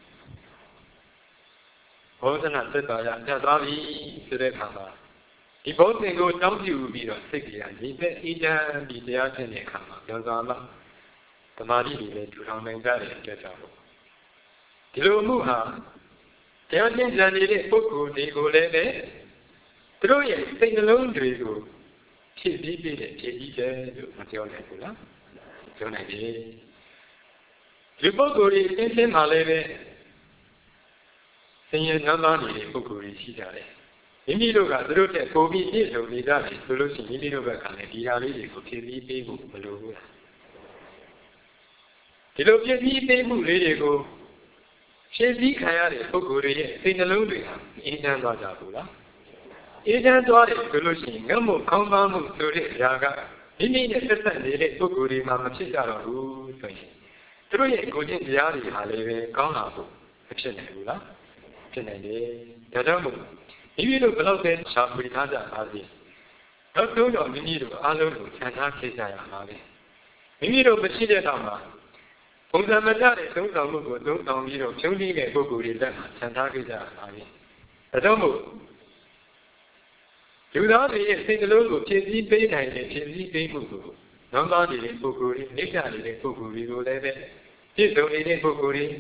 ဘောဓနာသက်တော်ရညသွားပြီဆိုတဲ့အခါမှာဒီဘုံသင်ကိုတောင်းပြုပြီးတော့စိတ်ကြီးရညီသက်အေးချမ်းပြီးတရားကျင့်တဲ့အခါမှာပြောစွာမှသမာဓိတွေလည်းထူထောင်နိုင်ကြတဲ့အတွက်ကြောင့်ဒီလိုမှုဟာတရားကျင့်ကြံနေတဲ့ပုဂ္ဂိုလ်တွေကိုလည်းပဲသူတို့ရဲ့စိတ်နှလုံးတွေကိုဖြည့်ဆည်းပေးတဲ့ဖြည့်ဆည်းတယ်လို့မပြောနိုင်ဘူးလားပြောနိုင်တယ်ဒီပုဂ္ဂိုလ်တွေအင်းချင်းမှလည်းပဲဆင်းရဲနှမ်းသားနေတဲ့ပုဂ္ဂိုလ်တွေရှိကြတယ်မိမိတို့ကသူတို့တဲ့ပုံပြီးပြည့်စုံနေကြတယ်ဆိုလို့ရှိရင်မိမိတို့ဘက်ကလည်းဒီဟာလေးတွေကိုဖြည့်ဆည်းပေးဖို့မလိုဘူးဒီလိုဖြည့်ဆည်းပေးမှုလေးတွေကိုဖြည့်ဆည်းခံရတဲ့ပုဂ္ဂိုလ်တွေရဲ့စိတ်နှလုံးတွေဟာအေးချမ်းသွားကြဘူးလားအေးချမ်းသွားတယ်ဆိုလို့ရှိရင်ငတ်မှုခေါင်းပါမှုဆိုတဲ့အရာကမိမိနဲ့ဆက်ဆက်နေတဲ့ပုဂ္ဂိုလ်တွေမှာမဖြစ်ကြတော့ဘူးဆိုရင်သူတို့ရဲ့ကိုယ်ကျင့်တရားတွေဟာလည်းပဲကောင်းလာဖို့မဖြစ်နိုင်ဘူးလားဖြစ်နိုင်တယ်ဒါကြောင့်မို့မိမိတို့ဘယ်လောက်ပဲရှာဖွေထားကြပါစေတော့တို့တော့မိမိတို့အားလုံးကိုခြံထားခဲ့ကြရမှာပဲမိမိတို့မရှိတဲ့တော့မှာပုံစံမကျတဲ့သုံးဆောင်မှုကိုသုံးဆောင်ပြီးတော့ဖြုံးပြီးတဲ့ပုဂ္ဂိုလ်တွေလက်မှာခြံထားခဲ့ကြရမှာပဲဒါကြောင့်မို့လူသားတွေရဲ့စိတ်နှလုံးကိုဖြည့်ဆည်းပေးနိုင်တဲ့ဖြည့်ဆည်းပေးမှုကိုနောင်သားနေတဲ့ပုဂ္ဂိုလ်တွေနိစ္စနေတဲ့ပုဂ္ဂိုလ်တွေကိုလည်းပဲပြည့်စုံနေတဲ့ပုဂ္ဂိုလ်တွေ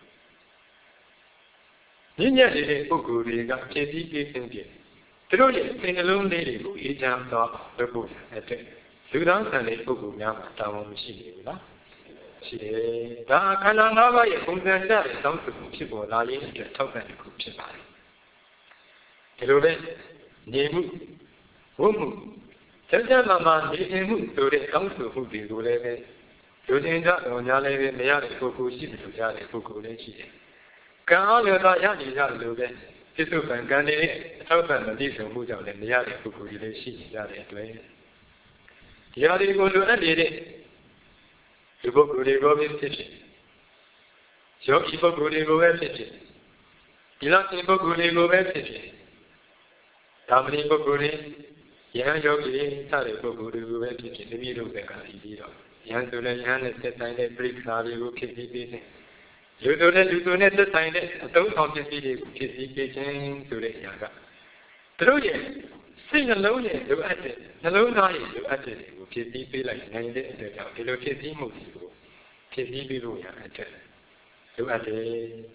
ညဉ့်ညက်နေတဲ့ပုဂ္ဂိုလ်တွေကဖြည့်ဆည်းပေးခြင်းဖြင့်သူတို့ရဲ့စိတ်နှလုံးလေးတွေကိုအေးချမ်းသောလုပ်ဖို့အတွက်လူသားဆန်တဲ့ပုဂ္ဂိုလ်များမှာတာဝန်မရှိဘူးလားရှိတယ်ဒါခန္ဓာ၅ပါးရဲ့ပုံစံကြတဲ့တောင်းဆိုမှုဖြစ်ပေါ်လာရင်အတွက်ထောက်ပံ့တစ်ခုဖြစ်ပါတယ်ဒီလိုပဲနေမှုဝတ်မှုကျမ်းစာမှာမှာနေထိုင်မှုဆိုတဲ့တောင်းဆိုမှုတွေကိုလည်းပဲလူချင်းကြတော်များလည်းပဲမရတဲ့ပုဂ္ဂိုလ်ရှိတယ်လို့ကြားတဲ့ပုဂ္ဂိုလ်လည်းရှိတယ်ကံအားလျော်စွာရနေကြလို့ပဲပြစ္ဆုတ်ပံကံတွေနဲ့အထောက်ပံ့မသိဆုံးမှုကြောင့်လည်းမရတဲ့ပုဂ္ဂိုလ်တွေလည်းရှိနေကြတဲ့အတွက်ဒီဟာတွေကိုလိုအပ်နေတဲ့ဒီပုဂ္ဂိုလ်တွေကိုပဲဖြစ်ဖြစ်ယောဂီပုဂ္ဂိုလ်တွေကိုပဲဖြစ်ဖြစ်ဒီလောက်ရှင်ပုဂ္ဂိုလ်တွေကိုပဲဖြစ်ဖြစ်သာမဏေပုဂ္ဂိုလ်တွေယဟန်ယောဂီတွေစတဲ့ပုဂ္ဂိုလ်တွေကိုပဲဖြစ်ဖြစ်မိမိတို့ဘက်ကပြီးပြီးတော့ယဟန်ဆိုတဲ့ယဟန်နဲ့သက်ဆိုင်တဲ့ပြိဿာတွေကိုဖြစ်ပြီးပြီးတဲ့လူဆိုတဲ့လူဆိုနဲ့သက်ဆိုင်တဲ့အသုံးဆောင်ပစ္စည်းတွေကိုဖြစ်ပြီးပြီးခြင်းဆိုတဲ့အရာကသူတို့ရဲ့စိတ်နှလုံးရဲ့လိုအပ်တဲ့နှလုံးသားရဲ့လိုအပ်တဲ့တွေကိုဖြစ်ပြီးပေးလိုက်နိုင်တဲ့အတွက်ကြောင့်ဒီလိုဖြစ်ပြီးမှုတွေကိုဖြစ်ပြီးပြီးလို့ရတဲ့လိုအပ်တယ်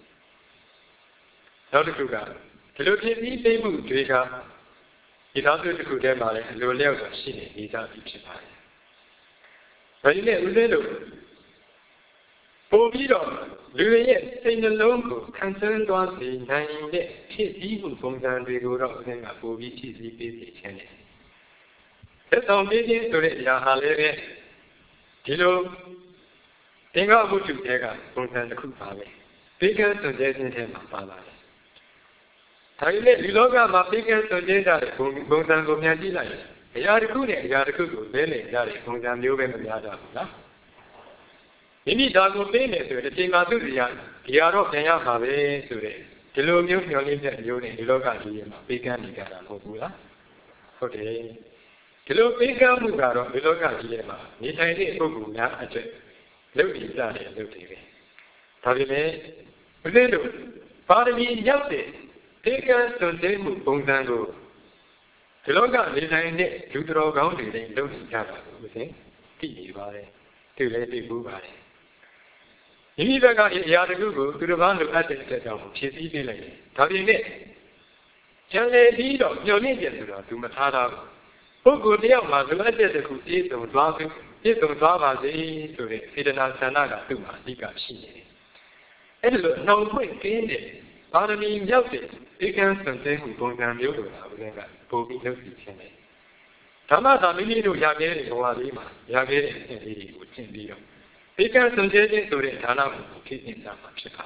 နောက်တစ်ခုကဒီလိုဖြစ်ပြီးပေးမှုတွေကဒီသားစုတစ်ခုတည်းမှာလည်းအလိုလျောက်တော့ရှိနေနေကြပြီဖြစ်ပါတယ်။ဒါကြီးနဲ့ဦးဇင်းတို့ပို့ပြီးတော့လူရဲ့စိတ်နှလုံးကိုခံစားသွားစေနိုင်တဲ့ဖြစ်ပြီးမှုပုံစံတွေကိုတော့ဦးဇင်းကပို့ပြီးဖြစ်ပြီးပေးစေခြင်းတယ်။သက်ဆောင်ပေးခြင်းဆိုတဲ့အရာဟာလည်းပဲဒီလိုသင်္ကဝတ္ထုတွေကပုံစံတစ်ခုပါပဲ။ဘေကံစွန့်ကြဲခြင်းထဲမှာပါလာတယ်ဒါကြီးလေဒီလောကမှာပြည့်ကဲစွန့်ကြဲကြတဲ့ပုံစံကိုပြန်ကြည့်လိုက်အရာတစ်ခုနဲ့အရာတစ်ခုကိုလဲလှယ်ကြတဲ့ပုံစံမျိုးပဲမများကြဘူးလားမိမိဒါကိုသိနေဆိုတဲ့ချိန်မှာသူ့တရားဒီဟာတော့ပြန်ရမှာပဲဆိုတဲ့ဒီလိုမျိုးမျှော်လင့်ချက်မျိုးနဲ့ဒီလောကကြီးရဲ့မှာပြည့်ကဲနေကြတာမဟုတ်ဘူးလားဟုတ်တယ်ဒီလိုပြည့်ကဲမှုကတော့ဒီလောကကြီးရဲ့မှာနေထိုင်တဲ့ပုဂ္ဂိုလ်များအတွက်လုပ်နေကြတယ်လုပ်တယ်ပဲဒါပေမဲ့ဘုရားတို့ပါရမီရောက်တဲ့ဒီကံစွန့်ကြဲမှုပုံစံကိုဒီလောကနေနိုင်တဲ့လူတော်ကောင်းတွေလည်းလုပ်နေကြတာကိုဦးစင်သိနေပါတယ်တွေ့လည်းသိဘူးပါတယ်မိမိဘက်ကအရာတခုကိုသူတစ်ပါးလိုအပ်တဲ့အတွက်ကြောင့်ဖြည့်ဆည်းပေးလိုက်တယ်ဒါပြင်မဲ့ကျန်လေပြီးတော့ညှော်နှိမ့်ပြဆိုတော့သူမထားတာပုဂ္ဂိုလ်တယောက်မှာလိုအပ်တဲ့တခုပြည့်စုံသွားပြီပြည့်စုံသွားပါစေဆိုတဲ့စေတနာဆန္ဒကသူ့မှာအဓိကရှိနေတယ်အဲ့ဒီလိုနှောင်ဖွင့်ကင်းတဲ့ပါရမီရောက်တဲ့ဧကံစွန့်ကြဲမှုပုံစံမျိုးလိုတာဦးဇင်းကပို့ပြီးလုပ်စီခြင်းတယ်ဓမ္မသာမိမိတို့ရခဲ့တဲ့ဘဝလေးမှာရခဲ့တဲ့အဖြစ်လေးတွေကိုကျင့်ပြီးတော့ဧကံစွန့်ကြဲခြင်းဆိုတဲ့ဌာနကိုဖြစ်နေတာမှာဖြစ်ပါတယ်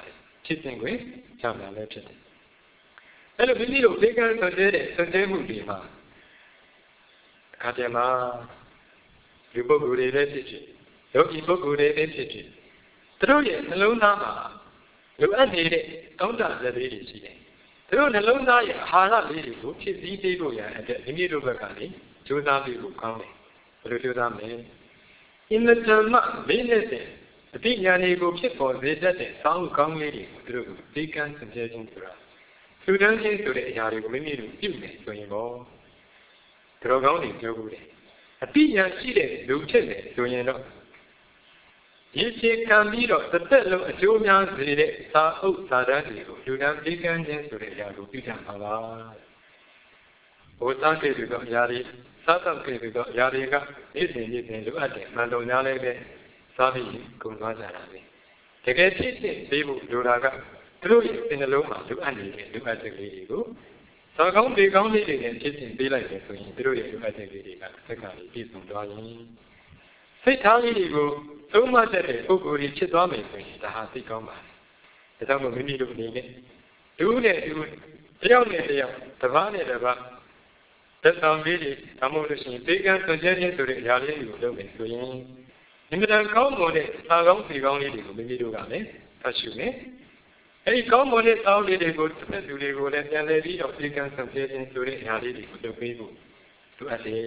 ဖြစ်စဉ်ကိုကြောင့်လည်းဖြစ်တယ်အဲ့လိုမိမိတို့ဘေးကန်းဆွတဲ့ဆွတဲ့မှုတွေမှာအခါတည်းမှာလူပုဂ္ဂိုလ်တွေလည်းဖြစ်ဖြစ်ယောဂီပုဂ္ဂိုလ်တွေလည်းဖြစ်ဖြစ်သူတို့ရဲ့နှလုံးသားမှာလိုအပ်နေတဲ့တောင်းတလက်လေးတွေရှိတယ်သူတို့နှလုံးသားရဲ့အာဟာရလေးတွေကိုဖြစ်စည်းပေးဖို့ရတဲ့မိမိတို့ဘက်ကနေကြိုးစားပြီးဖို့ကောင်းတယ်ဘယ်လိုကြိုးစားမလဲအင်မတန်မှလေးနဲ့တဲ့အတိညာဏ်ကိုဖြစ်ပေါ်စေတတ်တဲ့စောင်းကောင်းလေးတွေကိုသူတို့ဘေးကန်းဆွတဲ့ခြင်းဆိုတာလူတန်းချင်းဆိုတဲ့အရာတွေကိုမိမိတို့ပြုမယ်ဆိုရင်တော့သူတော်ကောင်းတွေပြောဘူးတယ်အတိညာရှိတဲ့လူဖြစ်တယ်ဆိုရင်တော့ဒီခြေခံပြီးတော့တစ်သက်လုံးအကျိုးများစေတဲ့သာဥစ္စာတန်းတွေကိုလူတန်းဘေးကန်းခြင်းဆိုတဲ့အရာကိုပြုကြမှာပါဘုရားကျေသူတော်အရာတွေစားတော့ကျေသူတော်အရာတွေကနေ့စဉ်နေ့စဉ်လိုအပ်တယ်မှန်တော်များလည်းပဲစားပြီးကုန်သွားကြတာပဲတကယ်ဖြစ်ဖြစ်သေးဖို့လိုတာကသူတို့ရဲ့စိတ်နှလုံးမှာလိုအပ်နေတဲ့လိုအပ်တဲ့လေးတွေကိုသာကောင်းပေကောင်းလေးတွေနဲ့ဖြစ်ဖြစ်ပေးလိုက်တယ်ဆိုရင်သူတို့ရဲ့လိုအပ်တဲ့လေးတွေကစက္ကန့်လေးပြည့်စုံသွားရင်စိတ်ထားလေးတွေကိုသုံးမှတ်တဲ့ပုဂ္ဂိုလ်ကြီးဖြစ်သွားမယ်ဆိုရင်ဒါဟာသိကောင်းပါတယ်ဒါကြောင့်မို့မိမိတို့အနေနဲ့လူနဲ့လူတယောက်နဲ့တယောက်တစ်ပါးနဲ့တစ်ပါးသက်ဆောင်လေးတွေဒါမှမဟုတ်လို့ရှိရင်ဘေးကန်းဆွကျဲခြင်းဆိုတဲ့အရာလေးတွေကိုလုပ်မယ်ဆိုရင်ဒီကံကောင်းမွန်တဲ့သာကောင်းစီကောင်းလေးတွေကိုမိမိတို့ကလည်းဖတ်ရှုမယ်အဲဒီကောင်းမွန်တဲ့သာလေးတွေကိုတစ်သက်လူတွေကိုလည်းပြန်လည်ပြီးတော့ဘေးကန်းဆွကျဲခြင်းဆိုတဲ့အရာလေးတွေကိုလုပ်ပေးဖို့လိုအပ်တယ်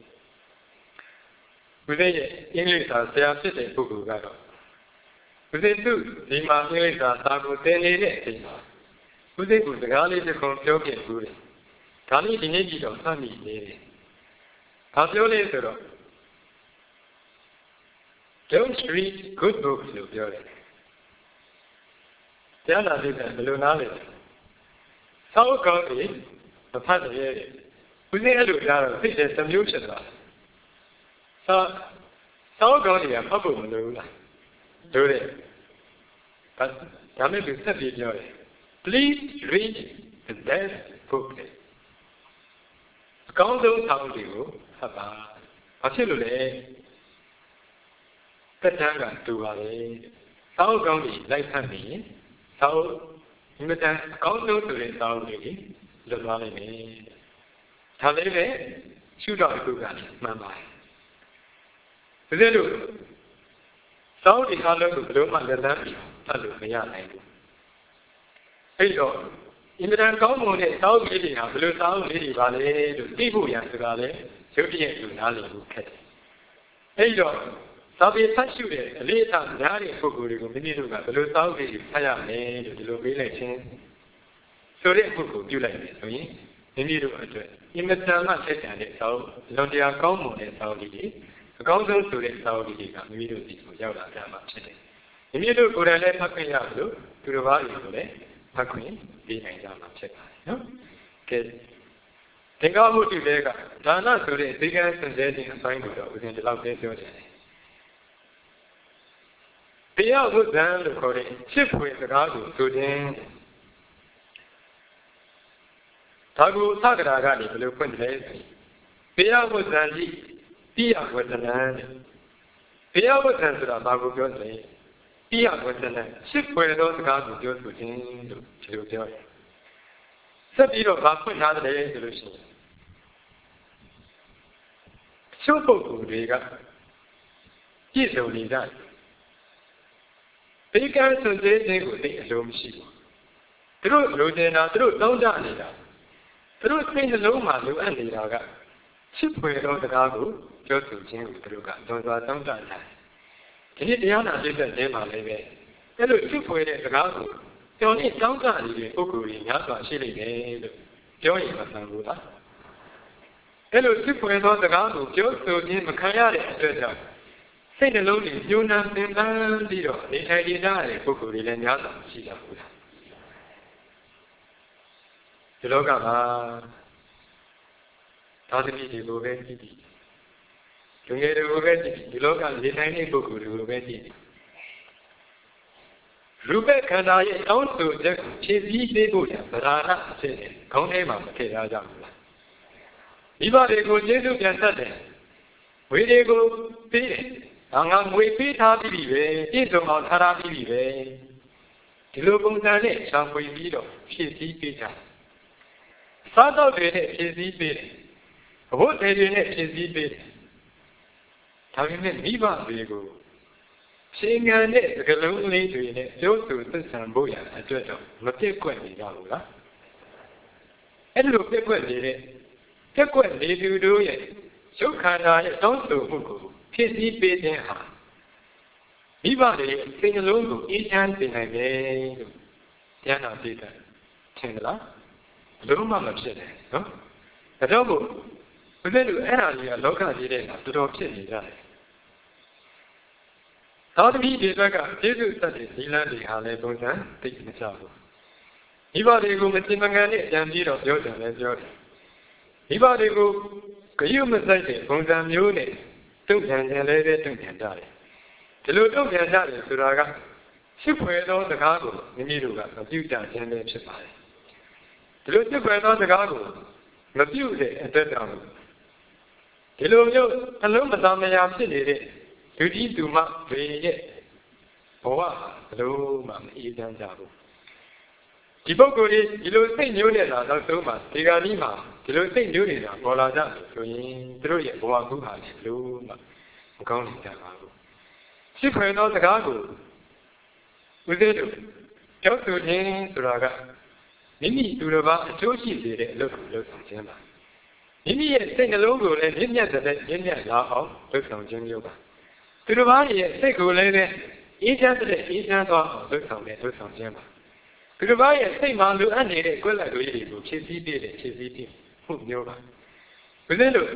ဘုရားရဲ့အင်္ဂလိပ်စာဆရာဖြစ်တဲ့ပုဂ္ဂိုလ်ကတော့ဘုရားသူဒီမှာအင်္ဂလိပ်စာစာကိုသင်နေတဲ့အချိန်မှာဘုရားကစကားလေးတစ်ခုပြောပြဘူးတယ်ဒါလေးဒီနေ့ကြည့်တော့သတ်မိနေတယ်ဘာပြောလဲဆိုတော့ Don't read good books လို့ပြောတယ်တရားနာတဲ့ဘယ်လိုနားလဲစောက်ကောင်းပြီမဖတ်ရရဲ့ဘုရားအဲ့လိုကြားတော့သိတယ်သမျိုးဖြစ်သွားသာစောက်ကောင်းတွေကဖတ်ဖို့မလိုဘူးလားတို့တယ်ဒါမဲ့သူဆက်ပြီးပြောတယ် Please read the best book အကောင်းဆုံးစာအုပ်တွေကိုဖတ်ပါဘာဖြစ်လို့လဲသက်တမ်းကတူပါလေစာအုပ်ကောင်းတွေလိုက်ဖတ်နေရင်စာအုပ်ဒီမတန်အကောင်းဆုံးဆိုတဲ့စာအုပ်တွေလွတ်သွားနိုင်မယ်ဒါလည်းပဲရှုတော့အခုကမှန်ပါတယ်ဒါကြလို့စာအုပ်ဒီအားလုံးကိုဘယ်လိုမှလက်လန်းပြီးဖတ်လို့မရနိုင်ဘူးအဲ့တော့အင်မတန်ကောင်းမွန်တဲ့စာအုပ်လေးတွေဟာဘယ်လိုစာအုပ်လေးတွေပါလဲလို့သိဖို့ရဆိုတာလေရုပ်တရက်လူနားလည်ဖို့ခက်တယ်အဲ့တော့စာပေဖတ်ရှုတဲ့အလေးအထားများတဲ့ပုဂ္ဂိုလ်တွေကိုမိမိတို့ကဘယ်လိုစာအုပ်လေးတွေဖတ်ရမလဲလို့ဒီလိုပေးလိုက်ခြင်းဆိုတဲ့ပုဂ္ဂိုလ်ပြုလိုက်တယ်ဆိုရင်မိမိတို့အတွက်အင်မတန်မှဆက်ဆံတဲ့စာအုပ်လွန်တရားကောင်းမွန်တဲ့စာအုပ်လေးတွေအကောင်းဆုံးဆိုတဲ့စာအုပ်လေးတွေကမိမိတို့ဒီကိုရောက်လာကြမှာဖြစ်တယ်မိမိတို့ကိုယ်တိုင်လည်းဖတ်ခွင့်ရလို့သူတစ်ပါးတွေကိုလည်းဖတ်ခွင့်ပေးနိုင်ကြမှာဖြစ်ပါတယ်နော်ကဲသင်္ကာမှုတူတဲ့ကဒါနဆိုတဲ့ဒီကံစံကျဲခြင်းအပိုင်းကိုတော့ဦးဇင်းဒီလောက်ပဲပြောတယ်တရားဝိဇ္ဇံလို့ခေါ်တဲ့ချစ်ဖွယ်စကားကိုဆိုခြင်းဒါကိုသက္ကရာကနေဘယ်လိုဖွင့်တယ်လဲတရားဝိဇ္ဇံကြီးတိယဝဇ္ဇနံတရားဝိဇ္ဇံဆိုတာဘာကိုပြောလဲတိယဝဇ္ဇနံချစ်ဖွယ်သောစကားကိုပြောဆိုခြင်းလို့ဒီလိုပြောတယ်ဆက်ပြီးတော့ဘာဖွင့်ထားတယ်ဆိုလို့ရှိရင်ချို့ပုဂ္ဂိုလ်တွေကပြည့်စုံနေကြတယ်ဘေးကန်းဆွစေးခြင်းကိုသိအလိုမရှိဘူးသူတို့လိုချင်တာသူတို့တောင်းတနေတာသူတို့စိတ်နှလုံးမှာလိုအပ်နေတာကချစ်ဖွယ်သောစကားကိုပြောဆိုခြင်းကိုသူတို့ကလွန်စွာတောင်းတတာဒီနေ့တရားနာပြည့်တဲ့ခြင်းမှာလည်းပဲအဲ့လိုချစ်ဖွယ်တဲ့စကားကိုကျော်နေတောင်းတနေတဲ့ပုဂ္ဂိုလ်တွေများစွာရှိနေတယ်လို့ပြောရင်မဆန်ဘူးလားအဲ့လိုချစ်ဖွယ်သောစကားကိုပြောဆိုခြင်းမခံရတဲ့အတွက်ကြောင့်စိတ်နှလုံးတွေညှိုးနှံသင်တန်းပြီးတော့နေထိုင်နေကြတဲ့ပုဂ္ဂိုလ်တွေလည်းများစွာရှိကြဘူးလားဒီလောကမှာသာသမီတွေကိုပဲကြည့်ကြည့်လူငယ်တွေကိုပဲကြည့်ဒီလောကနေထိုင်တဲ့ပုဂ္ဂိုလ်တွေကိုပဲကြည့်ရူပခန္ဓာရဲ့တောင်းဆိုချက်ကိုဖြည့်ဆည်းပေးဖို့ရဗราဏအဖြစ်နဲ့ခေါင်းထဲမှာမထည့်ရကြဘူးလားမိဘတွေကိုကျေးဇူးပြန်ဆက်တယ်ဝေတွေကိုပေးတယ်ငါငါငွေပေးထားပြီးပြီပဲပြည့်စုံအောင်ထားထားပြီးပြီပဲဒီလိုပုံစံနဲ့ရှာဖွေပြီးတော့ဖြည့်ဆည်းပေးကြစားတော့တွေနဲ့ဖြည့်ဆည်းပေးတယ်အဖို့တွေနဲ့ဖြည့်ဆည်းပေးတယ်ဒါပေမဲ့မိဘတွေကိုရှင်ငံတဲ့စကလုံးလေးတွေနဲ့ပြောဆိုသက်ဆံဖို့ရအတွက်တော့မပြည့်ကွက်နေကြဘူးလားအဲ့လိုပြည့်ကွက်နေတဲ့ပြည့်ကွက်နေသူတို့ရဲ့ရုပ်ခန္ဓာရဲ့တောင်းဆိုမှုကိုဖြည့်ဆည်းပေးခြင်းဟာမိဘတွေစိတ်နှလုံးကိုအေးချမ်းစေနိုင်တယ်လို့ဉာဏ်နာပြည့်တယ်ထင်လားဘယ်လိုမှမဖြစ်တယ်နော်ဒါကြောင့်မို့ဘုရားတို့အဲ့ဒါကြီးကလောကကြီးတဲ့ကတော်တော်ဖြစ်နေကြတယ်သာသမီဒီဘက်ကကျေးဇူးသက်တဲ့ဇီလန်းတွေဟာလည်းပုံစံသိမကြဘူးမိဘတွေကိုမတင်မငံနဲ့ကြံပြီးတော့ပြောတယ်လည်းပြောတယ်မိဘတွေကိုကြွမဆိုင်တဲ့ပုံစံမျိုးနဲ့တုံ့ပြန်ခြင်းလည်းပဲတုံ့ပြန်ကြတယ်ဒီလိုတုံ့ပြန်ကြတယ်ဆိုတာကရှစ်ဖွယ်သောစကားကိုမိမိတို့ကမပြုကြခြင်းလည်းဖြစ်ပါတယ်ဒီလိုရှစ်ဖွယ်သောစကားကိုမပြုတဲ့အတွက်ကြောင့်ဒီလိုမျိုးအလုံးမသားမယာဖြစ်နေတဲ့လူကြီးသူမတွေရဲ့ဘဝဘလို့မှမအေးချမ်းကြဘူးဒီပုဂ္ဂိုလ်ကြီးဒီလိုစိတ်မျိုးနဲ့လာတော့သုံးပါဒီကနေ့မှာဒီလိုစိတ်မျိုးတွေကပေါ်လာကြတယ်ဆိုရင်သူတို့ရဲ့ဘဝကူးဟာလည်းဘလို့မှမကောင်းနိုင်ကြပါဘူးရှစ်ဖွယ်သောစကားကိုဦးဇင်းတို့ပြောဆိုခြင်းဆိုတာကမိမိသူတစ်ပါးအကျိုးရှိစေတဲ့အလုပ်ကိုလုပ်ဆောင်ခြင်းပါမိမိရဲ့စိတ်နှလုံးကိုလည်းမြင့်မြတ်တဲ့မြင့်မြတ်လာအောင်လုပ်ဆောင်ခြင်းမျိုးပါသူတစ်ပါးရဲ့စိတ်ကိုလည်းပဲအေးချမ်းတဲ့အေးချမ်းသွားအောင်လုပ်ဆောင်တဲ့လုပ်ဆောင်ခြင်းပါသူတစ်ပါးရဲ့စိတ်မှာလိုအပ်နေတဲ့ကွက်လက်တွေတွေကိုဖြည့်ဆည်းပေးတဲ့ဖြည့်ဆည်းပေးမှုမျိုးပါဦးဇင်းတို့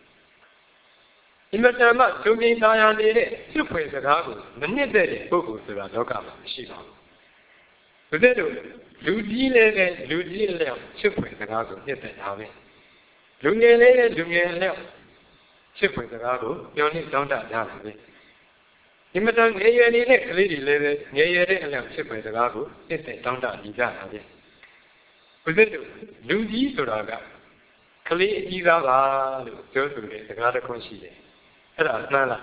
ဒီမှာတမဒုံငင်းသားရနေတဲ့စွဖွယ်စကားကိုမနစ်တဲ့ပုဂ္ဂိုလ်ဆိုတာလောကမှာမရှိပါဘူးဦးဇင်းတို့လူကြီးလည်းပဲလူကြီးအလျောက်စွဖွယ်စကားကိုနှစ်သက်တာပဲလူငယ်လည်းပဲလူငယ်အလျောက်စွဖွယ်စကားကိုပြောနေတောင်းတကြတာပဲဒီမှာငယ်ရွယ်နေတဲ့ကလေးတွေလည်းပဲငယ်ရွယ်တဲ့အလျောက်စွဖွယ်စကားကိုနှစ်သက်တောင်းတနေကြတာပဲဦးဇင်းတို့လူကြီးဆိုတာကကလေးအကြီးသားပါလို့ပြောဆိုတဲ့စကားတစ်ခုရှိတယ်အဲ့ဒါမှန်လား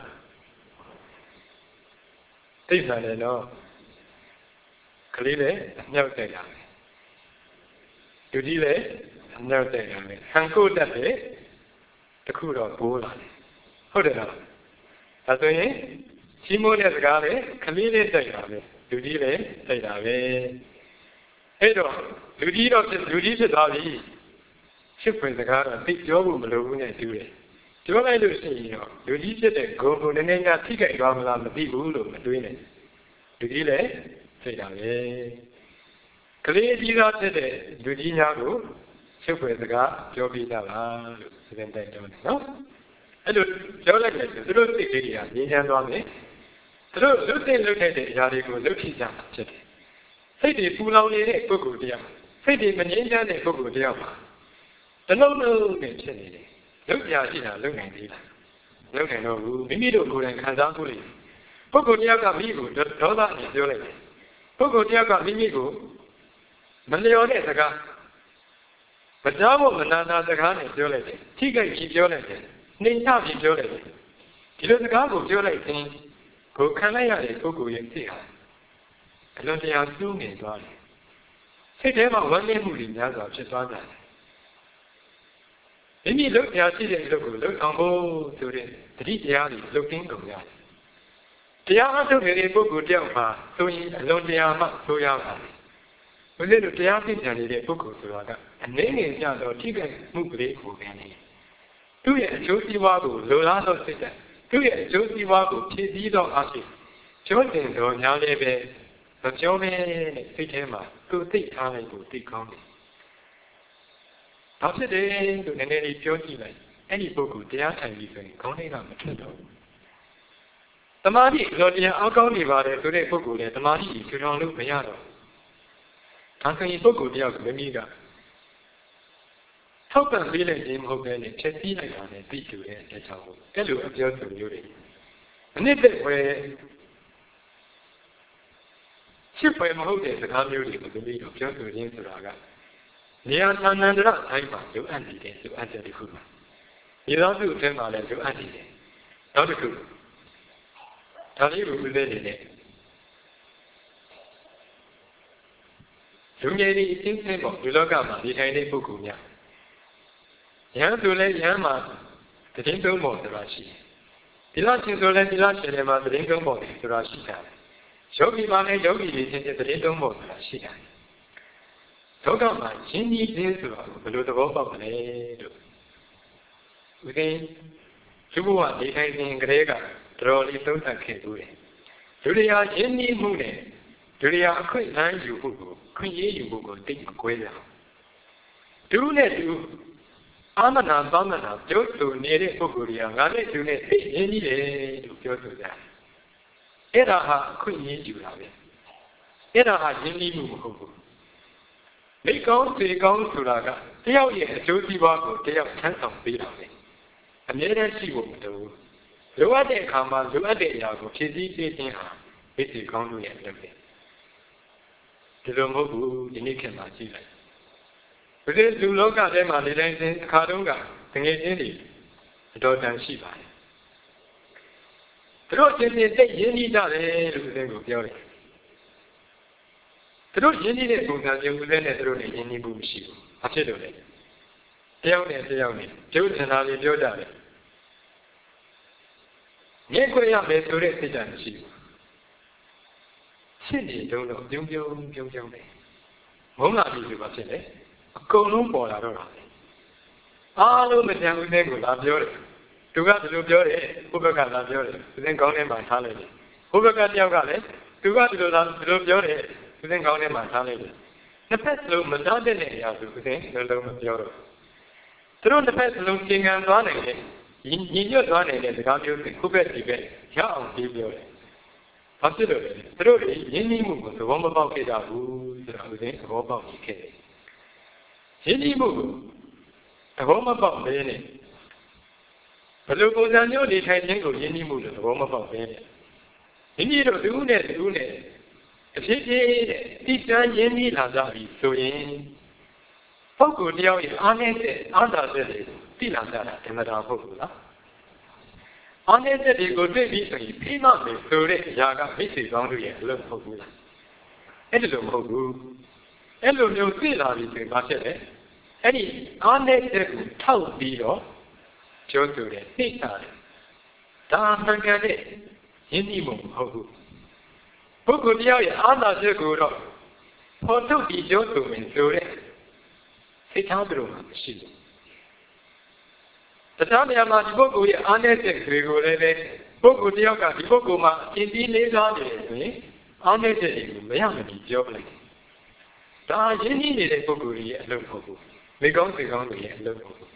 သိမှန်တယ်နော်ကလေးလည်းအမြောက်တက်တာပဲလူကြီးလည်းအမြောက်တက်တာပဲဆံကိုတက်တယ်တခုတော့ဘိုးလာတယ်ဟုတ်တယ်နော်ဒါဆိုရင်ရှိမိုးတဲ့စကားလည်းကလေးလည်းတက်တာပဲလူကြီးလည်းတက်တာပဲအဲ့တော့လူကြီးတော့လူကြီးဖြစ်သွားပြီရှစ်ဖွယ်စကားတော့သိပြောဖို့မလိုဘူးနဲ့တူတယ်ပြောလိုက်လို့ရှိရင်တော့လူကြီးဖြစ်တဲ့ဂုဏ်ကိုနည်းနည်းများထိခိုက်သွားမလားမသိဘူးလို့မတွေးနဲ့လူကြီးလည်းသိတာပဲကလေးအကြီးသားဖြစ်တဲ့လူကြီးများကိုရှစ်ဖွယ်စကားပြောပြကြပါလို့စဉ်းစားတယ်နော်အဲ့လိုပြောလိုက်တယ်သူတို့စိတ်လေးတွေကငြိမ်းချမ်းသွားမယ်သူတို့လွတ်တဲ့လွတ်တဲ့အရာတွေကိုလွတ်ဖြစ်ကြတာဖြစ်တယ်စိတ်တွေပူလောင်နေတဲ့ပုဂ္ဂိုလ်တရားစိတ်တွေမငြိမ်းချမ်းတဲ့ပုဂ္ဂိုလ်တရားမှာတလုံးလုံးနဲ့ဖြစ်နေတယ်လုံပြရှိတာလုံနိုင်သေးလားလုံနိုင်တော့ဘူးမိမိတို့ကိုယ်တိုင်ခံစားမှုတွေပုဂ္ဂိုလ်တယောက်ကမိကိုဒေါသနဲ့ပြောလိုက်တယ်ပုဂ္ဂိုလ်တယောက်ကမိမိကိုမလျော်တဲ့စကားမကြားဖို့မနာနာစကားနဲ့ပြောလိုက်တယ်ထိခိုက်ပြီးပြောလိုက်တယ်နှိမ်ချပြီးပြောလိုက်တယ်ဒီလိုစကားကိုပြောလိုက်ရင်ကိုခံလိုက်ရတဲ့ပုဂ္ဂိုလ်ရဲ့စိတ်ဟာအလွန်တရာစူးငင်သွားတယ်စိတ်ထဲမှာဝမ်းနည်းမှုတွေများစွာဖြစ်သွားကြတယ်မိမိလုပ်ပြရှိတဲ့အလုပ်ကိုလုပ်ဆောင်ဖို့ဆိုတဲ့တတိတရားတွေလုပ်ရင်းကုန်ရတယ်။တရားအထုတ်နေတဲ့ပုဂ္ဂိုလ်တယောက်မှာဆိုရင်အလုံးတရားမှဆိုရပါတယ်။ဘုရားတို့တရားသိဉာဏ်နေတဲ့ပုဂ္ဂိုလ်ဆိုတာကအနည်းငယ်ကြတော့ထိခိုက်မှုကလေးကိုပဲနေ။သူ့ရဲ့အကျိုးစီးပွားကိုလိုလားသောစိတ်ဓာတ်သူ့ရဲ့အကျိုးစီးပွားကိုဖြည့်ဆည်းသောအားဖြင့်ကျွမ်းကျင်တော်များလည်းပဲမပြောမဲနဲ့စိတ်ထဲမှာသူသိထားလိုက်ကိုသိကောင်းတယ်။ဘာဖြစ်တယ်လို့နည်းနည်းလေးပြောကြည့်လိုက်အဲ့ဒီပုဂ္ဂိုလ်တရားထိုင်ပြီးဆိုရင်ခေါင်းထဲကမထွက်တော့ဘူးတမာတိလောတရားအောက်ကောင်းနေပါတယ်ဆိုတဲ့ပုဂ္ဂိုလ်လည်းတမာတိကိုကြောင်လို့မရတော့ဒါဆိုရင်ပုဂ္ဂိုလ်တယောက်ကမိမိကထောက်ပံ့ပေးလိုက်ခြင်းမဟုတ်ဘဲနဲ့ဖြည့်ဆည်းလိုက်တာနဲ့သိတူတဲ့အကြောင်းကိုအဲ့လိုအပြောဆိုမျိုးတွေအနည်းသက်ွယ်ရှစ်ဖွယ်မဟုတ်တဲ့စကားမျိုးတွေကိုမိမိတို့ပြောဆိုခြင်းဆိုတာကနေရာဌာနန္တရတိုင်းမှာလိုအပ်နေတဲ့လိုအပ်တဲ့တစ်ခုပါဒီသောစုအတွင်းမှာလည်းလိုအပ်နေတယ်နောက်တစ်ခုဒါလေးကိုဦးသေးနေတယ်လူငယ်တွေအချင်းချင်းပေါ့ဒီလောကမှာဒီထိုင်တဲ့ပုဂ္ဂိုလ်များယဟန်ဆိုလဲယဟန်မှာတည်င်းသုံးဖို့ဆိုတာရှိတယ်ဒီလားချင်းဆိုလဲဒီလားချင်းတွေမှာတည်င်းသုံးဖို့ဆိုတာရှိတယ်ယောဂီမှာလည်းယောဂီတွေချင်းချင်းတည်င်းသုံးဖို့ဆိုတာရှိတယ်လောကမှာယဉ်ကျေးခြင်းဆိုတာဘယ်လိုသဘောပေါက်မလဲလို့ဦးသိန်းလူဘဝဒီထိုင်ခြင်းကလေးကတော်လေးသုံးသပ်ခဲ့သူတယ်လူတွေဟာယဉ်ကျေးမှုနဲ့လူတွေဟာအခွင့်အလမ်းယူဖို့ကိုခွင့်ရယူဖို့ကိုတိတ်မကွဲကြဘူးသူနဲ့သူအာမနာသောမနာပြောဆိုနေတဲ့ပုဂ္ဂိုလ်တွေကငါနဲ့သူနဲ့သိရင်းကြီးတယ်လို့ပြောဆိုကြတယ်အဲ့ဒါဟာအခွင့်အရေးယူတာပဲအဲ့ဒါဟာယဉ်ကျေးမှုမဟုတ်ဘူးမိကောင်းစေကောင်းဆိုတာကတယောက်ရဲ့အကျိုးစီးပွားကိုတယောက်ထမ်းဆောင်ပေးတာပဲအမြဲတမ်းရှိဖို့မလိုဘူးလိုအပ်တဲ့အခါမှာလိုအပ်တဲ့အရာကိုဖြည့်ဆည်းပေးခြင်းဟာမိစေကောင်းလို့ရဲ့အလုပ်ပဲဒီလိုမဟုတ်ဘူးဒီနေ့ခေတ်မှာကြည့်လိုက်ဘယ်လိုလူလောကထဲမှာနေတိုင်းစဉ်အခါတုန်းကတငယ်ချင်းတွေအတော်တန်ရှိပါတယ်သူတို့ချင်းချင်းသိရင်းနှီးကြတယ်လို့ဦးဇင်းကိုပြောတယ်သူတို့ရင်းနှီးတဲ့ပုံစံမျိုးဦးဇင်းနဲ့သူတို့နဲ့ရင်းနှီးမှုမရှိဘူးအဖြစ်လို့လေတယောက်နဲ့တယောက်နဲ့ပြောချင်တာလေးပြောကြတယ်ငဲ့ခွေရမယ်ဆိုတဲ့စိတ်ဓာတ်မရှိဘူးရှင်းနေတော့တော့ပြုံးပြုံးပြုံးပြုံးတယ်မုန်းလာပြီဆိုပါဖြစ်လေအကုန်လုံးပေါ်လာတော့တာအားလုံးမတန်ဦးစင်းကိုလာပြောတယ်သူကဒီလိုပြောတယ်ဘုဘကလာပြောတယ်ဦးစင်းကောင်းထဲမှာထားလိုက်တယ်ဘုဘကတယောက်ကလည်းသူကဒီလိုလာဒီလိုပြောတယ်ဦးစင်းကောင်းထဲမှာထားလိုက်တယ်နှစ်ဖက်စလုံးမသားတဲ့အရာဆိုဦးစင်းလုံးလုံးမပြောတော့သူတို့နှစ်ဖက်စလုံးသင်္ကန်းသွားနိုင်တယ်ညီညွတ်သွားနိုင်တဲ့စကားမျိုးတွေခုဘက်ဒီဘက်ရအောင်ပြီးပြောတယ်ဘာဖြစ်လို့လဲသူတို့ရင်းနှီးမှုကိုသဘောမပေါက်ခဲ့ကြဘူးဆိုတာဦးစင်းသဘောပေါက်ခဲ့တယ်ရင်းနှီးမှုကိုသဘောမပေါက်ဘဲနဲ့ဘယ်လိုပုံစံမျိုးနေထိုင်ခြင်းကိုရင်းနှီးမှုလို့သဘောမပေါက်ဘဲနဲ့မိမိတို့သူ့နဲ့သူ့နဲ့အဖြစ်ဖြစ်တဲ့တိကျရင်းနှီးလာကြပြီဆိုရင်ပုဂ္ဂိုလ်တယောက်ရဲ့အားနည်းတဲ့အားသာတဲ့တွေသိလာကြတာဓမ္မတာဟုတ်ဘူးလားအားနည်းတဲ့တွေကိုတွေ့ပြီးဆိုရင်ဖိမမယ်ဆိုတဲ့အရာကမိတ်ဆွေကောင်းတို့ရဲ့အလုပ်မဟုတ်ဘူးလားအဲ့ဒီလိုမဟုတ်ဘူးအဲ့လိုမျိုးသိလာပြီဆိုရင်ဘာဖြစ်လဲအဲ့ဒီအားနည်းတဲ့ကိုထောက်ပြီးတော့ပြောဆိုတယ်သိတာတယ်ဒါမှန်ကန်တဲ့ယဉ်ကျေးမှုမဟုတ်ဘူးပုဂ္ဂိုလ်တယောက်ရဲ့အားသာချက်ကိုတော့ဖော်ထုတ်ပြီးပြောဆိုမယ်ဆိုတဲ့စိတ်ထားတို့မှမရှိဘူးတခြားနေရာမှာဒီပုဂ္ဂိုလ်ရဲ့အားနည်းချက်တွေကိုလည်းပဲပုဂ္ဂိုလ်တယောက်ကဒီပုဂ္ဂိုလ်မှာအင်းပြီးလေးစားနေတယ်ဆိုရင်အားနည်းချက်တွေကိုမရမနေပြောပလိုက်ဒါရင်းနှီးနေတဲ့ပုဂ္ဂိုလ်ရဲ့အလုပ်မဟုတ်ဘူးမိကောင်းစိတ်ကောင်းတွေရဲ့အလုပ်မဟုတ်ဘူး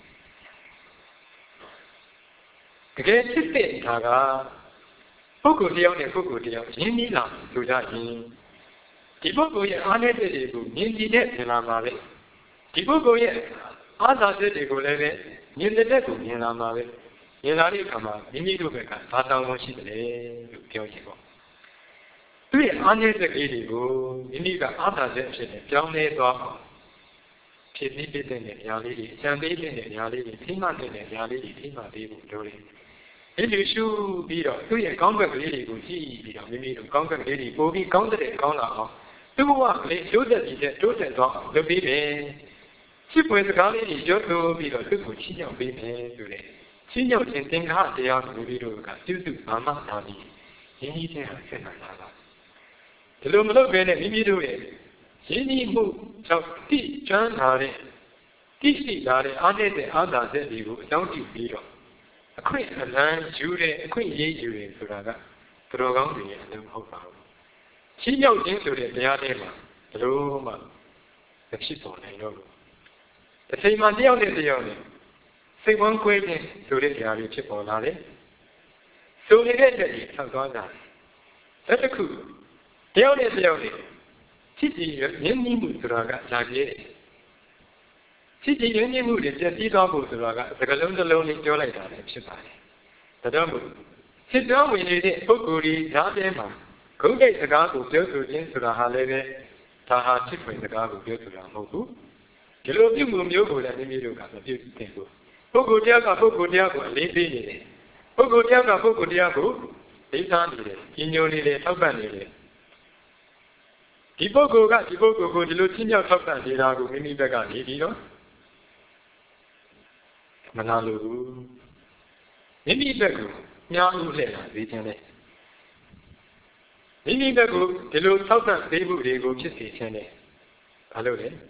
တကယ်ဖြစ်တဲ့ဒါကပုဂ္ဂိုလ်တယောက်နဲ့ပုဂ္ဂိုလ်တယောက်ရင်းနှီးလာဆိုကြရင်ဒီပုဂ္ဂိုလ်ရဲ့အားနည်းချက်တွေကိုမြင်ကြည့်တဲ့နေရာမှာပဲဒီပုဂ္ဂိုလ်ရဲ့အားသာချက်တွေကိုလည်းပဲမြင်တဲ့ကိုမြင်လာမှာပဲမြင်လာတဲ့အခါမှာမိမိတို့ဘက်ကဘာတောင်းလို့ရှိတယ်လို့ပြောရင်ပေါ့သူရဲ့အားနည်းချက်ကလေးတွေကိုမိမိကအားသာချက်ဖြစ်နေပြောင်းလဲသွားအောင်ဖြစ်ပြီးပြတဲ့နေရာလေးတွေအံပေးတဲ့နေရာလေးတွေထိမှတ်တဲ့နေရာလေးတွေထိမှတ်ပေးဖို့လိုတယ်ဒီလိုရှုပြီးတော့သူ့ရဲ့ကောင်းဘက်ကလေးတွေကိုကြည့်ပြီးတော့မိမိတို့ကောင်းဘက်ကလေးတွေပို့ပြီးကောင်းတဲ့ကောင်းလာအောင်သူ့ဘဝကလေးတိုးတက်ပြီးတဲ့တိုးတက်သွားအောင်လုပ်ပြီးတယ်ချစ်ပွေစကားလေးတွေပြောဆိုပြီးတော့သူ့ကိုချီးမြှောက်ပေးမယ်ဆိုတဲ့ချီးမြှောက်ခြင်းသင်္ခါတရားကိုပြီးတော့ကပြုစုဘာမှသာပြီးရင်းနှီးခြင်းဟာဆက်နိုင်တာပါဒီလိုမလုပ်ဘဲနဲ့မိမိတို့ရဲ့ရင်းနှီးမှုကြောင့်တိကျွမ်းလာတဲ့တိရှိလာတဲ့အားနည်းတဲ့အာသာချက်တွေကိုအကြောင်းပြုပြီးတော့အခွင့်အလမ်းယူတဲ့အခွင့်အရေးယူတယ်ဆိုတာကသူတော်ကောင်းတွေရဲ့အလုပ်မဟုတ်ပါဘူးချီးမြှောက်ခြင်းဆိုတဲ့တရားတွေမှာဘယ်လိုမှမဖြစ်ပေါ်နိုင်တော့ဘူးတစ်ချိန်မှာတယောက်နဲ့တယောက်နဲ့စိတ်ဝမ်းကွဲခြင်းဆိုတဲ့တရားတွေဖြစ်ပေါ်လာတယ်ဆိုနေတဲ့အတွက်ဒီဆောက်သွားတာအဲ့တခုတယောက်နဲ့တယောက်နဲ့ချစ်ကြည်ရင်းနှီးမှုဆိုတာကလာပြည့်ချစ်ကြည်ရင်းနှီးမှုတွေပြည့်စည်သွားဖို့ဆိုတာကစကားလုံးတစ်လုံးလေးပြောလိုက်တာလည်းဖြစ်ပါတယ်ဒါကြောင့်မို့ချစ်တော်ဝင်နေတဲ့ပုဂ္ဂိုလ်ကြီးဓာတ်ထဲမှာဂုဏ်ကိတ်စကားကိုပြောဆိုခြင်းဆိုတာဟာလည်းပဲဒါဟာချစ်ဖွယ်စကားကိုပြောဆိုတာမဟုတ်ဘူးဒီလိုပြုမှုမျိုးကိုလည်းမိမိတို့ကမပြုသင့်ဘူးပုဂ္ဂိုလ်တရားကပုဂ္ဂိုလ်တရားကိုအလေးပေးနေတယ်ပုဂ္ဂိုလ်တရားကပုဂ္ဂိုလ်တရားကိုလေးစားနေတယ်ညှို့နေတယ်ထောက်ပံ့နေတယ်ဒီပုဂ္ဂိုလ်ကဒီပုဂ္ဂိုလ်ကိုဒီလိုချင်းမြောက်ထောက်ပံ့နေတာကိုမိမိဘက်ကနေပြီးတော့မနာလိုဘူးမိမိဘက်ကိုညားဥလှည့်လာစေခြင်းလေမိမိဘက်ကိုဒီလိုထောက်ပံ့ပေးမှုတွေကိုဖြစ်စေခြင်းလေဘာလို့လဲ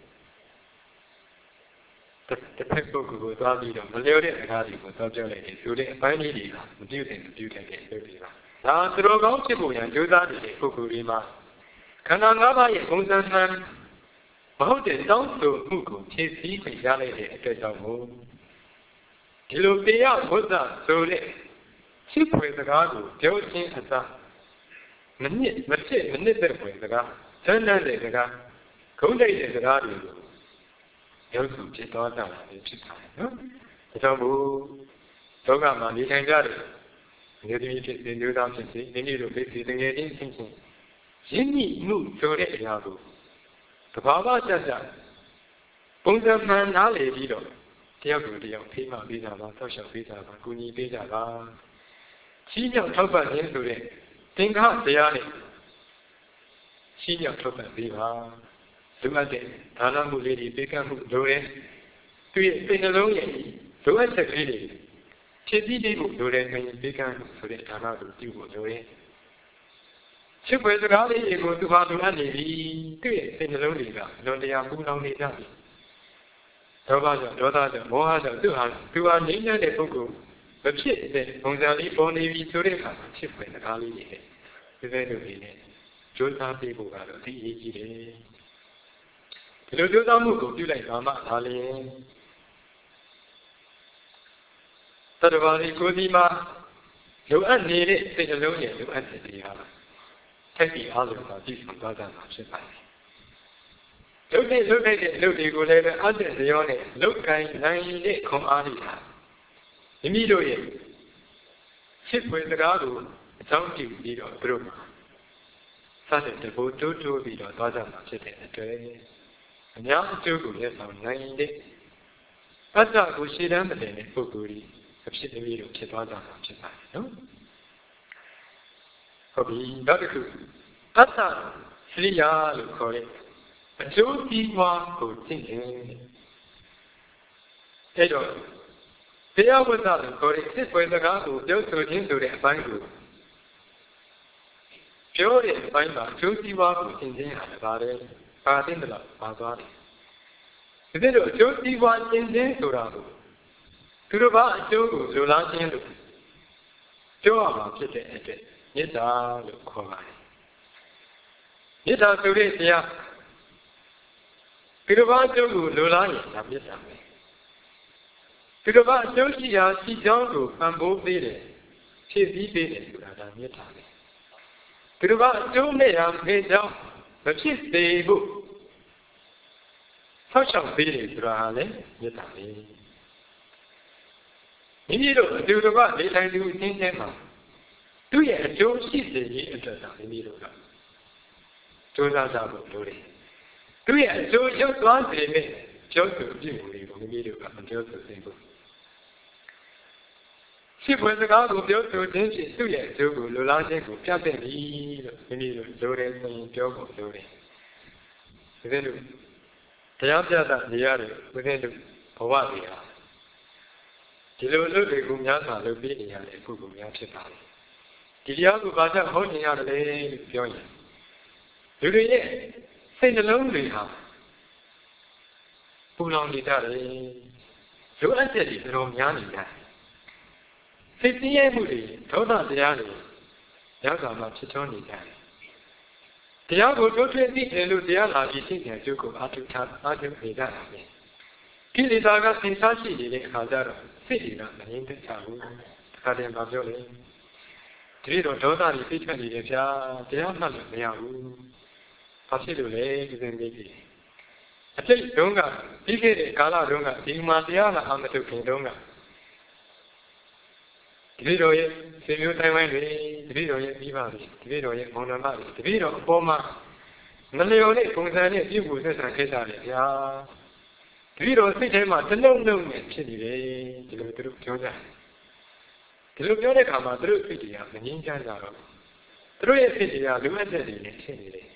တစ်ဖက်ပုဂ္ဂိုလ်ကိုသွားပြီးတော့မလျော်တဲ့အခါတွေကိုသွားပြောလိုက်တယ်ဆိုတဲ့အပိုင်းလေးတွေကမပြုတ်တဲ့မပြုတ်တဲ့လုပ်တွေပါဒါသူတော်ကောင်းဖြစ်ဖို့ရန်ကြိုးစားနေတဲ့ပုဂ္ဂိုလ်တွေမှာခန္ဓာ၅ပါးရဲ့ပုံစံမှန်မဟုတ်တဲ့တောင်းဆိုမှုကိုဖြည့်ဆည်းပြရလိုက်တဲ့အတွက်ကြောင့်မို့ဒီလိုတရားဝိဇ္ဇဆိုတဲ့ရှိဖွယ်စကားကိုပြောခြင်းအစားမနစ်မဖြစ်မနစ်တဲ့ဖွယ်စကားဆန်းတဲ့စကားဂုဏ်တိုက်တဲ့စကားတွေကိုရုပ်စုဖြစ်သွားတာလည်းဖြစ်ပါတယ်နော်။ဒါကြောင့်မို့လောကမှာနေထိုင်ကြတဲ့နေသမီးဖြစ်စေမျိုးသားဖြစ်စေနေနေတို့ဖြစ်စေတကယ်ချင်းချင်းချင်းရင်းနှီးမှုဆိုတဲ့အရာကိုသဘာဝကျကျပုံစံမှန်နားလည်ပြီးတော့တယောက်ကိုတယောက်ဖိမပေးကြပါဆောက်ရှောက်ပေးကြပါကူညီပေးကြပါချီးမြှောက်ထောက်ပံ့ခြင်းဆိုတဲ့သင်္ခါတရားနဲ့ချီးမြှောက်ထောက်ပံ့ပေးပါလိုအပ်တဲ့ဒါနမှုလေးတွေပေးကမ်းမှုလိုတယ်သူရဲ့စိတ်နှလုံးရဲ့လိုအပ်ချက်ကလေးတွေဖြည့်ဆည်းပေးဖို့လိုတယ်ဆိုရင်ပေးကမ်းမှုဆိုတဲ့ဒါနကိုပြုဖို့လိုတယ်ချစ်ဖွယ်စကားလေးတွေကိုသူဟာလိုအပ်နေပြီသူ့ရဲ့စိတ်နှလုံးတွေကလွန်တရားပူလောင်နေကြပြီဒေါသကြောင့်ဒေါသကြောင့်မောဟကြောင့်သူဟာသူဟာငြိမ်းချမ်းတဲ့ပုဂ္ဂိုလ်မဖြစ်တဲ့ပုံစံလေးပေါ်နေပြီဆိုတဲ့အခါမှာချစ်ဖွယ်စကားလေးတွေနဲ့ဒီလိုလိုတွေနဲ့ကြိုးစားပေးဖို့ကတော့ဒီအရေးကြီးတယ်ဒီလိုကြိုးစားမှုကိုပြုလိုက်ပါမှဒါလည်းသတ္တဝါတွေကိုဒီမှာလိုအပ်နေတဲ့စိတ်နှလုံးရဲ့လိုအပ်တဲ့တရားထက်ပြီးအားလုံးကပြည့်စုံသွားကြမှာဖြစ်ပါတယ်။လုပ်တဲ့လုပ်တဲ့လုပ်တွေကိုလည်းအတ္တဇယောနဲ့လုပ်ကိုင်းနိုင်တဲ့ခွန်အားတွေဟာမိမိတို့ရဲ့ရှစ်ဖွယ်စကားကိုအကြောင်းပြုပြီးတော့သူတို့စတဲ့တဘူတိုးတိုးပြီးတော့သွားကြမှာဖြစ်တဲ့အတွက်အများအကျိုးကိုလည်းဆောင်နိုင်တဲ့အတ္တကိုရှင်းတမ်းမတင်တဲ့ပုဂ္ဂိုလ်ကြီးအဖြစ်အပျက်တို့ဖြစ်သွားကြမှာဖြစ်ပါတယ်နော်။ဟုတ်ပြီနောက်တစ်ခုအတ္တစရိယာလို့ခေါ်တဲ့အကျိုးစီးပွားကိုသိတယ်အဲ့တော့တရားဝိဇ္ဇလို့ခေါ်တဲ့စစ်ပွဲစကားကိုပြောဆိုခြင်းဆိုတဲ့အပိုင်းကိုပြောတဲ့အပိုင်းမှာအကျိုးစီးပွားကိုသိခြင်းဟာလည်းပါတယ်ပါသိတယ်လို့ပါသွားတယ်ဒီလိုအကျိုးစီးပွားသိခြင်းဆိုတာကိုသူတို့ကအကျိုးကိုလိုလားခြင်းလို့ပြောရမှာဖြစ်တဲ့အတွက်မေတ္တာလို့ခေါ်ပါတယ်မေတ္တာဆိုတဲ့တရားသူတို့ကအကျိုးကိုလိုလားရင်ဒါမေတ္တာပဲသူတို့ကအကျိုးရှိရာရှိကြောင်းကိုပံ့ပိုးပေးတယ်ဖြည့်ဆည်းပေးတယ်ဆိုတာဒါမေတ္တာပဲသူတို့ကအကျိုးမဲ့ရာဖေးကြောင်းမဖြစ်စေဘူးဆောက်ရှောက်ပေးတယ်ဆိုတာဟာလည်းမေတ္တာပဲမိမိတို့အတူတူကနေထိုင်သူအချင်းချင်းမှာသူ့ရဲ့အကျိုးရှိစေရေးအတွက်သာမိမိတို့ကကြိုးစားကြဖို့လိုတယ်သူ့ရဲ့အကျိုးရောက်သွားစေတဲ့ပြောဆိုပြမှုတွေကိုမိမိတို့ကမပြောဆိုသင့်ဘူးရှိဖွယ်စကားကိုပြောဆိုခြင်းဖြင့်သူ့ရဲ့အကျိုးကိုလိုလားခြင်းကိုပြတ်တဲ့ပြီလို့မိမိတို့လိုတယ်ဆိုရင်ပြောဖို့လိုတယ်ဒီလိုတရားပြတာနေရတယ်ဦးဇင်းတို့ဘဝတွေဟာဒီလိုလူတွေကိုများစွာလုပ်ပြီးနေရတဲ့ပုဂ္ဂိုလ်များဖြစ်ပါတယ်ဒီတရားကိုဘာကြောင့်ဟောနေရတယ်လဲလို့ပြောရင်လူတွေရဲ့စိတ်နှလုံးတွေဟာပူလောင်နေကြတယ်လိုအပ်ချက်တွေတော်များနေတယ်စိတ်ဆင်းရဲမှုတွေဒေါသတရားတွေရောက်ဆောင်မှဖြစ်ထွန်းနေကြတယ်တရားကိုတိုးထွေးသိတယ်လို့တရားလာပြီးသိတယ်ကျုပ်ကိုအာထုထားအာထုနေကြတာပဲကိလေသာကသင်္ချာရှိနေတဲ့အခါကျတော့စိတ်တွေကမငြိမ်သက်ကြဘူးဒါတည်းမှာပြောလေဒီလိုဒေါသတွေသိထွက်နေတယ်ဗျာတရားမှတ်လို့မရဘူးဘာဖြစ်လို့လဲဒီစင်လေးကြီးအတိတ်တုန်းကပြီးခဲ့တဲ့ကာလတုန်းကဒီမှာတရားလာအောင်မထုတ်ခင်တုန်းကဒီလိုရဲ့ဆွေမျိုးတိုင်းဝိုင်းတွေဒီလိုရဲ့ပြီးပါပြီဒီလိုရဲ့မောင်နှမတွေဒီလိုအပေါ်မှာမလျော်တဲ့ပုံစံနဲ့ပြုမှုဆက်ဆံခဲ့ကြတယ်ဗျာဒီလိုစိတ်ထဲမှာတလုံးလုံးနဲ့ဖြစ်နေတယ်ဒီလိုသူတို့ပြောကြတယ်ဒီလိုပြောတဲ့အခါမှာသူတို့စိတ်တွေကမငြင်းချမ်းကြတော့သူတို့ရဲ့စိတ်တွေကလူအပ်တဲ့တွေနဲ့ဖြစ်နေတယ်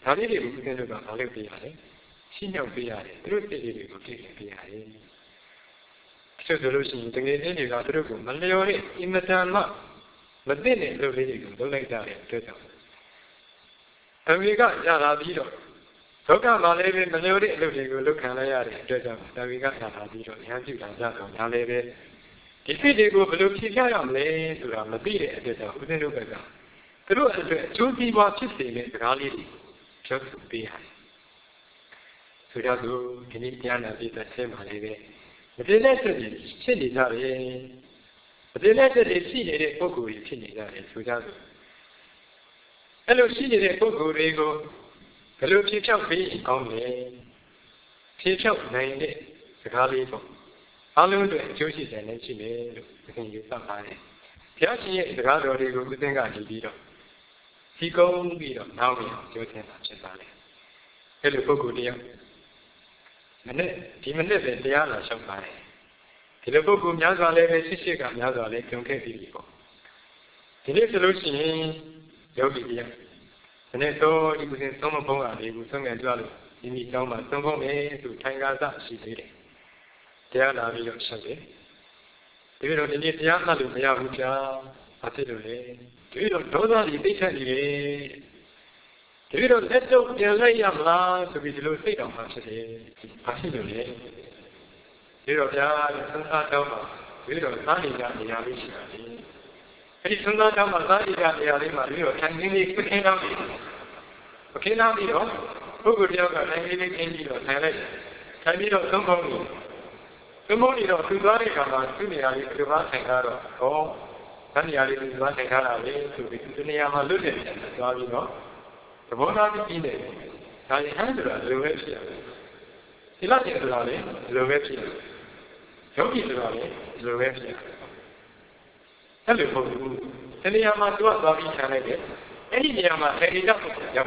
ဒါလေးတွေကိုဦးဇင်းတို့ကမလုပ်ပြရတယ်ရှင်းရောက်ပြရတယ်သူတို့စိတ်တွေကိုသိနေပြရတယ်ဆိုဆိုလို့ရှိရင်တကယ်ချင်းတွေကသူတို့ကမလျော်တဲ့အင်မတန်မှမသိတဲ့အလုပ်လေးတွေကိုလုပ်လိုက်ကြတဲ့အတွက်ကြောင့်အမေကရလာပြီးတော့လောကမှာလည်းပဲမလျော်တဲ့အလုပ်တွေကိုလုပ်ခံလိုက်ရတဲ့အတွက်ကြောင့်တဝေကရလာပြီးတော့ဉာဏ်ပြုတာကြတော့ညာလည်းပဲဒီစိတ်တွေကိုဘယ်လိုဖြေပြရမလဲဆိုတာမသိတဲ့အတွက်ကြောင့်ဦးဇင်းတို့ဘက်ကသူတို့အတွက်အကျိုးစီးပွားဖြစ်စေတဲ့စကားလေးတွေပြောဆိုပေးရတယ်ဆိုကြစို့ဒီနေ့တရားနာပြီးသက်ခြင်းပါလေပဲမတင်တဲ့စိတ်တွေဖြစ်နေကြတယ်မတင်တဲ့စိတ်တွေရှိနေတဲ့ပုဂ္ဂိုလ်တွေဖြစ်နေကြတယ်ဆိုကြစို့အဲ့လိုရှိနေတဲ့ပုဂ္ဂိုလ်တွေကိုဘယ်လိုဖြေဖြောက်ပြီးကောင်းလဲဖြေဖြောက်နိုင်တဲ့စကားလေးပေါ့အားလုံးအတွက်အကျိုးရှိတယ်လည်းရှိတယ်လို့သင်ယူသတ်ပါတယ်ဘုရားရှင်ရဲ့စကားတော်တွေကိုဦးသိန်းကနေပြီးတော့ဒီကုန်းပြီးတော့နောက်ပြီးပြောချင်တာဖြစ်ပါတယ်အဲ့လိုပုဂ္ဂိုလ်တရားမနေ့ဒီမနေ့ပဲတရားလာလျှောက်ပါတယ်ဒီလိုပုဂ္ဂိုလ်များစွာလည်းပဲရှိရှိကများစွာလည်းကြုံခဲ့ပြီးပြီပေါ့ဒီနေ့ဆိုလို့ရှိရင်ယောဂီတရားမနေ့တော့ဒီကုသသုံးမပုံးအားလေးကိုသုံးငယ်ကြွလို့ဒီနေ့ကျောင်းမှာသုံးပုံးမယ်ဆိုထိုင်ကားစရှိသေးတယ်တရားလာပြီးတော့ဆက်တယ်ဒီလိုဒီနေ့တရားမှတ်လို့မရဘူးကြာဘာဖြစ်လို့လဲဒီလိုဒေါသကြီးသိချက်နေတယ်ဒီလိုလက်တော့ပြန်လိုက်ရမလားဆိုပြီးဒီလိုစိတ်တော်မှဖြစ်တယ်ဘာဖြစ်လို့လဲဒီတော့ဗျာသံဃာတော်မှာဒီတော့သာနေကြနေရာလေးရှိတာလေအဲဒီသံဃာတော်မှာသာနေကြနေရာလေးမှာဒီတော့ထိုင်နေလေးခင်းတော့ပြီခင်းတော့ပြီးတော့ပုဂ္ဂိုလ်တယောက်ကထိုင်နေလေးခင်းပြီးတော့ထိုင်လိုက်ထိုင်ပြီးတော့သုံးပေါင်းနေသုံးပေါင်းနေတော့သူသွားတဲ့အခါမှာသူ့နေရာလေးဒီဘာထိုင်တာတော့ဟောဗန်းနေရာလေးဒီဘာထိုင်ထားတာလေဆိုပြီးသူနေရာမှာလွတ်တယ်သွားပြီးတော့သဘောထားပြီးနေတယ်ဒါရင်ဟန်ဆိုတာလိုပဲဖြစ်ရတယ်ဒီလောက်ကျဆိုတာလေလိုပဲဖြစ်ရတယ်ယောဂီဆိုတာလေလိုပဲဖြစ်ရတယ်အဲ့လိုမဟုတ်ဘူးဒီနေရာမှာသူကသွားပြီးခြံလိုက်တယ်အဲ့ဒီနေရာမှာအဲဒီတော့ရောက်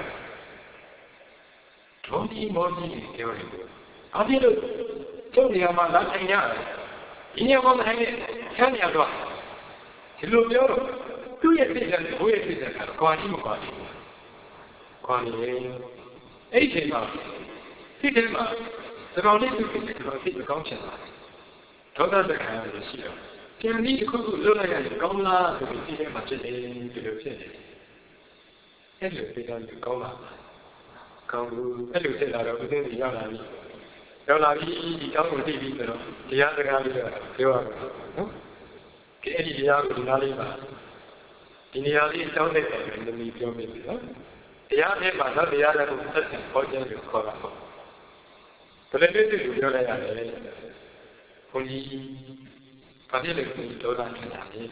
ဒုံဒီမောကြီးပြောတယ်အဖြစ်လို့ကျုပ်နေရာမှာလာထိုင်ရတယ်ဒီနေရာမှာထိုင်နေခြံနေရာတော့ဒီလိုပြောတော့သူ့ရဲ့စိတ်ကဘိုးရဲ့စိတ်ကကွာကြီးမကွာကြီးကွာနေအဲ့ဒီချိန်မှာစိတ်ထဲမှာသဘောလေးသူ့ကိုတော့စိတ်မကောင်းချင်တာဒေါသတက်ခံရတယ်ရှိတော့ပြန်ပြီးတစ်ခုခုလွတ်လိုက်ရတယ်ကောင်းလားဆိုပြီးစိတ်ထဲမှာဖြစ်နေဒီလိုဖြစ်နေအဲ့လိုစိတ်ကကောင်းလားကောင်းဘူးအဲ့လိုဖြစ်လာတော့ဦးသိန်းကြီးရောက်လာပြီရောက်လာပြီဒီကောင်းကိုသိပြီဆိုတော့တရားစကားလေးတော့ပြောရမယ်နော်ကဲအဲ့ဒီတရားကိုဒီနားလေးပါဒီနေရာလေးအကြောင်းနဲ့တည်းကပြောမိပြီနော်တရားနဲ့မှာတော့တရားတွေကိုဆက်ဆံခေါ်ခြင်းလို့ခေါ်တာပေါ့ဘယ်လိုဖြစ်သူပြောလိုက်ရတယ်ဘုန်းကြီးဘာဖြစ်လဲဘုန်းကြီးဒေါသဖြစ်တာလေ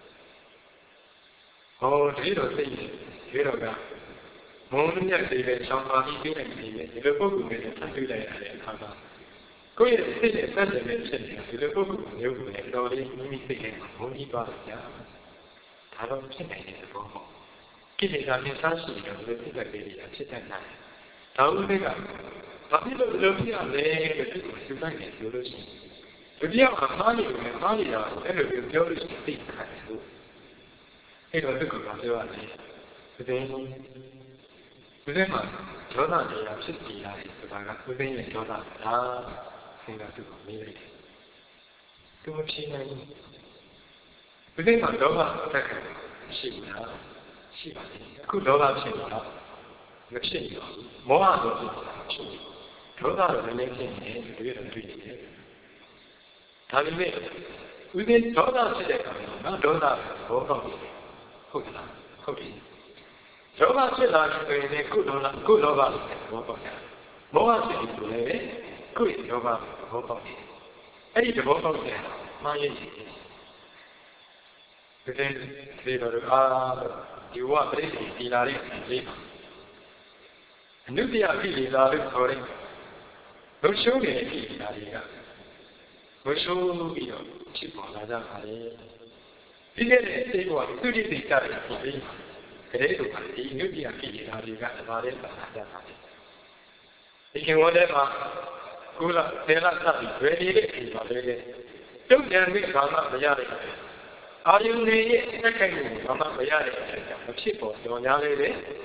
ဟောဒီလိုသိတယ်ဒီတော့ကမုန်းမြတ်သေးတဲ့ဆောင်းပါပြီးပြီးနေပြီဒီလိုပုဂ္ဂိုလ်တွေဆက်တွေ့လိုက်ရတဲ့အခါမှာကိုယ့်ရဲ့စိတ်နဲ့ဆက်တယ်နဲ့ဖြစ်နေဒီလိုပုဂ္ဂိုလ်မျိုးကိုလည်းတော်လေးမိမိစိတ်နဲ့ဘုန်းကြီးသွားကြဒါတော့ဖြစ်နိုင်တဲ့ဘောပေါ့ကိလေသာနဲ့စားရှိတယ်လို့သိတဲ့လေးတွေဖြစ်တတ်တယ်။ဒါဥစ္စာကဘာဖြစ်လို့လုပ်ပြရလဲလို့သူကယူလိုက်တယ်ပြောလို့ရှိရင်ဒီပြောင်းမှားနေတယ်မှားနေတာအဲ့လိုပြောလို့ရှိရင်သိခံတယ်လို့အဲ့တော့သူကပြောရတယ်ဒီတိုင်းဒီတိုင်းမှာဒေါသတရားဖြစ်ကြရတယ်ဆိုတာကဥပင်းရဲ့ဒေါသလားစဉ်းစားသူကမေးလိုက်တယ်။သူမဖြေနိုင်ဘူး။ဒီတိုင်းမှာဒေါသတက်ခံရှိဘူးလားရှိပါတယ်အခုဒေါသဖြစ်နေတာမဖြစ်ဘူးမောဟတော့ဖြစ်နေတာဖြစ်တယ်ဒေါသတော့လည်းဖြစ်နေတယ်တကယ်တော့တွေ့နေတယ်ဒါပေမဲ့ဥဒိဒေါသဖြစ်တဲ့အခါမှာဒေါသဘောပေါက်တယ်ဟုတ်လားဟုတ်ပြီဒေါသဖြစ်လာဆိုရင်လည်းကုဒေါသကုဒေါသဘောပေါက်တယ်မောဟဖြစ်ပြီဆိုလည်းကုဒေါသဘောပေါက်တယ်အဲ့ဒီဘောပေါက်တယ်မှားရည်ရှိတယ်ဒီလိုတော့အာဒီဝပရိသေတီလာတဲ့လေးအနုတ္တယပိလိလာလို့ခေါ်တဲ့ဘုရှုံးတဲ့ပိလိလာတွေကဘုရှုံးပြီးတော့ဖြစ်ပေါ်လာကြပါလေဒီနေ့တဲ့စိတ်ပေါ်သူတိတိကျတဲ့ဖြစ်ပြီးကလေးတို့ကဒီအနုတ္တယပိလိလာတွေကဒါလည်းပါလာကြပါလေဒီခင်ဝန်ထဲမှာကုလသေလသတိဝေဒီတဲ့အိမ်ပါလေတုတ်တန်ပြီးဘာမှမရတဲ့အာယုန်ရဲ့စက်ခိုက်မှုဘာမှမရတဲ့အကြောင်းမဖြစ်ပေါ်ကြော်ညာလေးလေ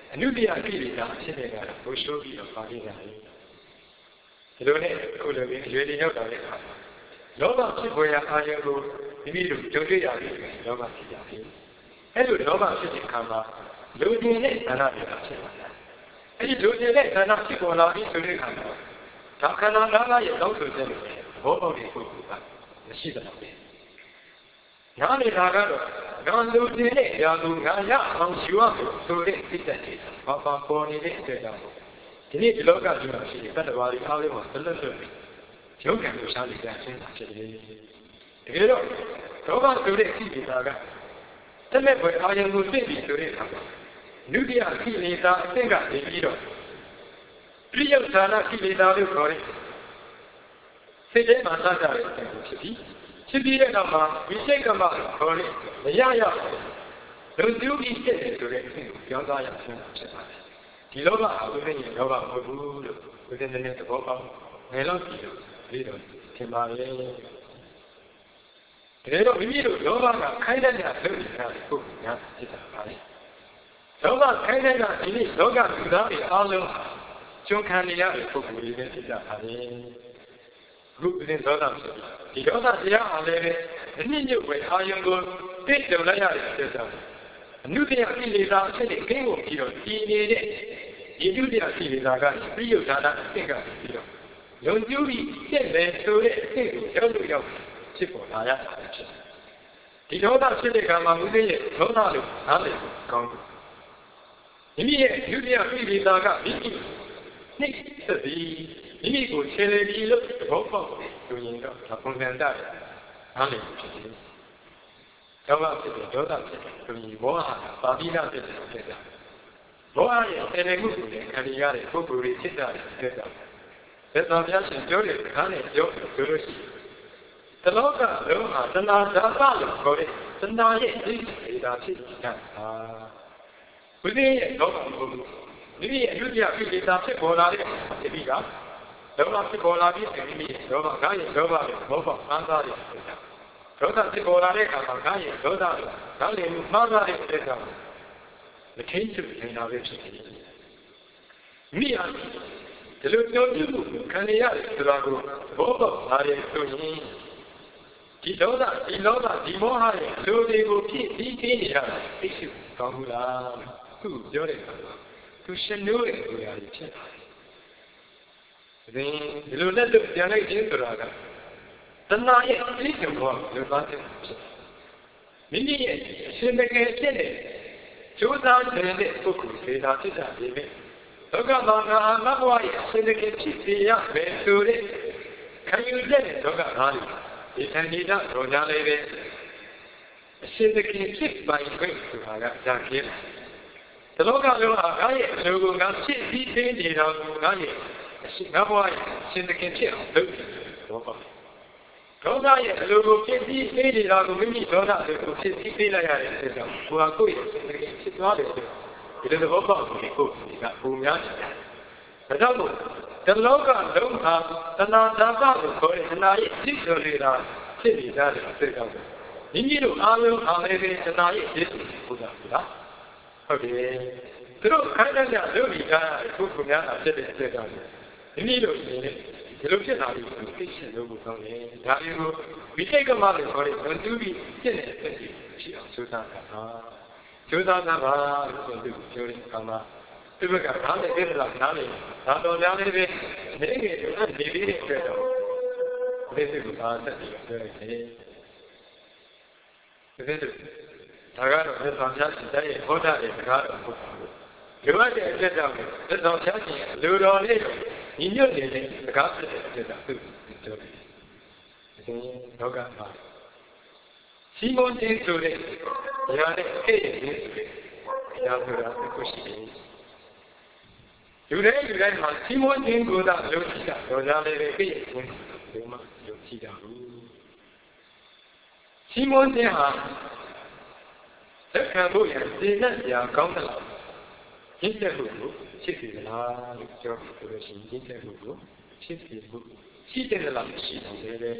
အနုတ္တိယကိလေသာဖြစ်နေတာဘုရှိုးပြီးတော့ပါနေတာလေဒီလိုနဲ့ခုလိုပြီးရွေလီရောက်တာလေလောဘဖြစ်ပေါ်ရာအာယုကိုမိမိတို့ကြုံတွေ့ရပြီလောဘဖြစ်ရပြီအဲ့လိုလောဘဖြစ်တဲ့အခါမှာလူကျင်တဲ့ဌာနတွေဖြစ်လာတယ်အဲ့ဒီလူကျင်တဲ့ဌာနဖြစ်ပေါ်လာပြီးဆိုတဲ့အခါမှာဒါခန္ဓာ၅ပါးရဲ့တောင်းဆိုချက်တွေဘောပေါက်တဲ့ပုဂ္ဂိုလ်ကမရှိသလား။နားနေတာကတော့ငါလူကျင်တဲ့ရာသူငါရအောင်ယူရမယ်ဆိုတဲ့စိတ်ဓာတ်တွေဘာပါပေါ်နေတဲ့အတွက်ကြောင့်ဒီနေ့ဒီလောကကြီးမှာရှိတဲ့တတ္တဝါတွေအားလုံးမှာဘလက်လွတ်ရုပ်ကံကိုရှားလိုက်တာရှင်းတာဖြစ်တယ်။တကယ်တော့ဒေါဘဆိုတဲ့ခိလေသာကတမဲ့ဘွယ်အာယုံကိုသိပြီဆိုတဲ့အခါမှာနုတ္တိယခိလေသာအသင့်ကနေပြီးတော့ပြိယုဌာနခိလေသာလို့ခေါ်တဲ့စိတ်ထဲမှာစကြတဲ့အတိုင်းဖြစ်ပြီးဖြစ်ပြီးတဲ့နောက်မှာဝိစိတ်ကမခေါ်တဲ့မရရလူကျူးပြီးဖြစ်တယ်ဆိုတဲ့အဖြစ်ကိုပြောသားရအောင်ဖြစ်ပါတယ်။ဒီလောဘအဝိဇ္ဇရဲ့လောဘမဟုတ်ဘူးလို့ဝိဇ္ဇနဲ့သဘောပေါက်ငယ်လို့ပြီးတော့ပြီးတော့ထင်ပါရဲ့။ဒါတော့မိမိတို့လောဘကခိုင်းတဲ့ညလုပ်နေတာကိုညာဖြစ်တာပါလေ။လောဘခိုင်းတဲ့ကဒီနေ့လောကလူသားတွေအားလုံးကျွမ်းခံနေရတဲ့ပုဂ္ဂိုလ်တွေနဲ့ဖြစ်ကြပါလေ။အခုဒီဒေါသဖြစ်ဒီဒေါသတရားအားလည်းပဲအနည်းညွတ်ပဲအာယုံကိုသိကြုံလိုက်ရတဲ့အတွက်ကြောင့်အနုတ္တိယကိလေသာအဖြစ်နဲ့ကင်းကုန်ပြီးတော့ဒီနေတဲ့ဒီဒုတိယကိလေသာကပြိယုဌာနအဖြစ်ကပြီးတော့လုံကျူးပြီးဖြစ်တယ်ဆိုတဲ့အဖြစ်ကိုရောက်လို့ရောက်ဖြစ်ပေါ်လာရတာဖြစ်တယ်ဒီဒေါသဖြစ်တဲ့ကံမှာဦးသိရဲ့ဒေါသလို့နားလည်ကောင်းတယ်မိမိရဲ့ဒုတိယကိလေသာကမိမိနှိမ့်သက်ပြီးမိမိကိုခြေလေပြီးလို့သဘောပေါက်ဆိုရင်တော့ဒါပုံစံတည်းနားလည်ဖြစ်တယ်ဒေါသဖြစ်တဲ့ဒေါသဖြစ်တဲ့ဆိုရင်မောဟကပါဠိနာဖြစ်တဲ့ဖြစ်တယ်မောဟရဲ့ခြေလေမှုကိုလည်းခံရတဲ့ပုဂ္ဂိုလ်တွေဖြစ်တာဖြစ်တာသက်သာပြရှင်ပြောတဲ့ခါနဲ့ပြောဆိုလို့ရှိရင်တလောကလုံးဟာတဏှာဓာတ်လို့ခေါ်တဲ့တဏှာရဲ့အိဋ္ဌိဒါဖြစ်နေတာဘုရားရဲ့လောကဘုရားမိမိရဲ့အယုဒ္ဓယကိလေသာဖြစ်ပေါ်လာတဲ့ဒီပြီးကလောဘဖြစ်ပေါ်လာပြီးမိမိရဲ့လောဘငါရဲ့လောဘရဲ့မောဟမှန်းသားတဲ့ဒေါသဖြစ်ပေါ်လာတဲ့အခါမှာငါရဲ့ဒေါသကိုငါလည်းမှန်းသားတဲ့အတွက်ကြောင့်မထိန်ချုပ်နေတာပဲဖြစ်နေတယ်မိဟာဒီလိုပြောပြမှုခံရရတယ်ဆိုတာကိုဘောပေါက်လာတယ်ဆိုရင်ဒီလောကဒီလောကဒီမောဟရဲ့လူတွေကိုဖြစ်ပြီးသိနေရတာသိရှိကောင်းဘူးလားသူပြောတယ်သူရှင်လို့ရဲ့နေရာကြီးဖြစ်တယ်ဒီလိုနဲ့တော့ပြန်လိုက်ခြင်းဆိုတာကတဏှာရဲ့အသိဉာဏ်ဘောလူသားတဲ့မိမိရဲ့အရှင်တကယ်ဖြစ်တဲ့ကျိုးသားတဲ့ပုဂ္ဂိုလ်ဒေတာဖြစ်တာဒီပဲလောကမှာငါငါဘဝရဲ့အရှင်တကယ်ဖြစ်စေရမယ်ဆိုတဲ့ခံယူတဲ့လောကသားတွေဒီသံဃာတော်ကြားလေးပဲအရှင်တကယ်ဖြစ်ပိုင်ခွင့်ဆိုတာကကြာခင်းဒီလောကလုံးဟာငါရဲ့အလိုကိုငါဖြစ်ပြီးသိနေတာကိုငါရဲ့အရှင်ငါဘဝရဲ့အရှင်တကယ်ဖြစ်အောင်လုပ်တယ်တော့ပါဒေါသရဲ့အလိုကိုဖြစ်ပြီးသိနေတာကိုမိမိဒေါသကိုဖြစ်ပြီးသိလိုက်ရတဲ့အတွက်ကြောင့်ကိုယ်ဟာကိုယ့်ရဲ့အရှင်တကယ်ဖြစ်သွားတယ်ဆိုဒီလိုသဘောပေါက်ပြီးကိုယ်ကပုံများတယ်ဒါကြောင့်မို့ဒီလောကလုံးဟာတဏှာဓာတ်ကိုခေါ်တဲ့တဏှာရဲ့ဖြစ်တော်နေတာဖြစ်နေကြတဲ့အတွက်ကြောင့်မိမိတို့အားလုံးအားလည်းပဲတဏှာရဲ့ဖြစ်ကိုဆိုတာဟုတ်တယ်သူတို့ခိုင်းတဲ့ညလုပ်ပြီးတာကိုယ်ကများတာဖြစ်တဲ့အတွက်ကြောင့်မိမိတို့အနေနဲ့ဒီလိုဖြစ်လာပြီးသိချင်လို့ကိုကောင်းတယ်ဒါတွေကိုဝိသိကမလို့ခေါ်တဲ့ဇွန်တူပြီးဖြစ်နေတဲ့အဖြစ်ရှိအောင်စိုးစားတာကျိုးသားတာပါလို့ဆိုသူပြောတဲ့အခါမှာဒီဘက်ကနားနဲ့ပြည့်လာနားနဲ့ဒါတော်များလေးပဲနေငယ်နေပြီးတဲ့အတွက်တော့ဒီစိတ်ကိုအားသက်ပြီးပြောရတယ်ဒီစိတ်ဒါကတော့သက်ဆောင်ချရှင်တဲ့ဟောတာတဲ့စကားတော့ဟုတ်လူရတဲ့အချက်ကြောင့်သက်ဆောင်ချရှင်လူတော်လေးညီညွတ်နေတဲ့စကားဖြစ်တဲ့အချက်ကြောင့်သူပြောတယ်ဒီလောကမှာစီမွန်တင်ဆိုတဲ့ညာတဲ့အဲ့ဒီဆိုတဲ့ညာဆိုတာကိုရှိတယ်လူတိုင်းလူတိုင်းမှာစီမွန်တင်ကိုသာလုပ်ရှိတာတော့ညာလေးပဲပြည့်စုံဒီမှာလုပ်ရှိတာဘူးစီမွန်တင်ဟာသက်ခံဖို့ရစေနဲ့ကြာကောင်းသလားရင်းချက်ဖို့ကိုဖြစ်စီသလားလို့ပြောဆိုလို့ရှိရင်ရင်းချက်ဖို့ကိုဖြစ်စီဖို့ရှိတယ်လားမရှိတယ်လေ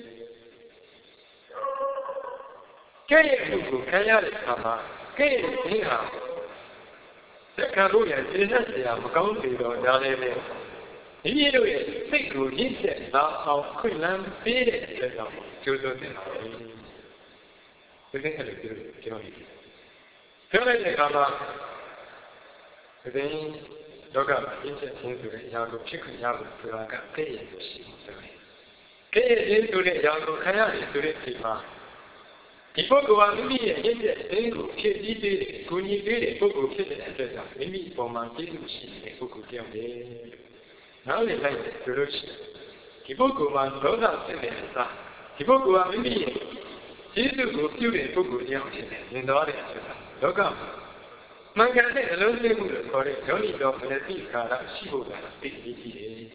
ကဲ့ရဲ့မှုကိုခံရတဲ့အခါမှာကဲ့ရဲ့ခြင်းဟာသက်ခံလို့ရကျေနပ်စရာမကောင်းသေးတော့ဒါလည်းပဲမိမိတို့ရဲ့စိတ်ကိုရင့်ကျက်လာအောင်ခွင့်လန်းပေးတဲ့အတွက်ကြောင့်ကျိုးစွတင်ပါလေဒီနေ့အဲ့လိုပြောပြောနေပြောလိုက်တဲ့အခါမှာဒီလောကမှာရင့်ကျက်ခြင်းဆိုတဲ့အရာကိုဖြစ်ခွင့်ရဖို့ဆိုတာကကဲ့ရဲ့ရှိတယ်ကဲ့ရဲ့ခြင်းဆိုတဲ့အရာကိုခံရတယ်ဆိုတဲ့အချိန်မှာဒီပုဂ္ဂိုလ်ဟာမိမိရဲ့အင်းရဲ့အင်းကိုဖြည့်ဆည်းပေးတဲ့ကိုကြီးပေးတဲ့ပုဂ္ဂိုလ်ဖြစ်တဲ့အတွက်ကြောင့်မိမိပုံမှန်ကျေးဇူးရှိတဲ့ပုဂ္ဂိုလ်ပြောင်းတယ်။နောက်လည်းလိုက်တယ်ဆိုလို့ရှိရင်ဒီပုဂ္ဂိုလ်မှာဒေါသဖြစ်တဲ့အစားဒီပုဂ္ဂိုလ်ဟာမိမိရဲ့ကျေးဇူးကိုပြုတဲ့ပုဂ္ဂိုလ်ပြောင်းဖြစ်တယ်။မြင်တော်တဲ့အချက်လောကမှန်ကန်တဲ့အလုံးစုံမှုလို့ခေါ်တဲ့ယောနိတော်မနတိခါရရှိဖို့ကသိသိရှိတယ်။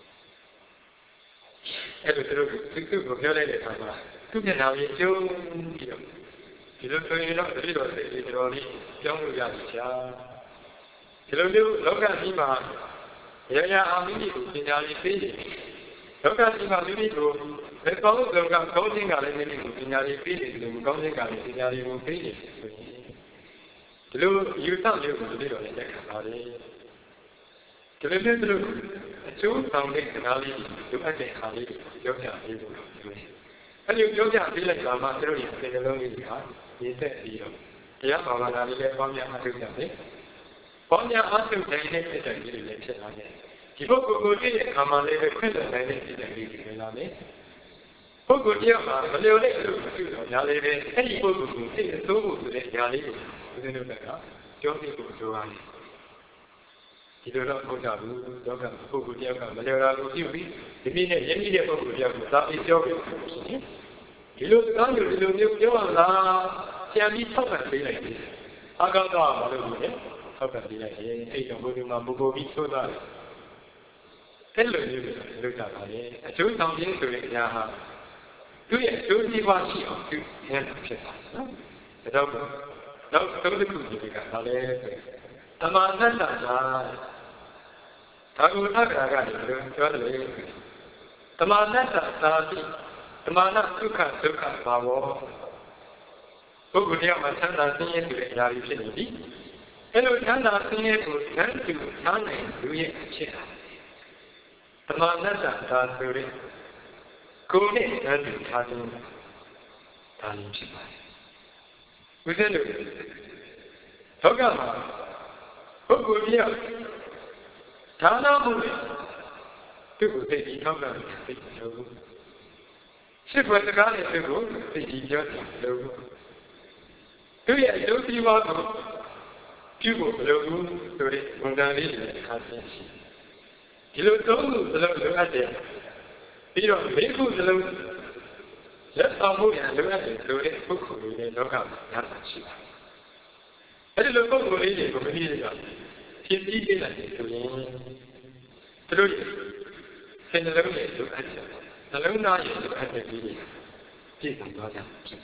အဲ့လိုသူတို့သူကိုပြောလိုက်တဲ့အခါမှာသူ့မျက်နှာကြီးကျုံပြီးတော့ဒီလိုဆိုရင်တော့တတိတော်စိတ်ကြီးတော်လေးကြောင်းလို့ရပြီရှာဒီလိုမျိုးလောကကြီးမှာရရအာမိမိကိုပညာလေးပေးတယ်လောကကြီးမှာမိမိကိုဘယ်ကောင်းဆုံးကကောင်းခြင်းကလည်းမိမိကိုပညာလေးပေးတယ်ဒီလိုမကောင်းခြင်းကလည်းပညာလေးကိုပေးတယ်ဆိုရင်ဒီလိုယူဆမျိုးကိုတတိတော်လည်းတက်ခံပါတယ်ဒီလိုမျိုးသူအကျိုးဆောင်တဲ့ခဏလေးဒီအပ်တဲ့ခါလေးပြောပြပေးလို့ပြောတယ်အဲ့ဒီပြောပြပေးလိုက်တာမှသူတို့ရဲ့စိတ်နှလုံးလေးဟာရည်သက်ပြီးတော့တရားဘာဝနာလေးလည်းပေါင်းများအားထုတ်ကြတယ်။ပေါင်းများအားထုတ်တဲ့နေ့ဖြစ်တဲ့ကြီးတွေလည်းဖြစ်လာတယ်။ဒီပုဂ္ဂိုလ်ကိုကြည့်တဲ့အခါမှာလည်းခွင့်လွှတ်နိုင်တဲ့ဖြစ်တဲ့ကြီးတွေဝင်လာတယ်။ပုဂ္ဂိုလ်တရားမှာမလျော်တဲ့လူပြုတော့ညာလေးပဲအဲ့ဒီပုဂ္ဂိုလ်ကိုသိအစိုးဖို့ဆိုတဲ့ညာလေးကိုဦးဇင်းတို့ကကြောသိဖို့ဆိုရတယ်။ဒီလိုတော့ဟုတ်ကြဘူး။တော့ကပုဂ္ဂိုလ်တရားကမလျော်တာကိုပြုပြီးဒီပြည့်နဲ့ရင်းနှီးတဲ့ပုဂ္ဂိုလ်တရားကိုသာပြီးပြောပြီးဒီလိုစကားမျိုးဒီလိုမျိုးပြောရလားပြန်ပြီးထောက်ခံပေးလိုက်တယ်အကောက်တော့မလုပ်ဘူးလေထောက်ခံပေးလိုက်ရင်အဲ့တော့ဘုရားမှာပုဂ္ဂိုလ်ပြီးသိုးတာအဲ့လိုမျိုးလုပ်ကြပါလေအကျိုးဆောင်ခြင်းဆိုတဲ့အရာဟာသူ့ရဲ့အကျိုးစီးပွားရှိအောင်သူရန်ဖြစ်တာနော်ဒါတော့နောက်သုံးခုကြီးကဒါလည်းသမာဓိတ္တသာဒါကိုသက္ကာကလည်းပြောတယ်လေသမာဓိတ္တသာတိသမာနဒုက္ခဒုက္ခဘာဝပုဂ္ဂိုလ်တရားမှာချမ်းသာဆင်းရဲဆိုတဲ့အရာတွေဖြစ်နေပြီအဲလိုချမ်းသာဆင်းရဲကိုဉာဏ်တူထားနိုင်လူရဲ့အဖြစ်သမာနတ္တသာဆိုရင်ကိုယ်နဲ့ဉာဏ်တူထားခြင်းဒါလည်းဖြစ်ပါတယ်ဘုရားတို့လောကမှာပုဂ္ဂိုလ်တရားဒါနမှုသူ့ကိုသိပြီးထောက်တာသိလို့စစ်ပွဲစကားနဲ့သူ့ကိုသိပြီးပြောတယ်လို့သူရဲ့အကျိုးစီးပွားကိုပြုဖို့မလိုဘူးဆိုတဲ့ဝန်ခံလေးတွေအခါချင်းရှိဒီလိုသုံးခုစလုံးလိုအပ်တယ်ပြီးတော့လေးခုစလုံးလက်ဆောင်မှုရလိုအပ်တယ်ဆိုတဲ့ပုဂ္ဂိုလ်တွေလောကမှာများစွာရှိပါတယ်အဲဒီလိုပုဂ္ဂိုလ်လေးတွေကိုမသိရတော့ဖြစ်ပြီးပြလိုက်တယ်ဆိုရင်သူတို့ဆင်နှလုံးရဲ့လိုအပ်ချက်နှလုံးသားရဲ့လိုအပ်ချက်ကြီးတွေပြည့်စုံသွားကြဖြစ်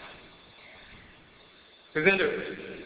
ပါတယ်သူတို့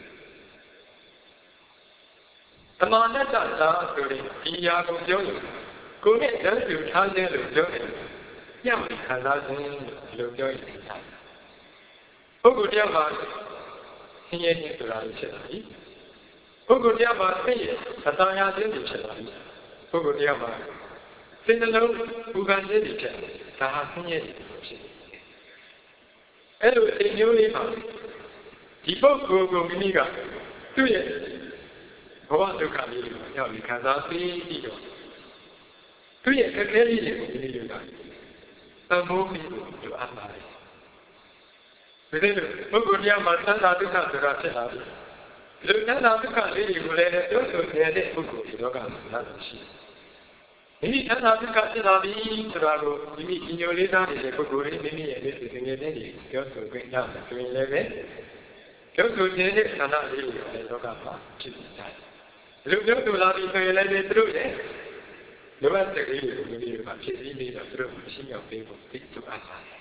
သမာဓိတ္တသာဆိုတဲ့ဒီအရာကိုပြောရင်ကိုယ်နဲ့တန်းတူထားခြင်းလို့ပြောတယ်ညံ့ခံစားခြင်းလို့ပြောရင်ပုဂ္ဂိုလ်တရားမှာဆင်းရဲခြင်းဆိုတာဖြစ်လာပြီပုဂ္ဂိုလ်တရားမှာသိရအတန်ရာခြင်းဖြစ်လာပြီပုဂ္ဂိုလ်တရားမှာစိတ်နှလုံးဘူခံခြင်းဖြစ်ဒါဟာဆင်းရဲခြင်းဖြစ်အဲ့လိုအမျိုးလေးမှာဒီပုဂ္ဂိုလ်ကိုမိမိကသူ့ရဲ့ဘဝဒုက္ခလေးကိုရောက်ပြီးခံစားပြီးပြီးတော့သူ့ရဲ့အခက်အခဲလေးတွေကိုမိမိတို့ကသဘောပြီးလိုအပ်ပါတယ်ဒီလိုပုဂ္ဂိုလ်တရားမှာသံသာဒုက္ခဆိုတာဖြစ်လာပြီဒီလိုသံသာဒုက္ခလေးတွေကိုလည်းပြောဆိုနေတဲ့ပုဂ္ဂိုလ်ဒီလောကမှာလာလို့ရှိတယ်မိမိသံသာဒုက္ခဖြစ်လာပြီဆိုတာကိုမိမိညိုလေးသားနေတဲ့ပုဂ္ဂိုလ်တွေမိမိရဲ့လက်စီငယ်တဲ့တွေပြောဆိုခွင့်ရမယ်ဆိုရင်လည်းပဲပြောဆိုနေတဲ့ဌာနလေးတွေလည်းလောကမှာဖြစ်နေတယ်လူမျိုးတို့လာပြီးဆိုရင်လည်းသူတို့ရဲ့လောဘစိတ်လေးတွေကိုမိမိတို့ကဖြစ်ပြီးပြီးတော့သူတို့ရှင်းရောက်ပေးဖို့သိတူအပ်ပါတယ်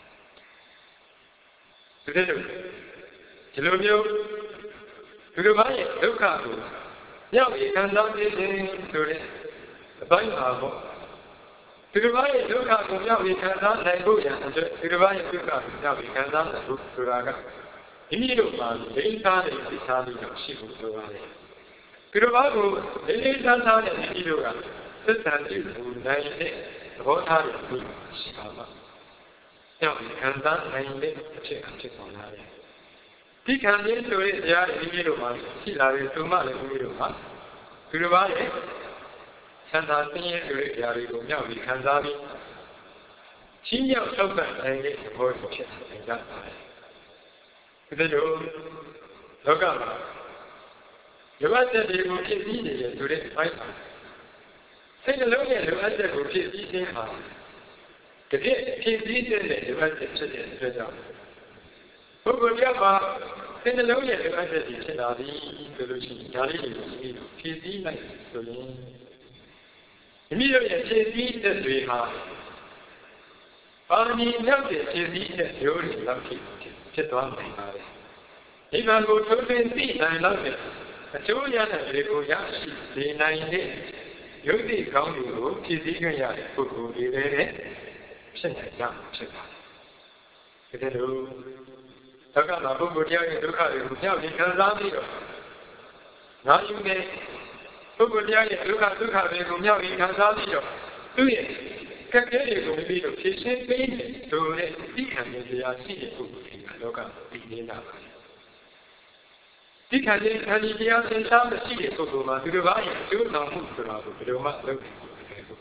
။ဒါကြောင့်ဒီလိုမျိုးဒီလိုပိုင်းရဲ့ဒုက္ခကိုရောက်ပြီးခံစားနေခြင်းဆိုတဲ့အပိုင်းပါပေါ့ဒီလိုပိုင်းရဲ့ဒုက္ခကိုရောက်ပြီးခံစားနိုင်ဖို့ရန်အတွက်ဒီလိုပိုင်းရဲ့ဒုက္ခကိုရောက်ပြီးခံစားနိုင်ဖို့ဆိုတာကမိမိတို့မှာဒိဋ္ဌာနဲ့သိချာပြီးတော့ရှိဖို့လိုပါတယ်။ဒီလိုပါကိုလေးလေးစားစားနဲ့ဒီလိုကသစ္စာပြုနိုင်တဲ့သဘောထားတွေရှိပါမှာ။ကြောင့်ခံစားနိုင်တဲ့အဖြစ်အဖြစ်ပေါ်လာတယ်။ဒီခံခြင်းဆိုတဲ့တရားတွေဒီလိုမှရှိလာတယ်ဆိုမှလည်းဒီလိုပါဒီလိုပါလေဆန္ဒဆင်းရဲဆိုတဲ့တရားတွေကိုမြောက်ပြီးခံစားပြီးချင်းမြောက်ထောက်ပံ့နိုင်တဲ့သဘောဖြစ်နေကြပါတယ်။ဒီလိုလောကမှာလိုအပ်တဲ့တွေကိုဖြည့်ဆည်းနေရဆိုတဲ့အိုက်ပါစိတ်နှလုံးရဲ့လိုအပ်တဲ့ကိုဖြည့်ဆည်းခြင်းဟာတကယ်ဖြည့်ဆည်းတဲ့လိုအပ်တဲ့ဖြစ်တဲ့အတွက်ကြောင့်ပုဂ္ဂိုလ်များမှာစိတ်နှလုံးရဲ့လိုအပ်တဲ့ဖြစ်လာပြီဆိုလို့ရှိရင်ဒါလေးတွေကိုဖြည့်ဆည်းလိုက်ဆိုရင်မိမိတို့ရဲ့ဖြည့်ဆည်းတဲ့တွေဟာပါရမီမြောက်တဲ့ဖြည့်ဆည်းတဲ့မျိုးတွေလောက်ဖြစ်ဖြစ်သွားနိုင်ပါတယ်။ဒီမှာကိုထိုးထွင်းသိနိုင်လောက်တဲ့အကျိုးရတဲ့တွေကိုရရှိစေနိုင်တဲ့ယုတ်တိကောင်းတွေကိုဖြည့်ဆည်းခွင့်ရတဲ့ပုဂ္ဂိုလ်တွေလည်းဖြစ်နိုင်ကြမှာဖြစ်ပါတယ်။ဒါကြောင့်ဒုက္ခမှာပုဂ္ဂိုလ်တရားရဲ့ဒုက္ခတွေကိုကြောက်ပြီးခံစားပြီးတော့ငါယူတဲ့ပုဂ္ဂိုလ်တရားရဲ့ဒုက္ခဒုက္ခတွေကိုမြောက်ပြီးခံစားပြီးတော့သူ့ရဲ့ကံကြဲတွေကိုပြီးတော့ဖြည့်ရှင်းပေးတဲ့ဆိုတဲ့သိခံတဲ့တရားရှိတဲ့ပုဂ္ဂိုလ်တွေကလောကသိနေတာပါဒီခံတဲ့ခံဒီတရားသင်္ချာမရှိတဲ့ပုဂ္ဂိုလ်မှာသူတို့ဘာရဲ့အကျိုးဆောင်မှုဆိုတာကိုဘယ်လိုမှလုပ်နိုင်ဘူး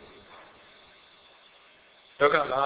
လောကမှာ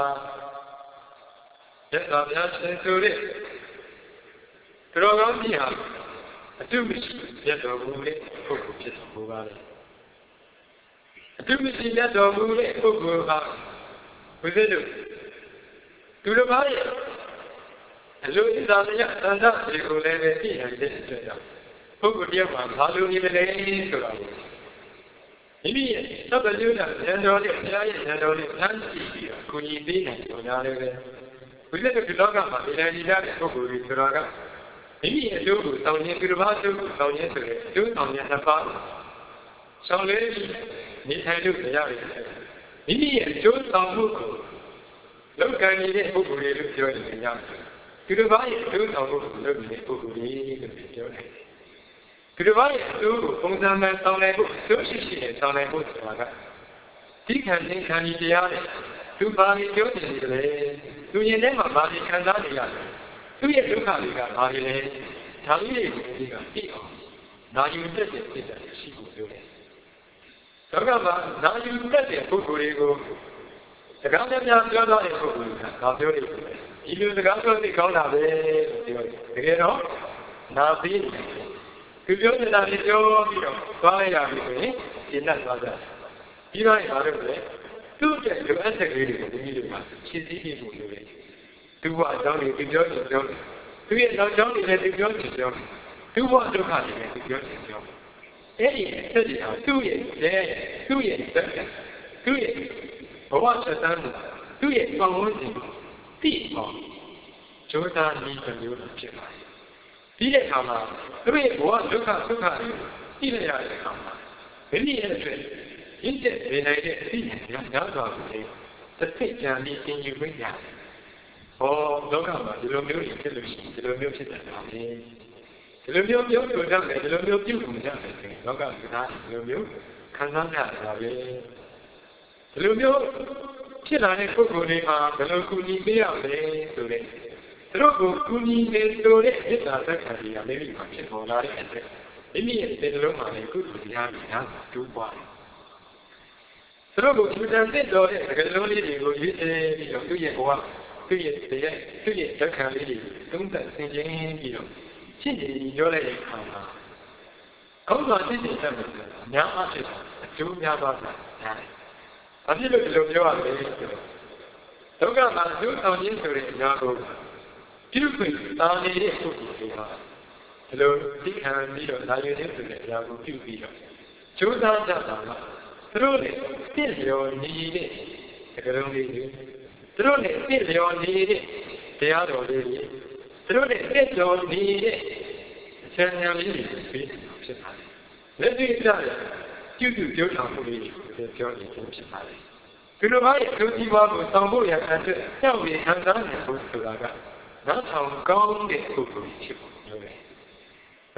ရက်တော်များရှင်ဆိုတဲ့သူတော်ကောင်းကြီးဟာအတုမရှိရက်တော်မူတဲ့ပုဂ္ဂိုလ်ဖြစ်တော်မူပါလေအတုမရှိရက်တော်မူတဲ့ပုဂ္ဂိုလ်ဟာဘုရားတို့သူတို့ဘာရဲ့အလိုအသာရသန္တာတွေကိုလည်းပဲသိနိုင်တဲ့အတွက်ကြောင့်ပုဂ္ဂိုလ်တယောက်မှာဘာလို့နေမလဲဆိုတာကိုမိမိရဲ့သဗ္ဗညုတဉာဏ်တော်နဲ့ဘုရားရဲ့ဉာဏ်တော်နဲ့နှမ်းကြည့်ပြီးတော့ကိုကြီးပေးနိုင်ကြတာလည်းပဲဘုရားတို့ဒီလောကမှာဒီတိုင်းဒီတိုင်းပုဂ္ဂိုလ်တွေဆိုတာကမိမိရဲ့အကျိုးကိုတောင်းခြင်းပြဘာအကျိုးကိုတောင်းခြင်းဆိုတဲ့အကျိုးတောင်းခြင်းနှစ်ပါးဆောင်လေးနေထိုင်လို့ရရတယ်မိမိရဲ့အကျိုးတောင်းမှုကိုလောကကြီးတဲ့ပုဂ္ဂိုလ်တွေလို့ပြောရင်ညောင်းဒီလိုပါရဲ့အကျိုးဆောင်မှုကိုလုပ်နေတဲ့ပုဂ္ဂိုလ်တွေလို့ပြောတယ်ဒီလိုပါရဲ့အကျိုးကိုပုံစံမှန်ဆောင်နိုင်ဖို့အကျိုးရှိရှိနဲ့ဆောင်နိုင်ဖို့ဆိုတာကဒီခံခြင်းခံဒီတရားနဲ့သူပါရင်ပြောနေတယ်လေသူရင်ထဲမှာပါရင်ခံစားနေရတယ်သူရဲ့ဒုက္ခတွေကဘာတွေလဲဒါလေးတွေကိုဒီကသိအောင်နာယူတတ်တဲ့စိတ်ဓာတ်ရှိဖို့ပြောတယ်ဒုက္ခမှာနာယူတတ်တဲ့ပုဂ္ဂိုလ်တွေကိုစကားများများပြောတော့တဲ့ပုဂ္ဂိုလ်ကဒါပြောနေတယ်ဒီလိုစကားပြောသိကောင်းတာပဲလို့ပြောတယ်တကယ်တော့နာပြီးသူပြောနေတာကိုပြောပြီးတော့သွားရပြီဆိုရင်ရှင်းတတ်သွားကြပြီးတော့ဘာလို့လဲသူ့ရဲ့လိုအပ်တဲ့လေးတွေကိုဒီလိုမှရှင်းသိပြီးဖို့လိုတယ်သူ့ဘဝအကြောင်းတွေသူပြောနေပြောတယ်သူရဲ့နောက်ကြောင်းတွေလည်းသူပြောနေပြောတယ်သူ့ဘဝဒုက္ခတွေလည်းသူပြောနေပြောတယ်အဲ့ဒီအချက်တွေဟာသူ့ရဲ့ရဲ့သူ့ရဲ့သက်သူ့ရဲ့ဘဝဆက်တမ်းသူ့ရဲ့ပတ်ဝန်းကျင်သိအောင်ကြိုးစားနေကြမျိုးဖြစ်ပါတယ်ဒီတဲ့အခါမှာသူ့ရဲ့ဘဝဒုက္ခဒုက္ခတွေသိရတဲ့အခါမှာမိမိရဲ့အတွက်ရင့်ကျက်နေနိုင်တဲ့အသိဉာဏ်များစွာကိုတစ်စိတ်ကြံပြီးသင်ယူခွင့်ရတယ်။ဟောလောကမှာဒီလိုမျိုးဖြစ်လို့ရှိရင်ဒီလိုမျိုးဖြစ်တယ်ပါပဲ။ဒီလိုမျိုးပြောလို့ကြတယ်ဒီလိုမျိုးပြုလို့ကြတယ်လောကကဒီလိုမျိုးခံစားရတာပဲ။ဒီလိုမျိုးဖြစ်လာတဲ့ပုဂ္ဂိုလ်တွေမှာဘယ်လိုကူညီပေးရမလဲဆိုတဲ့သူတို့ကိုကူညီနေလို့တဲ့ဣဒ္ဓသက်ခံရမိမိမှာဖြစ်ပေါ်လာတဲ့အတွက်မိမိရဲ့စိတ်လုံးမှာလည်းကုသိုလ်များများတူပွားတယ်သူတို့ကိုအမြဲတမ်းသိတော်တဲ့ကလေးလေးတွေကိုရွေးချယ်ပြီးတော့သူ့ရဲ့ဘဝသူ့ရဲ့တရားသူ့ရဲ့သက်ခံလေးတွေသုံးသပ်ဆင်ခြင်ပြီးတော့ရှင်းနေပြောလိုက်တဲ့အခါမှာကောင်းစွာသိသိတတ်မယ်အများအားဖြင့်အကျိုးများသွားတာရတယ်။ဘာဖြစ်လို့ဒီလိုပြောရလဲဆိုတော့ဒုက္ခမှာအကျိုးဆောင်ခြင်းဆိုတဲ့အများကိုပြုခွင့်တာနေတဲ့ပုဂ္ဂိုလ်တွေကဒီလိုသိခံပြီးတော့လာရတဲ့ဆိုတဲ့အရာကိုပြုပြီးတော့ကြိုးစားကြတာကသူတို့နဲ့ပြည့်လျော်နေတဲ့ကရုံးလေးတွေသူတို့နဲ့ပြည့်လျော်နေတဲ့တရားတော်လေးတွေသူတို့နဲ့ပြည့်လျော်နေတဲ့အချမ်းသာလေးတွေဖြစ်ဖြစ်ပါတယ်။လက်တွေ့ပြတဲ့ပြုပြုပြောဆောင်မှုလေးတွေပြောနေခြင်းဖြစ်ပါတယ်။ဒီလိုပါရဲ့ဒုတိယဘကိုဆောင်ဖို့ရတဲ့အတွက်ကြောက်ရခံစားနေဖို့ဆိုတာကနောက်ဆောင်ကောင်းတဲ့ပုဂ္ဂိုလ်ဖြစ်ဖို့ပြောတယ်။နောက်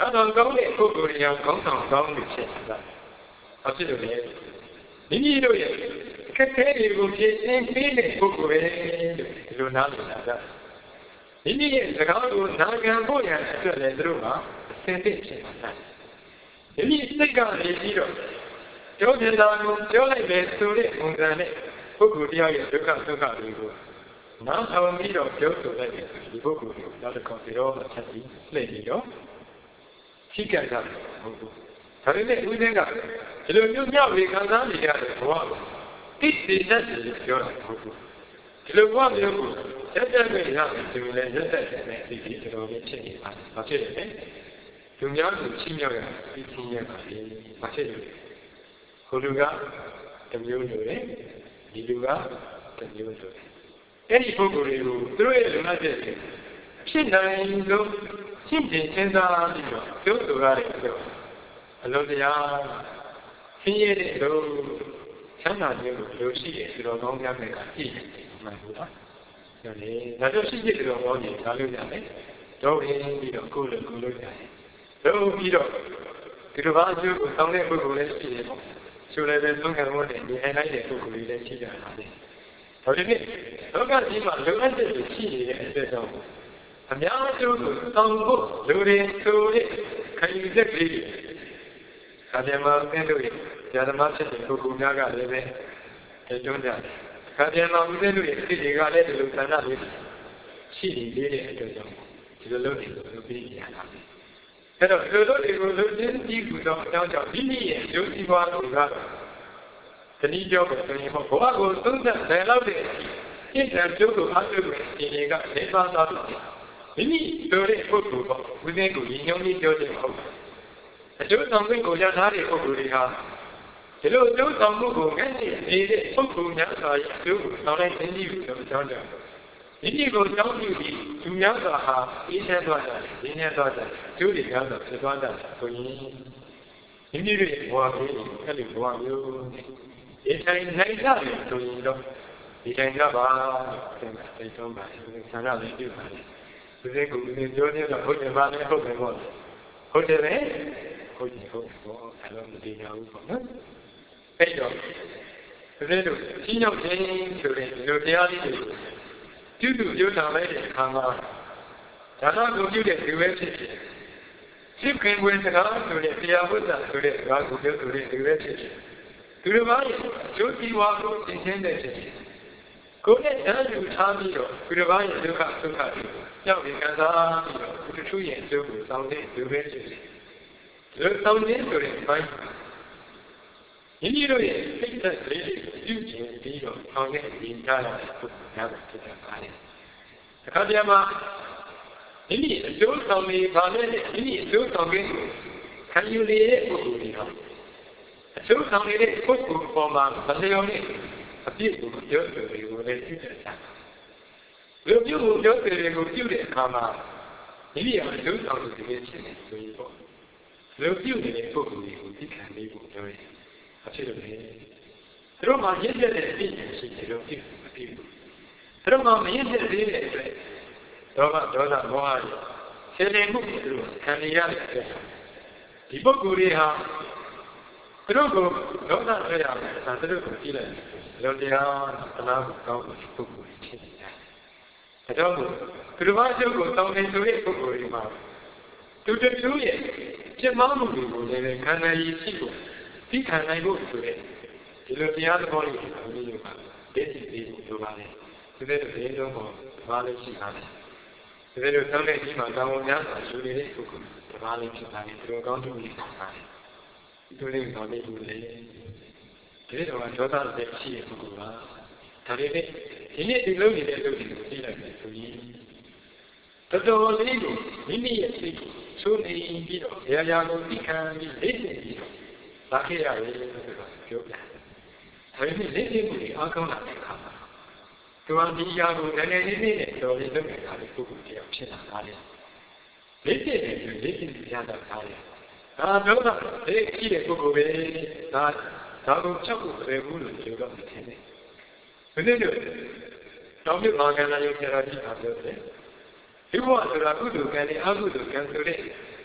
ဒါတော့ကောင်းတဲ့ပုဂ္ဂိုလ်တွေကကောင်းဆောင်ကောင်းလို့ဖြစ်တာဘာဖြစ်လို့လဲမိမိတို့ရဲ့ခက်ခဲတွေကိုဖြည့်ရှင်းပေးတဲ့ပုဂ္ဂိုလ်ပဲလို့နားလည်တာကမိမိရဲ့စကားကိုနာခံဖို့ရန်အတွက်လည်းသူတို့ကအစင်သိဖြစ်တာမိမိစိတ်ကနေပြီးတော့ပြောပြတာကိုပြောလိုက်မယ်ဆိုတဲ့ပုံစံနဲ့ပုဂ္ဂိုလ်တရားရဲ့ဒုက္ခဒုက္ခတွေကိုနားထောင်ပြီးတော့ပြောဆိုလိုက်တယ်ဒီပုဂ္ဂိုလ်ကိုနောက်တစ်ခါပြီးတော့အချက်ကြီးလှည့်ပြီးတော့ထိကြကြတယ်ဟုတ်ဘူးဒါပေမဲ့ဦးစင်းကဒီလိုမျိုးမြောက်ပြီးခံစားနေရတဲ့ဘဝကိုတိတိကျကျပြောတာဟုတ်ဘူးဒီလိုဘဝမျိုးကိုရက်တက်နဲ့ရတယ်ဒီလိုလဲရက်တက်တဲ့ဒီဒီတော်တော်ဖြစ်နေပါတယ်ဘာဖြစ်လဲလူများကိုချိမြောက်ရပြီးချင်းရပါလေဘာဖြစ်လဲဟိုလူကတစ်မျိုးလိုတယ်ဒီလူကတစ်မျိုးလိုတယ်အဲ့ဒီပုဂ္ဂိုလ်တွေကိုသူတို့ရဲ့လူနာချက်တွေဖြစ်နိုင်လို့ရှင်းတင်စဉ်းစားပြီးတော့ပြောဆိုရတယ်ဆိုတော့အလုံးတရားဆင်းရဲတဲ့လူချမ်းသာခြင်းကိုလိုရှိတယ်ဆိုတော့ကောင်းများမယ်ကကြည့်တယ်မှန်ဘူးလားဒါလေဒါတော့ရှိတဲ့တော်ကောင်းကြီးဒါလို့ရတယ်တော့ရင်းပြီးတော့ကိုယ်လိုကိုယ်လိုရတယ်တော့ပြီးတော့ဒီလိုပါအကျိုးကိုတောင်းတဲ့ပုဂ္ဂိုလ်လည်းရှိတယ်ပေါ့ဆိုလည်းပဲသုံးခံဖို့နဲ့ဒီဟန်လိုက်တဲ့ပုဂ္ဂိုလ်တွေလည်းရှိကြတာလေဒါပေမဲ့လောကကြီးမှာလိုအပ်တဲ့ရှိနေတဲ့အတွက်ကြောင့်အများအကျိုးကိုတောင်းဖို့လူတွေဆိုတဲ့ခံယူချက်ကလေးတွေဆရာမအင်းတို့ရဲ့ဇာတမဖြစ်တဲ့ပုဂ္ဂိုလ်များကလည်းပဲတွန်းကြတယ်ဆရာမဦးသိန်းတို့ရဲ့စိတ်တွေကလည်းဒီလိုဆန္ဒလေးရှိနေသေးတဲ့အတွက်ကြောင့်ဒီလိုလုပ်နေလို့လုပ်ပြီးရတာအဲ့တော့ဒီလိုတွေကိုလုပ်ခြင်းကြည့်လို့တော့အကြောင်းကြောင့်ဒီနည်းရဲ့ရုပ်စီးပွားလို့ကတော့တနည်းပြောလို့ဆိုရင်ဘဝကိုသုံးသက်တယ်လို့တဲ့ရှင်းတဲ့ကျိုးကိုအားထုတ်တဲ့ဒီတွေကနေပါသွားလို့မိမိတို့ရဲ့ပုဂ္ဂိုလ်ပေါ့ဦးသိန်းကိုညီညွတ်ပြီးပြောခြင်းမဟုတ်ဘူးအကျိုးဆောင်ကိုရထားတဲ့ပုဂ္ဂိုလ်တွေဟာဒီလိုအကျိုးဆောင်မှုကိုငဲ့နေတဲ့ပုဂ္ဂိုလ်များစွာရဲ့အကျိုးကိုဆောင်လိုက်ခြင်းကြီးလို့အကြောင်းကြောင့်မိမိကိုကြောင်းပြုပြီးသူများစွာဟာအေးချမ်းသွားတယ်၊ရင်းနှီးသွားတယ်၊ကျိုးတွေများစွာဖြစ်သွားတယ်ဆိုရင်မိမိတို့ရဲ့ဘဝကိုအဲ့ဒီဘဝမျိုးဒီတိုင်းနိုင်ကြတယ်ဆိုရင်တော့ဒီတိုင်းကြပါတဲ့စိတ်ဆုံးပါဆန္ဒလေးပြုပါတယ်ဒီစိတ်ကိုဒီပြောနေတော့ဟုတ်တယ်ပါနဲ့ဟုတ်တယ်ပေါ့ဟုတ်တယ်လေဟုတ်တယ်ဟုတ်ပေါ့အဲ့လိုမတည်ရဘူးပေါ့နော်အဲ့တော့ဒီလိုကြီးရောက်ခြင်းဆိုတဲ့ဒီလိုတရားလေးတွေကိုပြုစုပြောထားလိုက်တဲ့အခါမှာဒါတော့ကိုပြုတဲ့ဒီဝဲဖြစ်ဖြစ်စိတ်ခင်ဝင်စကားဆိုတဲ့တရားဝိဇ္ဇာဆိုတဲ့စကားကိုပြောဆိုတဲ့ဒီဝဲဖြစ်ဖြစ်ဒီလိုပါရဲ့ကျိုးစီဝါကိုသင်ချင်းတဲ့ဖြစ်ဖြစ်ကိုယ်နဲ့ဓာတ်ယူထားပြီးတော့ဒီလိုပါရဲ့ဒုက္ခဒုက္ခတွေကြောက်ပြီးခံစားပြီးတော့ဒီထူးရဲ့အကျိုးကိုစောင့်တဲ့ဒီဝဲဖြစ်ဖြစ်ဒီလိုစောင့်နေဆိုတဲ့ဘိုင်းမိမိတို့ရဲ့စိတ်သက်လေးတွေပြုကျင်ပြီးတော့ဆောင်ခဲ့ပြီးကြရတဲ့ပုဂ္ဂိုလ်များဖြစ်တာပါလေ။အခါတည်းမှာမိမိအကျိုးဆောင်နေပါလေမိမိအကျိုးဆောင်ခြင်းကိုခံယူနေတဲ့ပုဂ္ဂိုလ်တွေဟာအကျိုးဆောင်နေတဲ့ပုဂ္ဂိုလ်ပေါ်မှာမလျော်တဲ့အပြစ်ကိုပြောဆိုတွေကိုလည်းသိကြတာ။လူမျိုးကိုပြောဆိုတွေကိုပြုတဲ့အခါမှာမိမိအကျိုးဆောင်သူတွေဖြစ်နေဆိုရင်ပေါ့လူပြုနေတဲ့ပုဂ္ဂိုလ်တွေကိုသိခံနေဖို့ပြောရတယ်အဖြစ်လို့လေသူတို့မှရင့်ကျက်တဲ့အဖြစ်ရှိတယ်လို့ပြုမပြုဘူးသူတို့မှမရင့်ကျက်သေးတဲ့အတွက်ဒေါသဒေါသမောဟတွေဆယ်လင်မှုတွေသူတို့ခံနေရတဲ့အတွက်ဒီပုဂ္ဂိုလ်တွေဟာသူတို့ကိုဒေါသဆွဲရမယ်ဒါသူတို့ကိုကြည့်လိုက်လောတရားသနာကိုကောင်းတဲ့ပုဂ္ဂိုလ်ဖြစ်နေတယ်အဲတော့သူတို့ဘာချုပ်ကိုတောင်းနေဆိုတဲ့ပုဂ္ဂိုလ်တွေမှာသူတို့ရဲ့ပြမမှုတွေကိုလည်းခံနိုင်ရရှိဖို့ဒီခံနိုင်ဖို့ဆိုတဲ့ဒီလိုတရားသဘောလေးကိုဘုရားကဒိဋ္ဌိလေးကိုပြောပါတယ်ဒီလိုတဲ့လုံးပေါ်ဘာလို့ရှိတာလဲဒီလိုသုံးတဲ့ဒီမှာတောင်းဝန်များစွာယူနေတဲ့ပုဂ္ဂိုလ်ဒီဘာလေးဖြစ်တာလဲဒီလိုကောင်းတူကြီးပါပါတယ်ဒီလိုလေးကောင်းလေးဘူးလေဒီလိုတော့ဒေါသတဲ့ရှိတဲ့ပုဂ္ဂိုလ်ကဒါပေမဲ့ဒီနေ့ဒီလိုနေတဲ့လူတွေကိုသိလိုက်တယ်ဆိုရင်တော်တော်လေးကိုမိမိရဲ့စိတ်ကိုချိုးနေပြီးတော့ရာရာကိုသိခံပြီးလေ့ကျင့်ပြီးလာခဲ့ရတယ်ဆိုတော့ပြောပြတယ်။ဒါပေမဲ့လက်ရှိမှုတွေအားကောင်းလာတဲ့အခါမှာသူကဒီအရာကိုနည်းနည်းလေးလေးနဲ့တော်လေးလုပ်နေတာလေပုဂ္ဂိုလ်တယောက်ဖြစ်လာတာလေ။လက်ရှိတယ်ဆိုလက်ရှိပြရတာကားလေ။ဒါပြောတာလေရှိတဲ့ပုဂ္ဂိုလ်ပဲဒါဒါကိုချက်ဖို့ပဲဘူးလို့ပြောတော့တယ်။ဘယ်လိုလဲ။တော့မြတ်မာကန္နာယုတ်ဆရာကြီးကပြောတယ်။ဒီဘဝဆိုတာကုသိုလ်ကံနဲ့အကုသိုလ်ကံဆိုတဲ့ကံ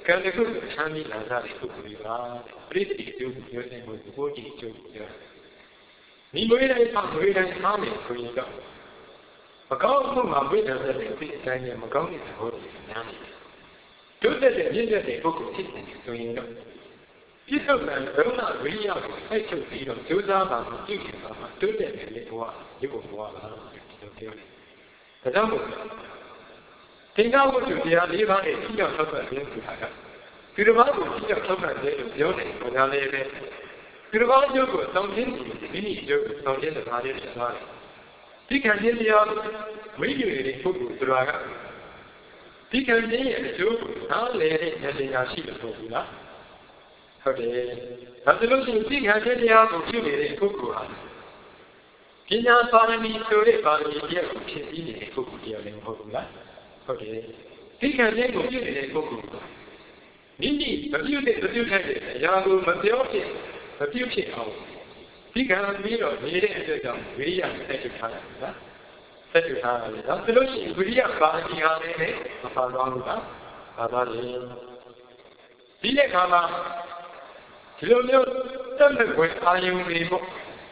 ကံတစ်ခုချမ်းမြေ့လာကြတဲ့ပုဂ္ဂိုလ်တွေကပရိသေအကျိုးကိုပြောတဲ့ဘုရားကိုကြည့်အကျိုးကိုပြောမိမွေးတိုင်းမှာမွေးတိုင်းသားမယ်ဆိုရင်တော့မကောင်းမှုမှာဝိတ္တတဲ့ဒီအတိုင်းနဲ့မကောင်းတဲ့သဘောတွေများနေတယ်။တိုးတက်တဲ့မြင့်တဲ့ပုဂ္ဂိုလ်ဖြစ်နေဆိုရင်တော့ပြစ္ဆုတ်ကံဘုရားဝိရိယကိုစိုက်ထုတ်ပြီးတော့ကြိုးစားပါမှပြုကျင်ပါမှတိုးတက်တဲ့လေဘဝရုပ်ဘဝပါလို့ပြောတယ်။ဒါကြောင့်မို့သင်္ကဝတ္ထုတရား၄ပါးနဲ့ကြီးရောက်ထောက်ပတ်ခြင်းဆိုတာကဒီတစ်ပါးကိုကြီးရောက်ထောက်ပတ်ခြင်းလို့ပြောတယ်။ဘာသာလေးပဲဒီတစ်ပါးရုပ်ကိုစောင့်ခြင်းဒီနည်းရုပ်ကိုစောင့်ခြင်းတရားလေးဖြစ်သွားတယ်။ဒီကံခြင်းတရားဝိညာဉ်ရဲ့ပုဂ္ဂိုလ်ဆိုတာကဒီကံခြင်းရဲ့အကျိုးကိုနားလည်တဲ့ဉာဏ်ပညာရှိလို့ဆိုဘူးလား။ဟုတ်တယ်။ဒါဆိုလို့ရှိရင်ဒီကံခြင်းတရားကိုပြုနေတဲ့ပုဂ္ဂိုလ်ဟာပညာပါရမီဆိုတဲ့ပါရမီတရားကိုဖြည့်ဆည်းနေတဲ့ပုဂ္ဂိုလ်တရားလည်းမဟုတ်ဘူးလား။ဟုတ်တယ်။ဒီကံခြင်းကိုပြုနေတဲ့ပုဂ္ဂိုလ်မိမိမပြုတဲ့မပြုထိုက်တဲ့အရာကိုမပြောဖြစ်မပြုဖြစ်အောင်ဒီကံပြီးတော့နေတဲ့အတွက်ကြောင့်ဝိရိယနဲ့ဆက်ထုတ်ထားတယ်နော်ဆက်ထုတ်ထားတယ်ဒါဆိုလို့ရှိရင်ဝိရိယပါဠိဟာလည်းမပါတော့ဘူးလားပါပါလေဒီတဲ့ခါမှာဒီလိုမျိုးတက်မဲ့ွယ်အာယုံတွေပေါ့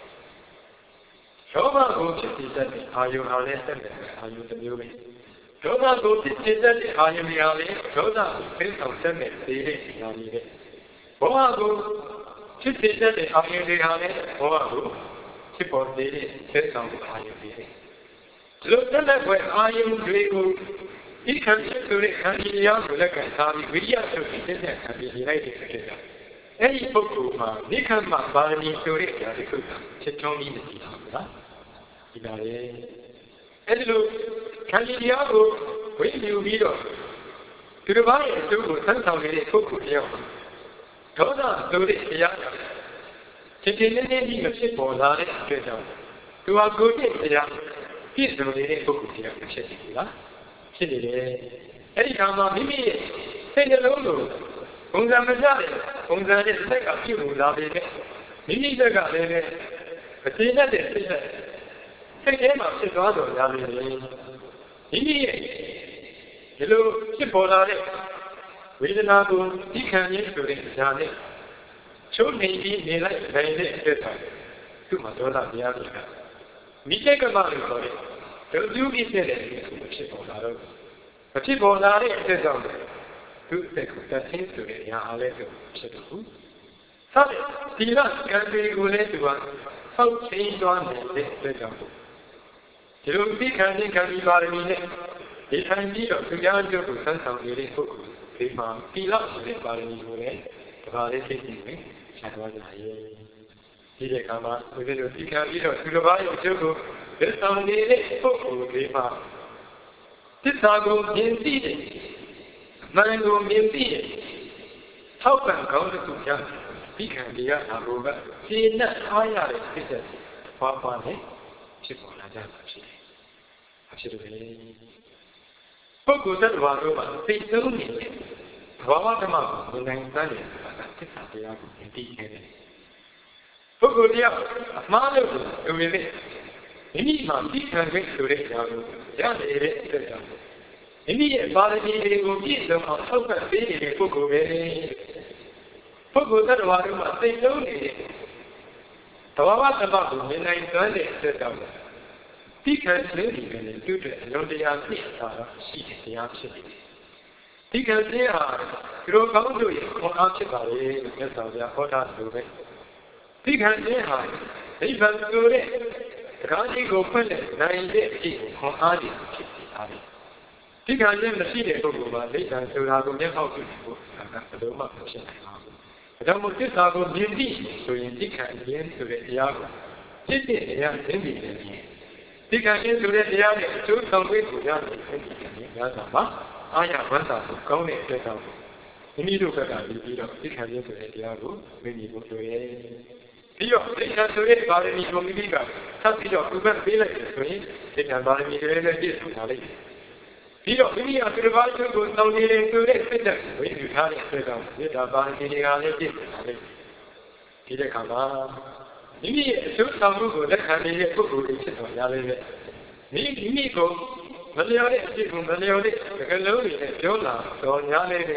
လောဘကိုဖြစ်စေတတ်တဲ့အာယုံဟာလည်းတက်မဲ့အာယုံတစ်မျိုးပဲဒေါသကိုဖြစ်စေတတ်တဲ့အာယုံတွေဟာလည်းဒေါသကိုဖိဆောင်တတ်မဲ့သေးတဲ့အရာတွေပဲဘောဟကိုဖြစ်စေတတ်တဲ့အာယုံတွေဟာလည်းဘောဟကိုဖြစ်ပေါ်စေတဲ့ဖိဆောင်အာယုံတွေပဲဒီလိုတက်မဲ့ွယ်အာယုံတွေကိုဒီခံချက်ဆိုတဲ့ခံရရကိုလက်ခံထားပြီးဝိရိယဆိုပြီးတက်တဲ့ခံပြီးလိုက်တဲ့ဖြစ်တာအဲဒီပုဂ္ဂိုလ်မှာနိခမ္မပါရမီဆိုတဲ့အရာတစ်ခုချက်ချုံးပြီးနေပြီလားဒီပါလေအဲဒီလိုခံရရကိုဝိညာဉ်ပြီးတော့ဒီတစ်ပါးရဲ့အကျိုးကိုသတ်ဆောင်နေတဲ့ပုဂ္ဂိုလ်တယောက်ဒေါသဆိုတဲ့တရားချင်းချင်းနဲ့နဲ့ဒီမဖြစ်ပေါ်လာတဲ့အတွက်ကြောင့်သူဟာကိုယ်ရဲ့တရားပြည့်စုံနေတဲ့ပုဂ္ဂိုလ်တရားဖြစ်နေပြီလားဖြစ်နေတယ်အဲဒီခါမှာမိမိရဲ့စိတ်နှလုံးကိုပုံစံမကျတဲ့ပုံစံနဲ့စိတ်ကပြုမှုလာပြီးမိမိစိတ်ကလည်းပဲအသေးနဲ့တဲ့စိတ်နဲ့စိတ်ထဲမှာဖြစ်သွားတော့ရမယ်မိမိရဲ့ဒီလိုဖြစ်ပေါ်လာတဲ့ဝေဒနာကိုသိခံရဆိုတဲ့ဉာဏ်နဲ့ချိုးနေပြီးနေလိုက်နိုင်တဲ့အတွက်ဆိုသူ့မှာဒေါသတရားတွေကမိစိတ်ကမှလို့ဆိုတဲ့ဒုတိယကိစ္စတဲ့ဖြစ်ပေါ်လာတော့မဖြစ်ပေါ်လာတဲ့အတွက်ကြောင့်သူ့စိတ်ကိုတတ်သိဆိုတဲ့ဉာဏ်အားလည်းဖြစ်တော့ဘူးဆက်ဒီကကံတွေကိုလည်းသူကဆောက်ချင်းသွားနေတဲ့အတွက်ကြောင့်ဒီလိုသိခံခြင်းခံပြီးပါရမီနဲ့ဒီထိုင်ပြီးတော့သူများကျုပ်ကိုဆန်းဆောင်နေတဲ့ပုဂ္ဂိုလ်ဒီမှာတိလဆိုတဲ့ပါရမီကိုလည်းဒီပါလေးသိနေတယ်ဆက်သွားကြရဲ့ဒီတဲ့ကမှာဒီလိုသိခံပြီးတော့သူတစ်ပါးရဲ့ကျုပ်ကိုလက်ဆောင်နေတဲ့ပုဂ္ဂိုလ်ဒီမှာသစ္စာကိုမြင်သိတယ်မှန်ကိုမြင်သိတယ်ထောက်ပံ့ကောင်းတဲ့သူများသိခံတရားအဘိုးကရှင်းနဲ့အားရတဲ့ဖြစ်တဲ့ဘာပါလဲဖြစ်ပေါ်လာကြတာဖြစ်တယ်အဖြစ်တွေပုဂ္ဂိုလ်တ attva တို့မှာသိဆုံးနေတဲ့ဘာဝဓမ္မကိုနိုင်တဲ့သစ္စာတရားကိုမြင်သိခဲ့တယ်ပုဂ္ဂိုလ်တရားအမှားလို့ဆိုရင်မိမိမှာသိခံခဲ့ဆိုတဲ့အရာကိုရနေတဲ့အတွက်ကြောင့်မိမိရဲ့ပါရမီတွေကိုပြည့်စုံအောင်ထောက်ပံ့ပေးနေတဲ့ပုဂ္ဂိုလ်ပဲပုဂ္ဂိုလ်တ attva တို့မှာသိဆုံးနေတဲ့သဘာဝဓမ္မကိုမြင်နိုင်တဲ့အတွက်ကြောင့်ဒီကံလေးတွေလည်းသူ့အတွက်အလုံးတရားသိတာရှိတဲ့တရားဖြစ်နေတယ်။ဒီကံလေးဟာဒီလိုကောင်းလို့ရခွန်အားဖြစ်ပါလေလို့မြတ်စွာဘုရားဟောတာဆိုပဲ။ဒီကံလေးဟာနိဗ္ဗာန်ဆိုတဲ့တရားကြီးကိုဖွင့်တဲ့နိုင်တဲ့အဖြစ်ကိုခွန်အားကြီးဖြစ်နေတာပဲ။ဒီကံလေးမရှိတဲ့ပုဂ္ဂိုလ်မှာနိဗ္ဗာန်ဆိုတာကိုမျက်မှောက်ပြုဖို့ဒါကဘယ်လိုမှမဖြစ်နိုင်ပါဘူး။ဒါကြောင့်မို့သစ္စာကိုမြင်သိဆိုရင်ဒီကံရင်းဆိုတဲ့တရားကိုဖြစ်တဲ့အရာသိသိတယ်ဒီကံရင်းဆိုတဲ့တရားနဲ့အကျိုးဆောင်ပေးကိုရတယ်အဲဒီကံရင်းများစွာမှာအာရဝန္တာကိုကောင်းတဲ့အတွက်ကြောင့်မိမိတို့ဘက်ကပြီးတော့ဒီကံရင်းဆိုတဲ့တရားကိုမိမိတို့ပြောရဲပြီးတော့ဒီကံဆိုတဲ့ပါရမီကိုမိမိကသတ်ပြီးတော့ဥပ္ပပေးလိုက်တယ်ဆိုရင်ဒီကံပါရမီတွေလည်းပြည့်စုံလာလိမ့်မယ်ပြီးတော့မိမိကသူတစ်ပါးချုပ်ကိုစောင့်နေတယ်ဆိုတဲ့စိတ်ဓာတ်ဝိသုထားတဲ့အတွက်ကြောင့်ဒီတာပါရမီတွေကလည်းပြည့်စုံလာလိမ့်မယ်ဒီတဲ့ခါမှာမိမိရဲ့အကျိုးဆောင်မှုကိုလက်ခံနေတဲ့ပုဂ္ဂိုလ်တွေဖြစ်တော်ရလည်းပဲမိမိကိုမလျော်တဲ့အဖြစ်ကိုမလျော်တဲ့ကလုံးတွေနဲ့ပြောလာတော်ညာလည်းတဲ့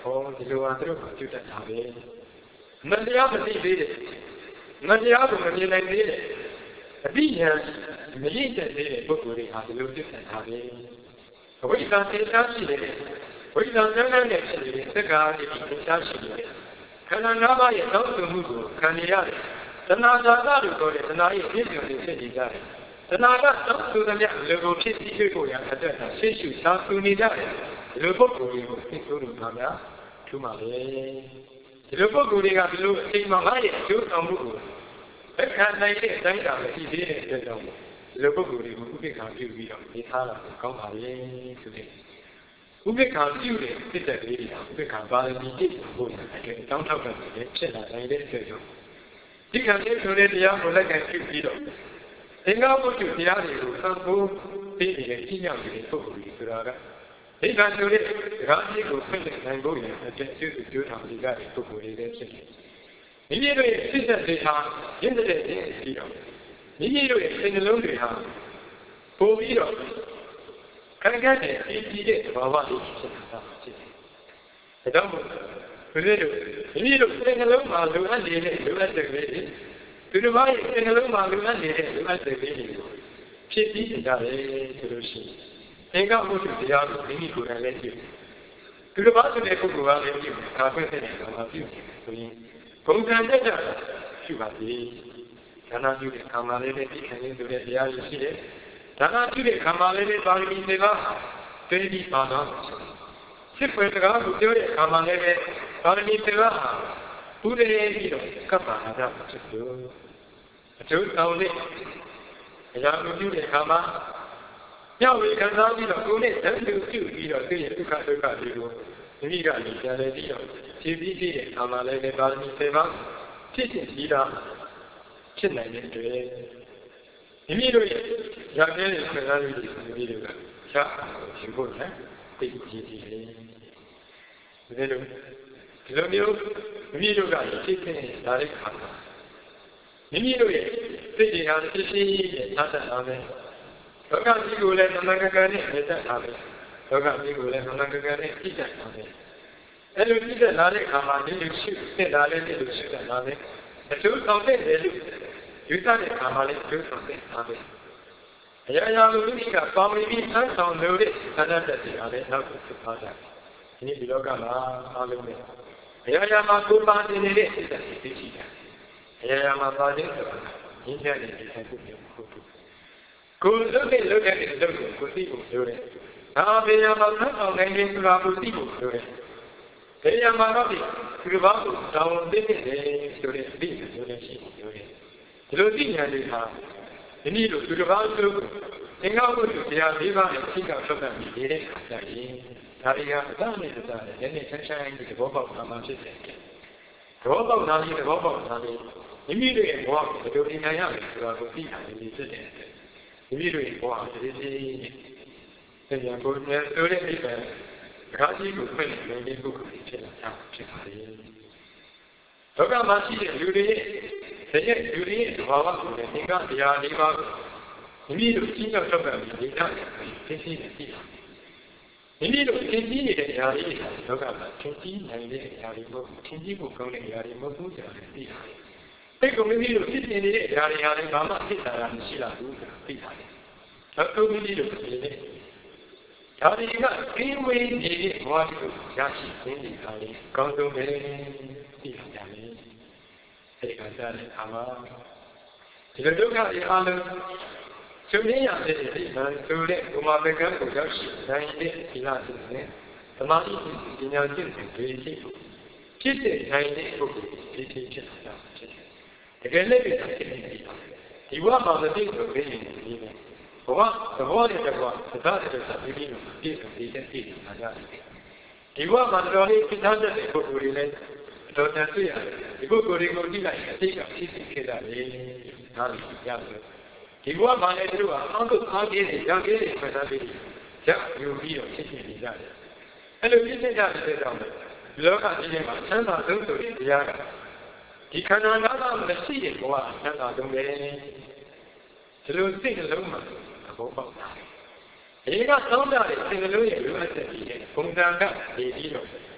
ဟောဒီလိုဟာသူတို့ကပြုတတ်တာပဲမတရားမသိသေးတယ်မတရားကိုမမြင်နိုင်သေးတယ်အတိညာမရင့်တဲ့သေးတဲ့ပုဂ္ဂိုလ်တွေဟာဒီလိုပြုတတ်တာပဲဝိသံသင်္ချာရှိတယ်ဝိသံဉာဏ်နဲ့ဖြစ်နေတဲ့သက္ကာတိသင်္ချာရှိတယ်ခန္ဓာ၅ပါးရဲ့တောင်းဆိုမှုကိုခံရရတယ်တဏှာဇာတာလို့ခေါ်တဲ့တဏှာရဲ့ပြည့်စုံနေဖြစ်နေကြတယ်တဏှာကတောင်းဆိုတဲ့မြတ်လူကိုဖြစ်ပြီးတွေ့ကိုရအတွက်ရှေ့ရှုရှားဆူနေကြတယ်ဒီလိုပုဂ္ဂိုလ်တွေကိုသိဆိုလို့ပါများထူးပါလေဒီလိုပုဂ္ဂိုလ်တွေကဒီလိုအချိန်မှငါရဲ့အကျိုးဆောင်မှုကိုလက်ခံနိုင်တဲ့အတိုင်းအတာပဲရှိသေးတဲ့အတွက်ကြောင့်ဒီလိုပုဂ္ဂိုလ်တွေကိုဥပိ္ပခာပြုပြီးတော့နေထားတာကောင်းပါလေဆိုတဲ့ဥပိ္ပခာပြုတဲ့စိတ်ဓာတ်လေးတွေဥပိ္ပခာပါရမီတိကိုအကျိုးတောင်းထောက်တာလည်းဖြစ်လာနိုင်တဲ့အတွက်ကြောင့်ဒီကံလေးဆိုတဲ့တရားကိုလက်ခံပြုပြီးတော့သင်္ဃဝတ္ထုတရားတွေကိုသံဖို့ပြီးနေတဲ့ကြီးညောင်နေတဲ့ပုဂ္ဂိုလ်ကြီးဆိုတာကဒီကံဆိုတဲ့ရာဇိကိုဖွင့်နိုင်ဖို့ရတဲ့ကျေးဇူးကျိုးထောင်ဒီကတဲ့ပုဂ္ဂိုလ်တွေလည်းဖြစ်တယ်မိမိတို့ရဲ့စိတ်သက်တွေဟာရင်းတဲ့ခြင်းပြီးတော့မိမိတို့ရဲ့စိတ်နှလုံးတွေဟာပို့ပြီးတော့ခံကတဲ့ဒီကြီးတဲ့ဘာဝလေးဖြစ်နေတာဖြစ်တယ်ဒါကြောင့်ဘုရားတို့မိမိတို့စိတ်နှလုံးမှာလိုအပ်နေတဲ့လိုအပ်တဲ့လေးတွေသူတို့ဘာရဲ့စိတ်နှလုံးမှာလိုအပ်နေတဲ့လိုအပ်တဲ့လေးတွေကိုဖြစ်ပြီးကြတယ်ဆိုလို့ရှိရင်သင်္ကဝတ္ထုတရားကိုမိမိကိုယ်တိုင်လည်းပြုသူတို့ဘာဆိုတဲ့ပုဂ္ဂိုလ်ကလည်းပြုခါခွင့်တဲ့ကောင်ကပြုဆိုရင်ဘုံကံတက်တာပြုပါသေးဒါနပြုတဲ့ခါမှလည်းသိခံရင်းဆိုတဲ့တရားရှိရှိတယ်ဒါနပြုတဲ့ခါမှလည်းပါရမီတွေပါသိပြီးပါတော့စစ်ပွဲစကားကိုပြောတဲ့ခါမှလည်းပါရမီတွေပါဘုရားကြီးတော့ကပ္ပအာရဖြစ်လို့အကျိုးဆောင်တဲ့အရာကိုပြုတဲ့ခါမှာညဝေခံစားပြီးတော့ကိုယ်နဲ့တန်တူပြုပြီးတော့သိရဒုက္ခဒုက္ခတွေကိုမိမိကနေပြန်လဲပြီးတော့ဖြည့်ပြီးတဲ့အခါမှာလည်းပါရမီတွေပါဖြစ်ဖြစ်ပြီးတော့ဖြစ်နိုင်တဲ့အတွက်မိမိတို့ရဲ့ရခဲ့တဲ့ခံစားမှုတွေမိမိတို့ကချရှင်ဖို့နဲ့သိကြည့်ကြည့်လေဒီလိုဒီလိုမျိုးမိမိတို့ကဖြစ်ဖြစ်လာတဲ့အခါမှာမိမိတို့ရဲ့စိတ်တွေဟာဖြစ်ဖြစ်ရဲ့သာသနာပဲလောကကြီးကိုလည်းသမဂကနဲ့နေတတ်တာပဲလောကကြီးကိုလည်းသမဂကနဲ့ကြည့်တတ်တာပဲအဲလိုကြည့်တတ်လာတဲ့အခါမှာဒီလိုရှိတဲ့လာတဲ့ဒီလိုရှိတတ်တာပဲအကျိုးဆောင်တဲ့လေလို့ယူဆတဲ့အခါမှာလည်းအကျိုးဆောင်တဲ့အားပဲအရာရာလူကြီးကပေါင်းပြီးဆန်းဆောင်လို့တဲ့သဏ္ဍာန်တက်တွေအားလည်းနောက်ဖြစ်သွားကြတယ်ဒီနေ့ဒီလောကမှာအားလုံးနဲ့အရာရာမှာကိုယ်ပါနေနေတဲ့စိတ်ဓာတ်တွေရှိတယ်အရာရာမှာပါခြင်းဆိုတာရင်းချတဲ့ဒီဆိုင်ကိုမျိုးဟုတ်ဘူးကိုယ်လုပ်တဲ့လုပ်တဲ့လုပ်ကိုကိုသိဖို့ပြောတယ်ဒါအပြင်မှာဆန်းဆောင်နိုင်ခြင်းဆိုတာကိုသိဖို့ပြောတယ်ဘယ်ရမှာတော့ဒီဒီဘာကိုတောင်းသိနေတယ်ဆိုတဲ့သိပြောနေရှိပြောတယ်ဒီလိုသိဉာဏ်တွေဟာဒီနည်းလိုသူတစ်ပါးဆိုသင်္ဃဝတ္ထုတရား၄ပါးနဲ့သိကထုတ်တတ်ပြီးနေတဲ့အခါကျရင်ဒါတွေကအတနဲ့တတနဲ့နည်းနည်းဆန်းဆန်းပြီးသဘောပေါက်တာမှဖြစ်တယ်သဘောပေါက်တာကြီးသဘောပေါက်တာလေးမိမိတို့ရဲ့ဘဝကိုဘယ်လိုဉာဏ်ရလဲဆိုတာကိုသိတာလည်းဖြစ်တယ်မိမိတို့ရဲ့ဘဝကိုဒီဒီသင်္ကြန်ကိုနဲ့ဆိုတဲ့အိဗယ်အခါကြီးကိုဖွင့်နေတဲ့ပုဂ္ဂိုလ်ဖြစ်လာတာဖြစ်ပါလေလောကမှာရှိတဲ့လူတွေရဲ့တကယ်လူတွေရဲ့ဘာဝကိုလည်းသင်္ကတရား၄ပါးကိုမိမိတို့ကြီးရောက်တော့ပြီးဒီတော့သိသိနဲ့သိတာမိမိတို့သင်ကြီးနေတဲ့အရာတွေလောကမှာသင်ကြီးနိုင်တဲ့အရာတွေမဟုတ်သင်ကြီးဖို့ကောင်းတဲ့အရာတွေမဟုတ်ဘူးဆိုတာလည်းသိတာစိတ်ကမိမိတို့ဖြစ်နေတဲ့အရာတွေဟာလည်းဘာမှသိတာမရှိလာဘူးဆိုတာသိတာလေနောက်ဆုံးမိမိတို့ဖြစ်နေဒါဒီကကင်းဝေးနေတဲ့ဘဝကိုရရှိခြင်းဒီဟာလေးကောင်းဆုံးပဲသိတာလေအဲဒီကစားတဲ့အာမဒီလိုဒုက္ခတွေအားလုံးချုပ်ရရတဲ့ဒီမှာဆိုတဲ့ဘုမာပကံကိုရောက်ရှိနိုင်တဲ့ဒီလားဆိုတဲ့သမာဓိပညာကျင့်စဉ်တွေရှိဖြစ်တဲ့နိုင်တဲ့ပုဂ္ဂိုလ်ဒီဖြစ်ဖြစ်တာဖြစ်တယ်တကယ်လည်းဖြစ်နေတယ်ဒီဘဝမှာမသိလို့ဖြစ်နေတယ်ဒီပဲဘဝသဘောနဲ့တကွာသဒ္ဒတဲ့စာပြီးပြီးလို့ပြည့်စုံတဲ့ပြည့်စုံတာကြတယ်ဒီဘဝမှာတော်လေးဖြစ်တဲ့ပုဂ္ဂိုလ်တွေလည်းတော်တော်တွေ့ရတယ်ဒီပုဂ္ဂိုလ်တွေကိုကြည့်လိုက်အသိကဖြစ်ဖြစ်ခဲ့တာလေဒါလည်းရတယ်ဒီဘဝမှာလည်းသူတို့ကအောက်ကိုအားကြီးနေရောက်ကြီးနေဖတ်တာပြီးရယူပြီးတော့ဖြစ်ဖြစ်နေကြတယ်အဲ့လိုဖြစ်ဖြစ်ကြတဲ့ကြောင့်လောကကြီးထဲမှာဆန်းသာဆုံးဆိုတဲ့တရားကဒီခန္ဓာငါးပါးမရှိတဲ့ဘဝဆန်းသာဆုံးပဲဒီလိုစိတ်နှလုံးမှာသဘောပေါက်တာဒီကသောတာရဲ့စိတ်နှလုံးရဲ့လိုအပ်ချက်ကြီးပုံစံကနေပြီးတော့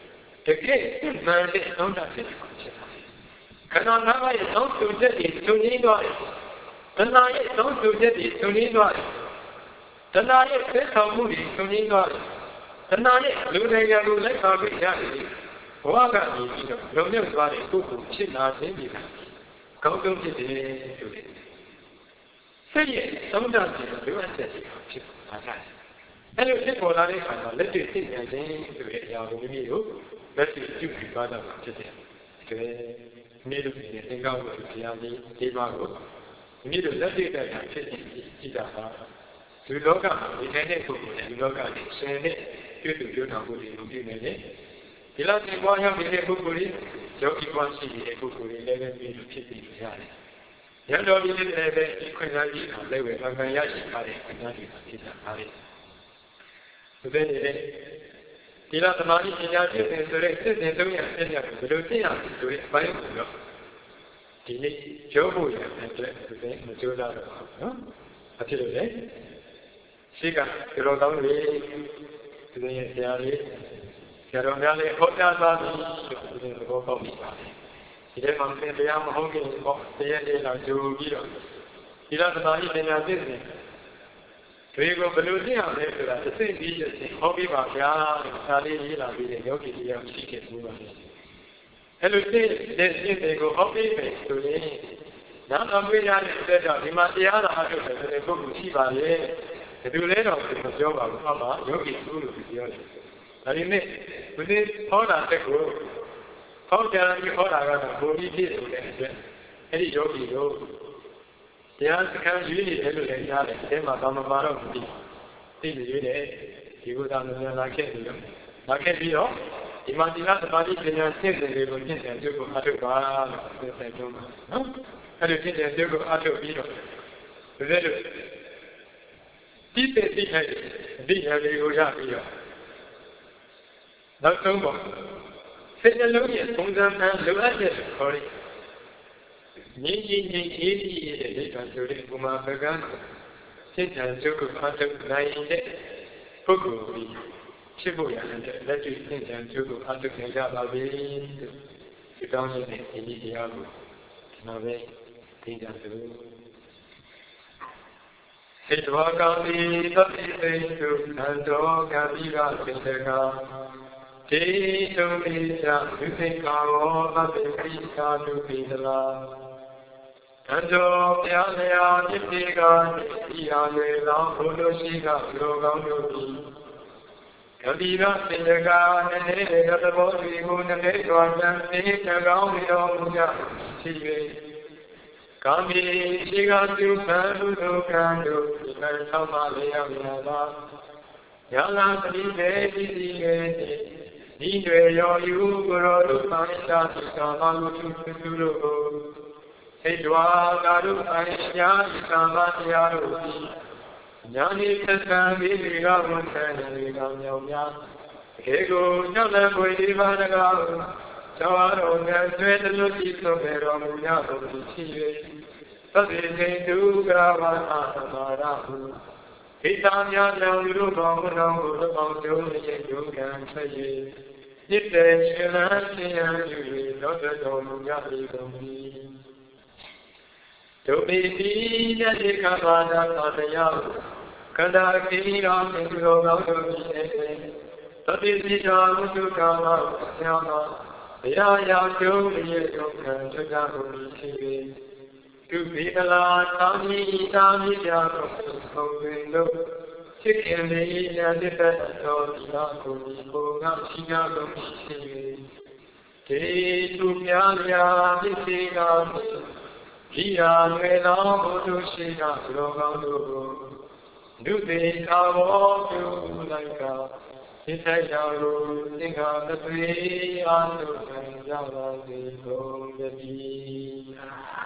che male non da che kana na ye non su de di su ni do tana ye non su de di su ni do tana ye se thong mu di su ni do tana ye lu de ya lu lai ka bi ya di bwa ka ni bi do long myot twa de ko ko phit na sin bi kaung tung phit de so de sai ye non da che lu at de phit ma saအဲ့လိုဖြစ်ပေါ်လာတဲ့အခါမှာလက်တွေ့သိဉာဏ်ခြင်းဆိုတဲ့အရာကိုမိမိတို့လက်တွေ့ပြုပြီးသွားတာဖြစ်တယ်။ဒါမိတို့ရဲ့သင်္ကောင်းကိုတရားကြီးဒီမှာကိုမိတို့လက်တွေ့တဲ့ဖြစ်ခြင်းကြည့်တာပါ။ဒီလောကမှာဒီတဲ့ပုဂ္ဂိုလ်နဲ့ဒီလောကနဲ့ဆင်းတဲ့ပြုစုပြုထောင်မှုတွေကိုပြုနေတယ်။ဒီလောက်သင်္ဘောရောက်နေတဲ့ပုဂ္ဂိုလ်တွေယောဂီကွမ်းရှိနေတဲ့ပုဂ္ဂိုလ်တွေလည်းပဲမိတို့ဖြစ်ပြီးရတယ်။ရတော်ပြီးလည်းပဲဒီခွင့်စားကြီးကလည်းပဲအမှန်ရရှိပါတဲ့ခွင့်စားကြီးဖြစ်တာပါလေ။ဒီနေ့ဒီလားသမာဓိပညာဖြစ်တဲ့ဆိုတဲ့စိတ်စဉ်သုံးရအပြည့်ကိုဘယ်လိုသိရလဲဆိုတဲ့အပိုင်းကိုတော့ဒီနေ့ကြောဖို့ရတဲ့အတွက်ဒီမကြိုးစားတော့နော်အဖြစ်လို့လေရှိကဒီလိုကောင်းလေဒီနေ့ဆရာလေးဆရာတော်များလေးဟောကြားသွားပြီးဒီလိုဘောပေါက်ပြီဒီထဲမှာသင်တရားမဟုတ်ခင်ပေါ့တရားလေးတော့ကြိုပြီးတော့ဒီလားသမာဓိပညာဖြစ်တဲ့ဒီကိုဘယ်လိုသိရလဲဆိုတာတစ်စိတ်ပြီးတစ်စိတ်ဟောပြီးပါဗျာဒါလေးရေးလာပြီးတဲ့ယောဂီတရားရှိခဲ့ဘူးပါလေအဲ့လိုသိတဲ့စိတ်တွေကိုဟောပြီးပဲဆိုရင်နောက်တော့ပြရတဲ့အတွက်ကြောင့်ဒီမှာတရားတော်အထုတ်တယ်ဆိုတဲ့ပုဂ္ဂိုလ်ရှိပါလေဘယ်သူလဲတော့မပြောပါဘူးအမှယောဂီသူလို့ပြောတယ်ဒါပေမဲ့ဘယ်လိုဟောတာတက်ကိုဟောကြတယ်ဟောတာကတော့ဘုံကြီးပြည့်ဆိုတဲ့အတွက်အဲ့ဒီယောဂီတို့တရားစခန်းရွေးနေတယ်လို့လည်းကြားတယ်အဲမှာဘာမှမတော့ဘူးသိသိရွေးတယ်ဒီကုသမျိုးလာခဲ့ပြီးတော့လာခဲ့ပြီးတော့ဒီမှာဒီလားသမာဓိပညာရှင်းတယ်တွေကိုရှင်းတယ်ကျုပ်ကိုအထုတ်ပါလို့ဆက်ပြောမှာနော်အဲ့ဒီရှင်းတယ်ကျုပ်ကိုအထုတ်ပြီးတော့ဒီလိုလိုဒီတဲ့ဒီဟဲ့ဒီဟဲ့လေးကိုရပြီးတော့နောက်ဆုံးပေါ့စိတ်နှလုံးရဲ့ပုံစံနဲ့လိုအပ်တဲ့ခေါ်ရငြိမ်းငြိမ်းငြိမ်းအေးအေးရဲ့ဒိဋ္ဌာဆိုတဲ့ဘုမာပကံစိတ်ဓာတ်ကျုပ်ကိုအထုတ်နိုင်တဲ့ပုဂ္ဂိုလ်ကြီးဖြစ်ဖို့ရတဲ့လက်တွေ့စိတ်ဓာတ်ကျုပ်ကိုအထုတ်နိုင်ကြပါပြီဒီကောင်းတဲ့ဒီတရားကိုဒီမှာပဲသိကြစို့စေတဝါကောင်းသည်သတိသိစုသံတော်ကပိကစိတ္တကဒေတုပိသဒုသိကာဝသဗ္ဗေပိသာဒုပိသလာအန္တောပြာလျာတိတိကဒီဟာလေလောင်းဘုလိုရှိကလူကောင်းတို့သည်ကတိရစေတကာနည်းနည်းရသဘောဒီကိုနည်းနည်းတော်တန်သိတကောင်းတော်မူကြရှိ၍ကာမိရှိကပြုပန်လူတို့ကံတို့ဒီကံဆောင်ပါလေရမည်လားယလာတိလေတိတိလေဒီတွေရောယူကိုရောတို့သာသာသီကာမလူသူသူတို့ကိုဣဒဝါကာရုအညာဤကာမတရားတို့သည်ညာနိသက္ကံမိဒီကဝန်ခံနေကမြောင်များခေကိုညောင်းလည်းကိုဒီပါဒကာသောတော်ငယ်ဆွေတလူကြည့်ဆုံးပေတော်မူများတို့ရှိ၍သတိစိတ်ဒုက္ခဝါသမာရဟုဣတာများကြောင့်လူတို့တော်မူတော်ကိုသောအောင်ကျုံးရဲ့ယုံကံဆက်၍จิตเตရှင်လန်းရှင်ရန်ပြု၍သောတော်မူများ၏ကုန်၏ဒုပိတိယတိကဘာဒသာတရားကန္တာကိရောသင်္ကောကောင်းတို့ဖြစ်တဲ့သတိစိတာဝိတုကာမဆရာမဘုရားရောက်ကျုံးရဲ့ဒုက္ခဒုက္ခကိုရှိ၍သူပိကလာသာမိသာမိကြောင့်ဆုံးပင်လို့ချစ်ခင်လေးညာတိတ္တတော်ဒီနာကိုဒီကိုငါရှိနာလို့ရှိ၍ဒေသူများများဖြစ်စေကဒီဟာငယ်တော်ဘုသူရှိကလောကောင်းတို့ကိုဒုတိယဘောပြုလိုက်ကစိတ်ဆိုင်ရာကိုသင်္ခါသတိအားထုတ်ကြပါစေကုန်သတည်း